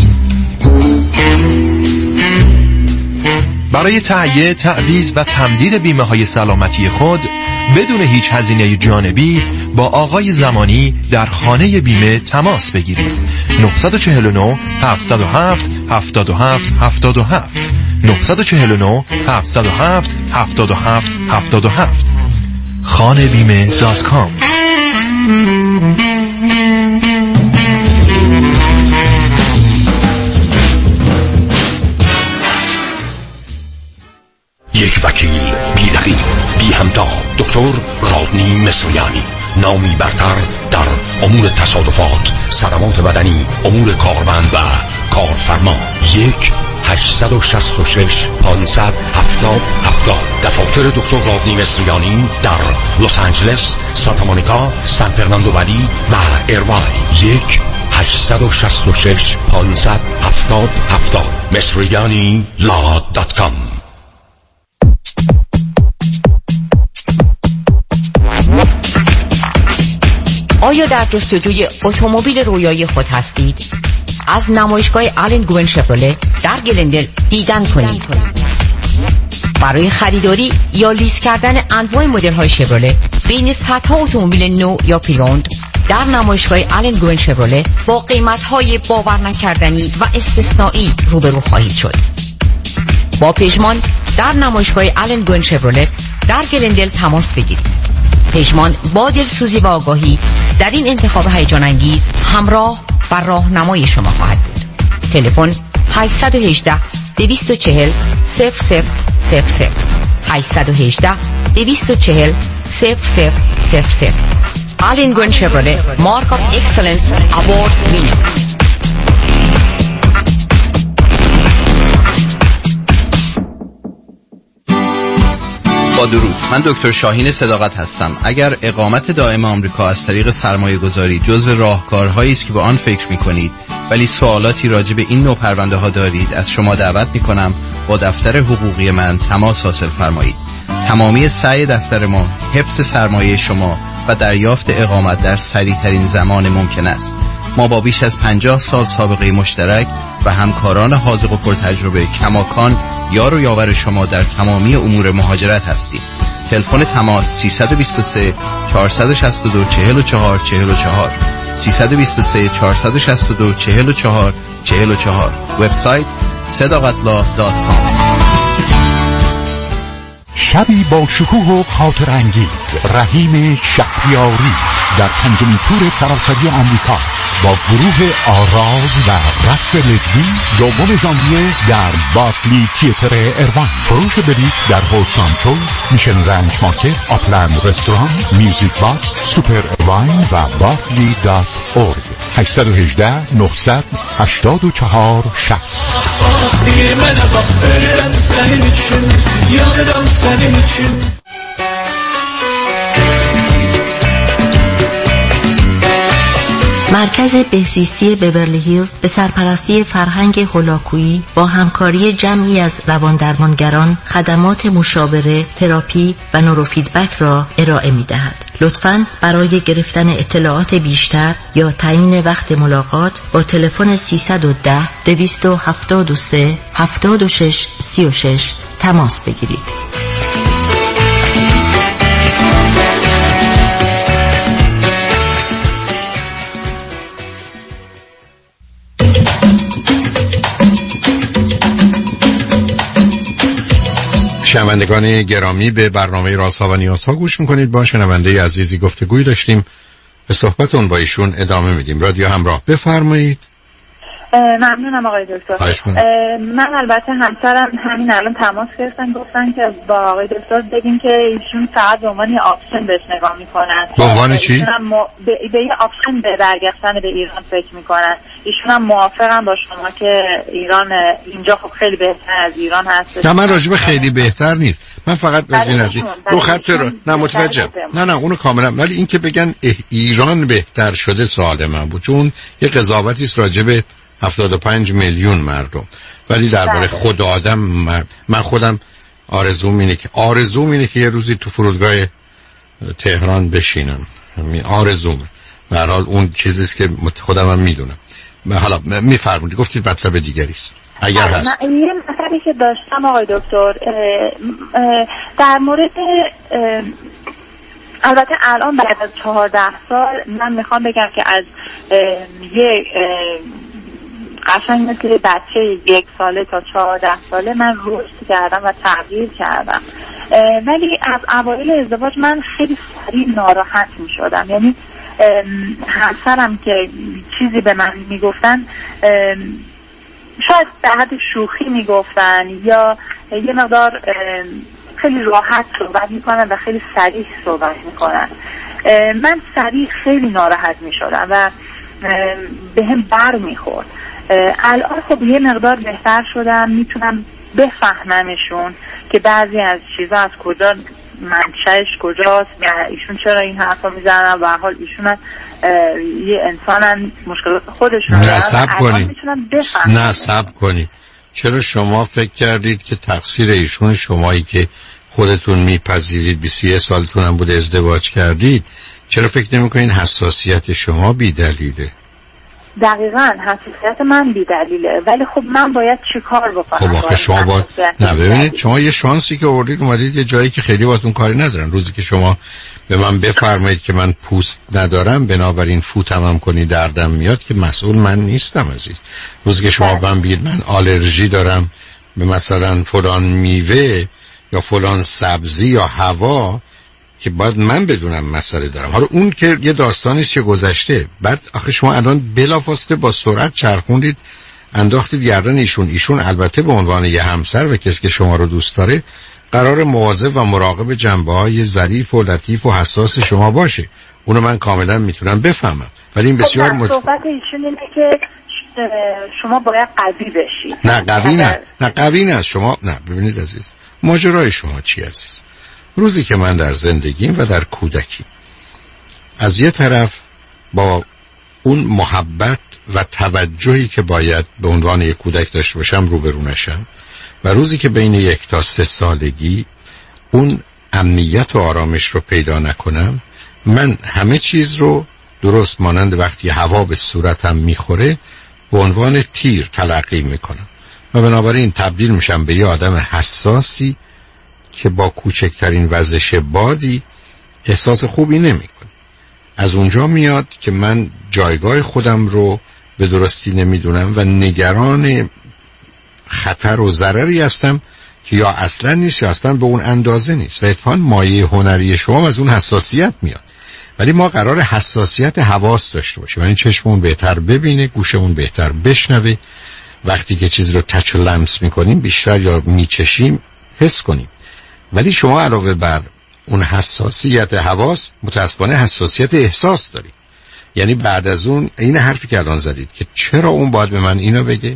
برای تهیه، تعویض و تمدید بیمه های سلامتی خود بدون هیچ هزینه جانبی با آقای زمانی در خانه بیمه تماس بگیرید. نه چهار نه هفت صفر هفت هفت هفت هفت هفت. نه چهار نه هفت صفر هفت هفت هفت هفت هفت. خانه بیمه دات کام. یک وکیل بی رقیب بی همتا، دکتر رادنی مصریانی، نامی برتر در امور تصادفات، صدمات بدنی، امور کارمند و کارفرما. یک هشتصد و شصت و شش پانصد هفتاد هفتاد. دفاتر دکتر رادنی مصریانی در لس آنجلس، سانتا مونیکا، سان فرناندو ولی و ایرواین. یک هشتصد و شصت و شش پانصد هفتاد هفتاد. مصریانی لا دات کام. آیا در جستجوی اتومبیل رویایی خود هستید؟ از نمایشگاه آلن گوین شفرله در گلندل دیدن کنید. برای خریداری یا لیز کردن انواع مدل های شفرله بین صدها اتومبیل نو یا پریوند در نمایشگاه آلن گوین شفرله با قیمت های باور نکردنی و استثنایی روبرو خواهید شد. با پژمان در نمایشگاه آلن گوین شفرله در گلندل تماس بگیرید. پژمان با دلسوزی و آگاهی در این انتخاب هیجان انگیز همراه و راهنمای شما خواهد بود. تلفن هشت یک هشت دو چهار صفر صفر صفر صفر. هشت یک هشت دو چهار صفر صفر صفر صفر. آلن گوین شفرله مارک آف اکسلنس اوارد وینر. با درود، من دکتر شاهین صداقت هستم. اگر اقامت دائم آمریکا از طریق سرمایه گذاری جزو راهکارهایی است که به آن فکر می کنید ولی سوالاتی راجع به این نوع پرونده ها دارید، از شما دعوت می کنم با دفتر حقوقی من تماس حاصل فرمایید. تمامی سعی دفتر ما حفظ سرمایه شما و دریافت اقامت در سریع ترین زمان ممکن است. ما با بیش از پنجاه سال سابقه مشترک و همکاران حاذق و پرتجربه کماکان یار و یاور شما در تمامی امور مهاجرت هستیم. تلفن تماس سیصد و بیست و سه چهارصد و شصت و دو چهل و چهار چهل و چهار سیصد و بیست و سه چهارصد و شصت و دو چهل و چهار چهل و چهار. وبسایت صداقتلا دات کام. شبی با شکوه و خاطر انگیز، رحیم شهریاری در پنجمین تور سراسری آمریکا با گروه آراز و رقص لزبی دوم ژانویه در بارکلی تیاتر ایروان. فروش بلیط در هولسانتو، میشن رنج مارکت، آپلند رستوران، میوزیک باکس، سوپر ایروان و بارکلی دات اورگ. هشت یک هشت نه هشت چهار شصت. مرکز بهزیستی بیورلی هیلز به سرپرستی فرهنگ هولاکویی با همکاری جمعی از رواندرمانگران خدمات مشاوره، تراپی و نوروفیدبک را ارائه می دهد. لطفاً برای گرفتن اطلاعات بیشتر یا تعیین وقت ملاقات با تلفن سیصد و ده دویست و هفتاد و سه هفتاد و شش سی و شش تماس بگیرید. شنوندگان گرامی، به برنامه رازها و نیازها گوش میکنید. با شنونده عزیزی گفتگوی داشتیم، به صحبتون با ایشون ادامه میدیم. رادیو همراه، بفرمایید. ممنونم آقای دکتر. من البته همسرم همین الان تماس گرفتن، گفتن که با آقای دکتر بگیم که ایشون فقط به عنوان آپشن بهش نگاه میکنن. به عنوان چی؟ م... به... به یه آپشن به برگشتن به ایران فکر میکنن. ایشون هم موافقن با شما که ایران اینجا خب خیلی بهتر از ایران هست. نه، من راجب خیلی بهتر نیست، من فقط بزین از این رو خط رو نه متوجه نه نه اونو کاملا، ولی این که بگن ایران بهتر شده سوال من بود، چون یه قضاوتی است راجب هفتاد و پنج میلیون مردم، ولی درباره خود آدم من خودم آرزوم اینه که آرزوم اینه که یه روزی تو فرودگاه تهران بشینم. همین آرزومه. به هر حال اون چیزیست که خودم هم میدونم. حالا میفرمودید گفتید مطلب دیگری است اگر هست. من یه مطلبی که داشتم آقای دکتر اه اه در مورد البته الان بعد از چهارده سال من میخوام بگم که از یه قشنگ مثل بچه یک ساله تا چهارده ساله من رشد کردم و تغییر کردم، ولی از اوایل ازدواج من خیلی سریع ناراحت میشدم. یعنی همسرم که چیزی به من میگفتن شاید به حد شوخی میگفتن یا یه مقدار خیلی راحت صحبت میکنن و خیلی سریع صحبت میکنن، من سریع خیلی ناراحت میشدم و به هم بر میخورد. الان خب یه مقدار بهتر شدم، میتونم بفهممشون که بعضی از چیزا از کجا منشأش کجاست و ایشون چرا این حرفا میزنن و حال ایشون یه انسانن، مشکلات خودشون نه صبر کنید نه صبر کنید چرا شما فکر کردید که تقصیر ایشون شمایی که خودتون میپذیرید بیست و یک سالتون هم بود ازدواج کردید، چرا فکر نمیکنید حساسیت شما بی دلیله؟ دقیقاً حساسیت من بی دلیله، ولی خب من باید چی کار بکنم؟ خب آخه شما باید نه ببینید شما یه شانسی که آوردید اومدید یه جایی که خیلی باهاتون کاری ندارن. روزی که شما به من بفرمایید که من پوست ندارم بنابراین فوتم هم کنی دردم میاد که مسئول من نیستم عزیز. روزی که شما من بگید من آلرژی دارم به مثلا فلان میوه یا فلان سبزی یا هوا که باید من بدونم مسئله دارم. حالا اون که یه داستانیست که گذشته، بعد آخه شما الان بلافاصله با سرعت چرخوندید انداختید گردن ایشون. ایشون البته به عنوان یه همسر و کسی که شما رو دوست داره قرار مواظب و مراقب جنبه‌های ظریف و لطیف و حساس شما باشه. اونو من کاملا میتونم بفهمم، ولی این بسیار خب مت... صحبت ایشون اینه که شما باید قوی بشید. نه قوی نه نه قوی نه شما نه. ببینید عزیز ماجرای شما چی عزیز؟ روزی که من در زندگیم و در کودکی از یه طرف با اون محبت و توجهی که باید به عنوان یک کودک داشته باشم روبرو نشم و روزی که بین یک تا سه سالگی اون امنیت و آرامش رو پیدا نکنم، من همه چیز رو درست مانند وقتی هوا به صورتم میخوره به عنوان تیر تلقی میکنم و بنابراین تبدیل میشم به یه آدم حساسی که با کوچکترین وزش بادی احساس خوبی نمی کنه. از اونجا میاد که من جایگاه خودم رو به درستی نمیدونم و نگران خطر و ضرری هستم که یا اصلا نیست یا اصلا به اون اندازه نیست و اتفاقاً مایه هنری شما از اون حساسیت میاد. ولی ما قرار حساسیت حواس داشته باشیم، یعنی چشممون بهتر ببینه، گوشمون بهتر بشنوه، وقتی که چیز رو تچ و لمس میکنیم بیشتر یا میچشیم حس کنیم. ولی شما علاوه بر اون حساسیت حواس متاسفانه حساسیت احساس دارید. یعنی بعد از اون این حرفی که الان زدید که چرا اون باید به من اینو بگه،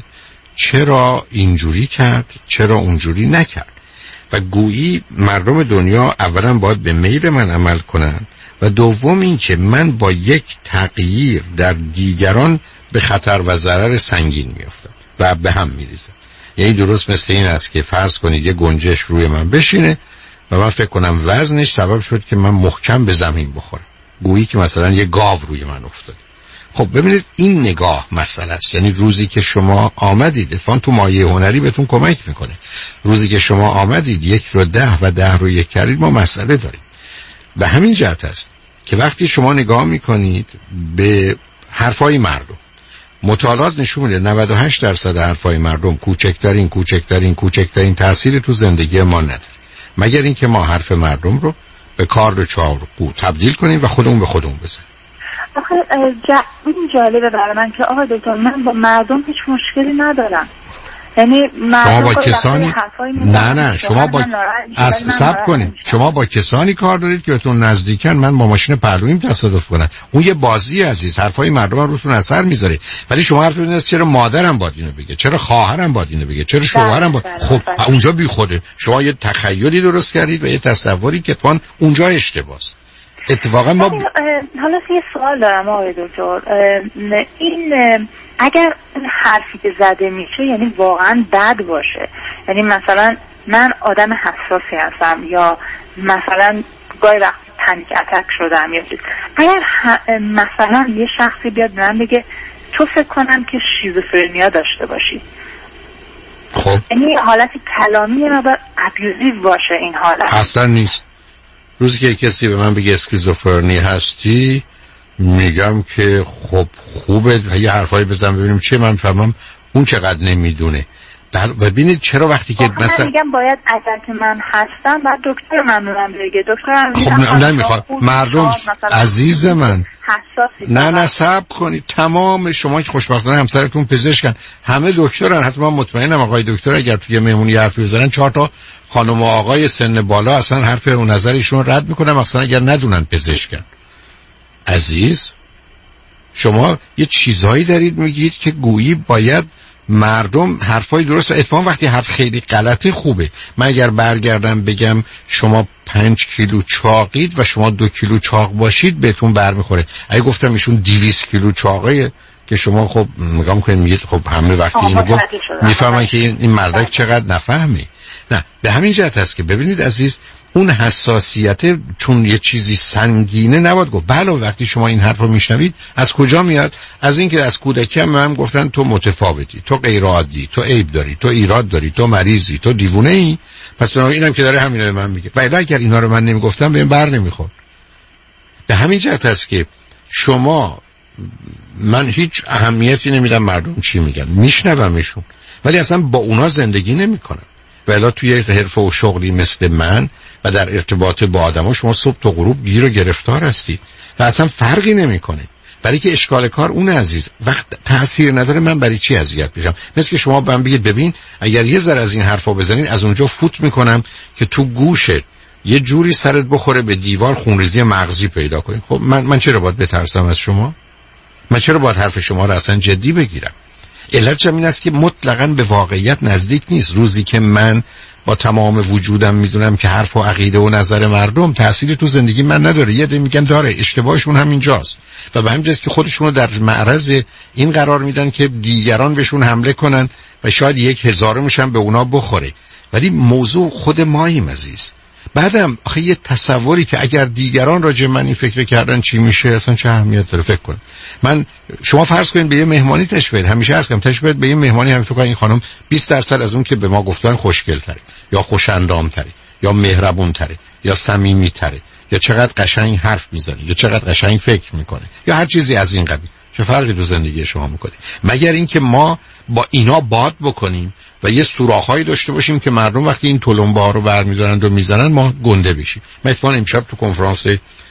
چرا اینجوری کرد، چرا اونجوری نکرد، و گویی مردم دنیا اولا باید به میل من عمل کنن و دوم این که من با یک تغییر در دیگران به خطر و ضرر سنگین میافتم و به هم میریزم. یعنی درست مثل این است که فرض کنید یه گنجش روی من بشینه و من فکر کنم وزنش سبب شد که من محکم به زمین بخورم، گویی که مثلا یه گاو روی من افتاد. خب ببینید این نگاه مسئله است. یعنی روزی که شما آمدید، اتفاقاً تو مایه هنری بهتون کمک میکنه، روزی که شما آمدید یک رو ده و ده رو یک کردید ما مسئله داریم. به همین جهت است که وقتی شما نگاه میکنید به حرفای مردم، مطالعات نشون میده نود و هشت درصد حرفای مردم کوچکترین کوچکترین کوچکترین تأثیر تو زندگی ما نداره، مگر اینکه ما حرف مردم رو به کار و چارقو تبدیل کنیم و خودمون به خودمون بزنیم. آخه این جالبه برای من که آقا دکتر من با مردم هیچ مشکلی ندارم. یعنی شما با کسانی نه نه شما با از صبر کنید شما با کسانی کار دارید که بهتون نزدیکن. من با ماشین پهلویم تصادف کنم، اون یه بازی عزیز، حرفای مردم هم روتون اثر میذاره. ولی شما حرفتون اینه چرا مادرم باید اینو بگه، چرا خواهرم باید اینو بگه، چرا شوهرم باید. خب اونجا بی خوده شما یه تخیلی درست کردید و یه تصوری که اتفاقاً اونجا اشتباهه. اتفاقا ما ب... حالا یه سوال دارم آقای دکتر، این اگر حرفی که زده میشه یعنی واقعا بد باشه، یعنی مثلا من آدم حساسی هستم یا مثلا گاهی وقت پنیک اتک شدم یا چیز، اگر مثلا یه شخصی بیاد به من بگه تو فکر کنم که شیزوفرنیا داشته باشی، خب یعنی حالت کلامی یا باید ابیوزیو باشه این حالت؟ اصلا نیست. روزی که کسی به من بگه اسکیزوفرنی هستی میگم که خب خوبه یه حرفایی بزن ببینیم چیه، من فهمم اون چقدر نمیدونه. ببینید چرا وقتی که مثلا من میگم باید اگر که من هستم بعد دکتر ممنونم بگه دکتر خب نه نمیخواد مردم عزیز من نه نه صبر کنید. تمام شما که خوشبختانه همسرتون پزشکن همه دکترن، حتی من مطمئنم آقای دکتر اگر توی مهمونی حرف بزنن چهار تا خانم و آقای سن بالا اصلا حرف اون نظرشون رد میکنن مثلا اگر ندونن پزشکن. عزیز شما یه چیزهایی دارید میگید که گویی باید مردم حرفای درست و اتفاقا وقتی حرف خیلی غلطه خوبه. من اگر برگردم بگم شما پنج کیلو چاقید و شما دو کیلو چاق باشید بهتون برمیخوره. اگه گفتم ایشون دویست کیلو چاقه که شما خب نگاه میکنید میگید خب همه وقتی اینو گفت میفهمن که این مردک چقدر نفهمی. نه به همین جهت هست که ببینید عزیز اون حساسیت چون یه چیزی سنگینه نباید گفت. بله وقتی شما این حرف رو میشنوید از کجا میاد؟ از اینکه از کودکی هم من گفتن تو متفاوتی، تو غیر عادی، تو عیب داری، تو ایراد داری، تو مریضی، تو دیوونه ای. پس اینم که داره همینا به من میگه. و اگر اینا رو من نمیگفتم بهم بر نمیخورد. به همین جهت هست که شما من هیچ اهمیتی نمیدم مردم چی میگن، میشنومشون ولی اصلا با اونا زندگی نمیکنم. ولی توی حرفه و شغلی مثل من و در ارتباط با آدما شما صبح تا غروب گیر و گرفتار هستید و اصلا فرقی نمیکنه. برای که اشکال کار اون عزیز وقت تأثیر نداره من برای چی اذیت بشم؟ مثل که شما بهم بگید ببین اگر یه ذره از این حرفا بزنید از اونجا فوت میکنم که تو گوشت یه جوری سرت بخوره به دیوار خونریزی مغزی پیدا کنی. خب من من چرا باید بترسم از شما؟ من چرا باید حرف شما رو اصلا جدی بگیرم؟ علتش این است که مطلقاً به واقعیت نزدیک نیست. روزی که من با تمام وجودم میدونم که حرف و عقیده و نظر مردم تأثیری تو زندگی من نداره، یه ده میگن داره، اشتباهشون همینجاست و به همین جاست که خودشون رو در معرض این قرار میدن که دیگران بهشون حمله کنن و شاید یک هزارمش هم به اونا بخوره. ولی موضوع خود ماییم عزیز. بعدم آخه یه تصوری که اگر دیگران راجع من این فکر کردن چی میشه اصلا چه اهمیت داره فکر کن. من شما فرض کنید به یه مهمانی تشبیه همیشه عرض کنم تشبیه به یه مهمانی هم فکر کنید این خانم بیست درصد از اون که به ما گفتن خوشگل تره یا خوش‌اندام تره یا مهربون تره یا صمیمی تره یا چقدر قشنگ حرف میزنه یا چقدر قشنگ فکر میکنه یا هر چیزی از این قبیل. چه فرقی تو زندگی شما میکنه؟ مگر اینکه ما با اینا باد بکنیم و یه سوراخ‌هایی داشته باشیم که مردم وقتی این تلمبه‌ها رو برمی‌دارن و میزنن ما گنده بشیم. من اتفاقاً امشب تو کنفرانس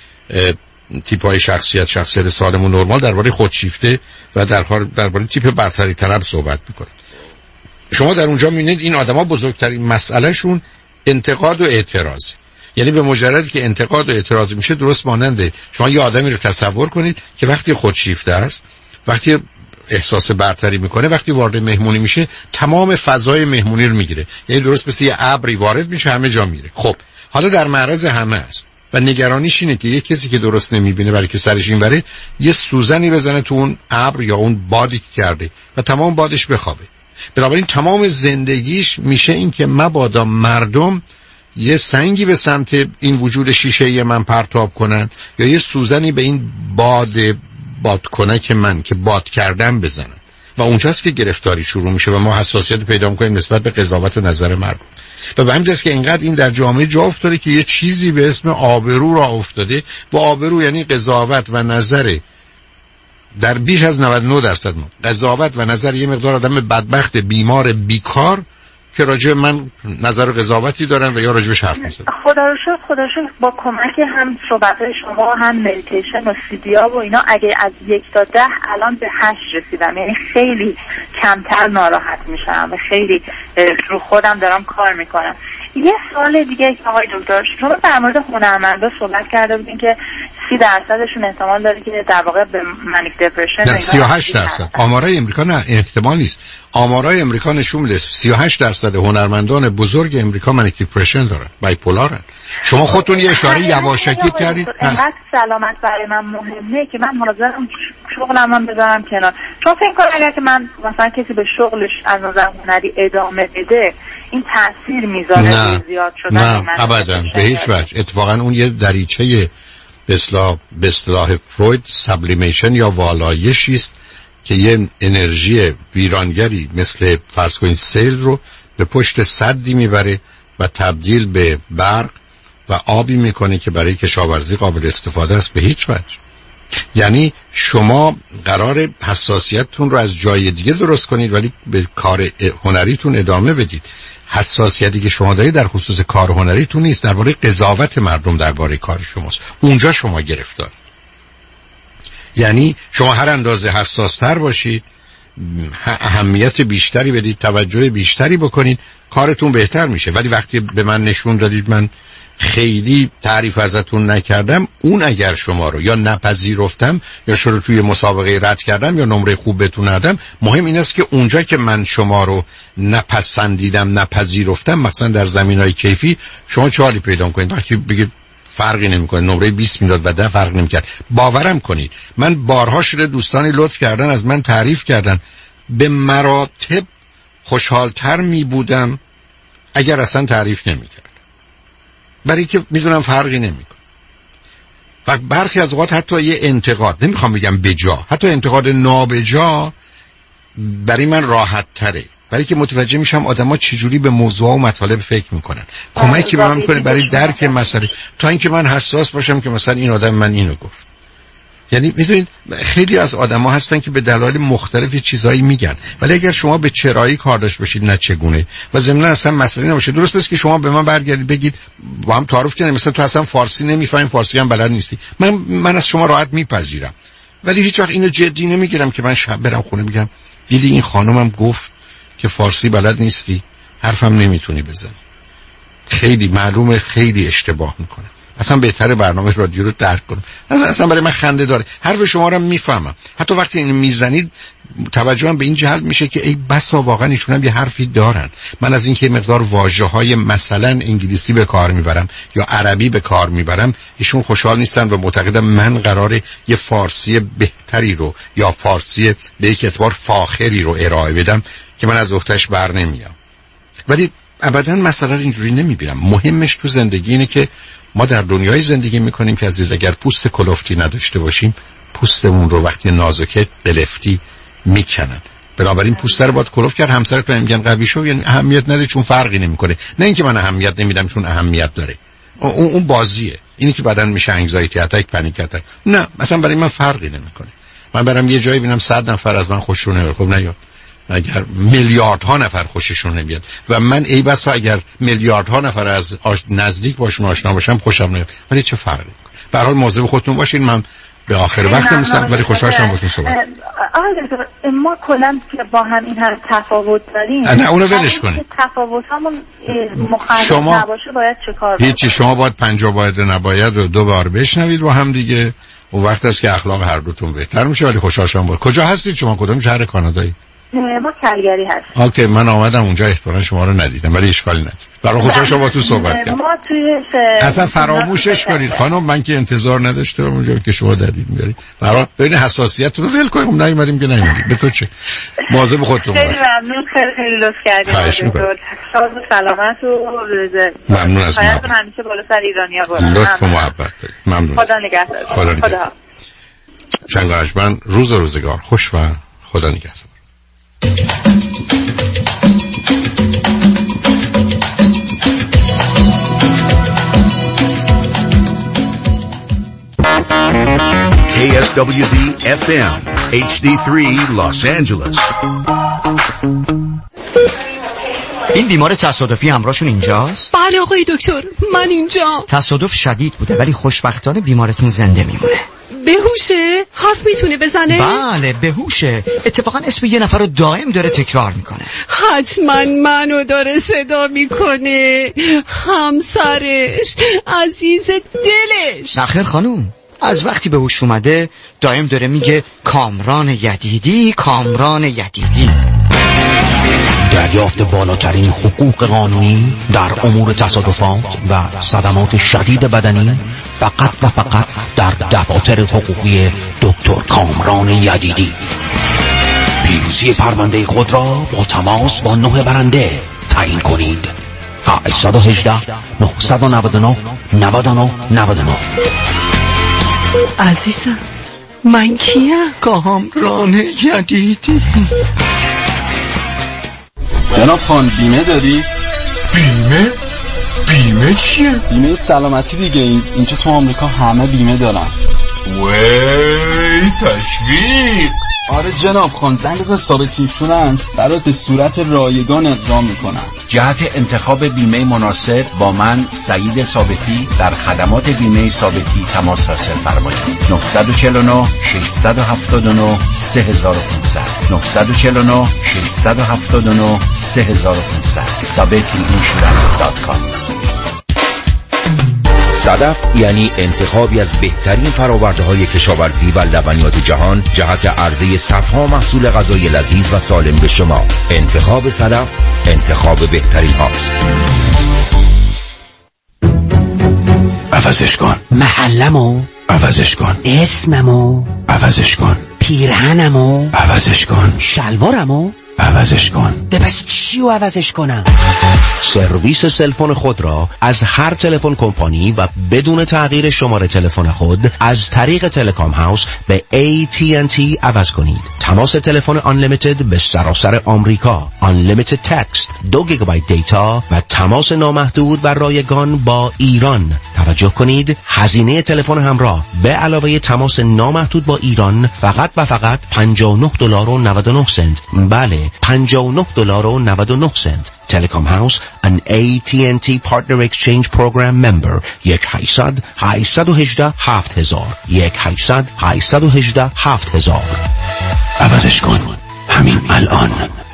تیپ‌های شخصیت شخصیت سالم و نرمال درباره خودشیفته و درباره تیپ برتری طلب صحبت می‌کنم. شما در اونجا می‌بینید این آدم‌ها بزرگترین مسئلهشون انتقاد و اعتراض. یعنی به مجردی که انتقاد و اعتراض میشه درست ماننده شما یه آدمی رو تصور کنید که وقتی خودشیفته است، وقتی احساس برتری میکنه، وقتی وارد مهمونی میشه تمام فضای مهمونی رو میگیره. یعنی درست مثل یه ابری وارد میشه همه جا میره. خب حالا در معرض همه است و نگرانیش اینه که یه کسی که درست نمیبینه برای که سرش اینوره یه سوزنی بزنه تو اون ابر یا اون بادی که کرده و تمام بادش بخوابه. بنابراین تمام زندگیش میشه این که مبادا مردم یه سنگی به سمت این وجود شیشه‌ای من پرتاب کنن یا یه سوزنی به این باد باد کنه که من که باد کردم بزنن و اونجاست که گرفتاری شروع میشه و ما حساسیت پیدا میکنیم نسبت به قضاوت و نظر مردم. و به همین جاست که اینقدر این در جامعه جا افتاده که یه چیزی به اسم آبرو را افتاده و آبرو یعنی قضاوت و نظر در بیش از نود و نه درصد ما قضاوت و نظر یه مقدار آدم بدبخت بیمار بیکار که راجع من نظر و قضاوتی دارن و یا راجبش حرف میزنن. خدا رو شکر خدا رو شکر با کمک هم صحبت شما هم مدیتیشن و سیدیا و اینا اگه از یک تا ده الان به هشت رسیدم. یعنی خیلی کمتر ناراحت میشم و خیلی رو خودم دارم کار میکنم. یه سوال دیگه که آقای دکتر شما در مورد هنرمندا صحبت کرده بودین که سی درصدشون احتمال داره که در واقع به منیک دپرشن. نه سی و هشت درصد. آمارای امریکا نه احتمال نیست. آمارای امریکا نشون میده سی و هشت درصد هنرمندان بزرگ امریکا منیک دپرشن دارن، بایپولارن. شما خودتون یه اشاره یواشکی کردید. اینقدر سلامت برای من مهمه که من حاضرم شغلم من بذارم کنار. چون فکر کنم اگر که من مثلا کسی به شغلش از نظر هنری ادامه بده این تاثیر میذاره زیاد شدن. نه ابدا به هیچ وجه. اتفاقا اون یه دریچه به اصطلاح به اصطلاح فروید سابلیمیشن یا والایشی است که یه انرژی ویرانگری مثل فرض کنید سیل رو به پشت سدی میبره و تبدیل به برق و آبی میکنه که برای کشاورزی قابل استفاده است. به هیچ وجه. یعنی شما قرار حساسیتتون رو از جای دیگه درست کنید ولی به کار هنریتون ادامه بدید. حساسیتی که شما دارید در خصوص کار هنریتون نیست، درباره قضاوت مردم درباره کار شماست. اونجا شما گرفتار. یعنی شما هر اندازه حساستر باشید، اهمیت بیشتری بدید، توجه بیشتری بکنید، کارتون بهتر میشه. ولی وقتی به من نشون دادید من خیلی تعریف ازتون نکردم، اون اگر شما رو یا نپذیرفتم یا شروع توی مسابقه رد کردم یا نمره خوب بهتون ندادم، مهم این است که اونجا که من شما رو نپسندیدم نپذیرفتم، مثلا در زمینهای کیفی، شما چه حالی پیدا کنید؟ وقتی بگید فرقی نمیکنه، نمره بیست میداد و ده فرق نمیکرد. باورم کنید من بارها شده دوستانی لطف کردن از من تعریف کردن، به مراتب خوشحالتر میبودم اگر اصلا تعریف نمیکرد، برای که میدونم فرقی نمیکنه. و برخی از اوقات حتی یه انتقاد، نمیخوام بگم بجا، حتی انتقاد نابجا برای من راحت تره، برای که متوجه میشم آدما چجوری به موضوع و مطالب فکر میکنن. کمکی به من میکنه برای درک مسئله، تا اینکه من حساس باشم که مثلا این آدم من اینو گفت. یعنی میدونید خیلی از آدما هستن که به دلایل مختلفی چیزایی میگن، ولی اگر شما به چرایی کار داشت باشید نه چگونه، و ضمن اصلا مسئله نباشه، درست بس که شما به من برگردید بگید با هم تعارف کنیم مثلا تو اصلا فارسی نمیفهمی، فارسی هم بلد نیستی، من من از شما راحت میپذیرم، ولی هیچ وقت اینو جدی نمیگیرم که من شب برم خونه میگم دیدی این خانومم گفت که فارسی بلد نیستی، حرفم نمیتونی بزنی. خیلی معلومه خیلی اشتباه میکنه. اصلا بهتره برنامه رادیو رو درک کنم. اصلا برای من خنده داره. حرف شما رو میفهمم. حتی وقتی اینو میزنید توجهم به این جهت میشه که ای بسا واقعا ایشون هم یه حرفی دارن. من از اینکه مقدار واژه‌های مثلا انگلیسی به کار میبرم یا عربی به کار میبرم، ایشون خوشحال نیستن و معتقدم من قراره یه فارسی بهتری رو یا فارسی به یک اعتبار فاخری رو ارائه بدم که من از وقتش بر نمیام. ولی ابدا مثلا اینجوری نمیبینم. مهمش تو زندگی اینه که ما در دنیای زندگی میکنیم که عزیز اگر پوست کلفتی نداشته باشیم، پوستمون رو وقتی نازکه قلفتی میکنن. بنابراین پوست رو باید کلفت کرد. همسرت بهم میگن قوی شو، یعنی اهمیت نده چون فرقی نمیکنه. نه اینکه من اهمیت نمیدم چون اهمیت داره. اون اون بازیه. اینی که بعدن میشه انگزایتی اتاک، پنیک اتاک. نه مثلا برای من فرقی نمیکنه. من برم یه جایی ببینم صد نفر از من خوششون نمیاد، خب نیاد. اگر میلیاردها نفر خوششون نمیاد و من ای بسا اگر میلیاردها نفر از آش... نزدیک باشون آشنا باشم خوشم نمیاد، ولی چه فرقی میکنه؟ به هر حال مواظب خودتون باشین. من به آخر وقت میرسم ولی خوشحال شدم باهاتون صحبت. آره ما کلا با هم این هر تفاوت داریم. نه اونو ولش کنید. تفاوتامون مخالف شما... نباشه باید چه کار بکنیم؟ هیچی، شما باید پنجاه باید نباید رو دو بار بشنوید با هم دیگه. اون وقت است که اخلاق هر دوتون بهتر میشه. ولی خوشحال شدم. با کجا هستید شما؟ کدوم شهر کانادایی؟ ما کلگری هستیم. اوکی، من آمدم اونجا احتمالاً شما رو ندیدم ولی اشکالی نداره. برای خوشحال شما با تو صحبت کردم. ما توی اصلا فراموشش کنید خانم، من که انتظار نداشتم اونجا که شما دادید میارید. برای ببین حساسیتتون رو ول کنید. نیومدیم که نیومدید. به تو چه؟ مواظب خودتون باشید. خیلی ممنون، خیلی خیلی لطف کردید. شاد و سلامت و رضا. ممنون از محبت. همیشه بالا سر ایرانی‌ها باشه. لطف و محبت دارید. ممنون. خدا نگهدار. خدا نگهدار. چنگاژمن روز و روزگار خوش و خدا نگهدار. K S W D F M H D three Los Angeles. این بیمار تصادفی همراهشون اینجاست؟ بله آقای دکتر، من اینجا. تصادف شدید بوده ولی خوشبختانه بیمارتون زنده میمونه. بهوشه؟ حرف میتونه بزنه؟ بله بهوشه. اتفاقا اسم یه نفر رو دائم داره تکرار میکنه. حتما منو داره صدا میکنه. همسرش، عزیز دلش. نخیر خانوم، از وقتی به هوش اومده دائم داره میگه کامران یدیدی، کامران یدیدی. دریافت بالاترین حقوق قانونی در امور تصادفات و صدمات شدید بدنی فقط و فقط در دفاتر حقوقی دکتر کامران یدیدی. پیروزی پرونده خود را با تماس با نه برنده تعیین کنید. هشت یک هشت نه نه نه نه نه نه نه. عزیزم من کیم؟ کامران یدیدی. جناب خان بیمه داری؟ بیمه؟ بیمه چیه؟ بیمه سلامتی دیگه. این اینجا تو آمریکا همه بیمه دارن. وی تشویق. آره جناب خان، زنگ بزن ثابت اینشورنس برات به صورت رایگان اقدام میکنن. جهت انتخاب بیمه مناسب با من سعید ثابتی در خدمات بیمه ثابتی تماس حاصل فرمایید. نه چهار نه شش هفت نه سه پانصد نه چهار نه شش هفت نه سه پانصد ثابتی اینشورنس دات کام. صدف یعنی انتخابی از بهترین فرآورده‌های کشاورزی و لبنیات جهان جهت عرضه صدها محصول غذایی لذیذ و سالم به شما. انتخاب صدف انتخاب بهترین هاست. عوضش کن. محلمو عوضش کن. اسممو عوضش کن. پیرهنمو عوضش کن. شلوارمو عوضش کن. ده پس چیو عوضش کنم؟ سرویس سلفون خود را از هر تلفن کمپانی و بدون تغییر شماره تلفن خود از طریق تلکام هاوس به ای تی ان تی عوض کنید. تماس تلفن Unlimited به سراسر آمریکا، Unlimited تکست، دو گیگابایت دیتا و تماس نامحدود و رایگان با ایران. توجه کنید هزینه تلفن همراه به علاوه تماس نامحدود با ایران فقط و فقط پنجاه و نه دلار و نود و نه سنت. بله پنجاه و نه دلار و نود و نه سنت. Telecom House, an ای تی ان تی Partner Exchange Program member. یک هشتصد هشتصد و هجده هفت هزار یک هشتصد هشتصد و هجده هفت هزار. عوضش کن همین الان.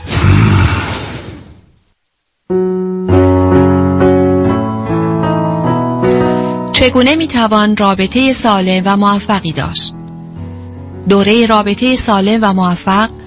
چگونه میتوان رابطه سالم و موفقی داشت؟ دوره رابطه سالم و موفق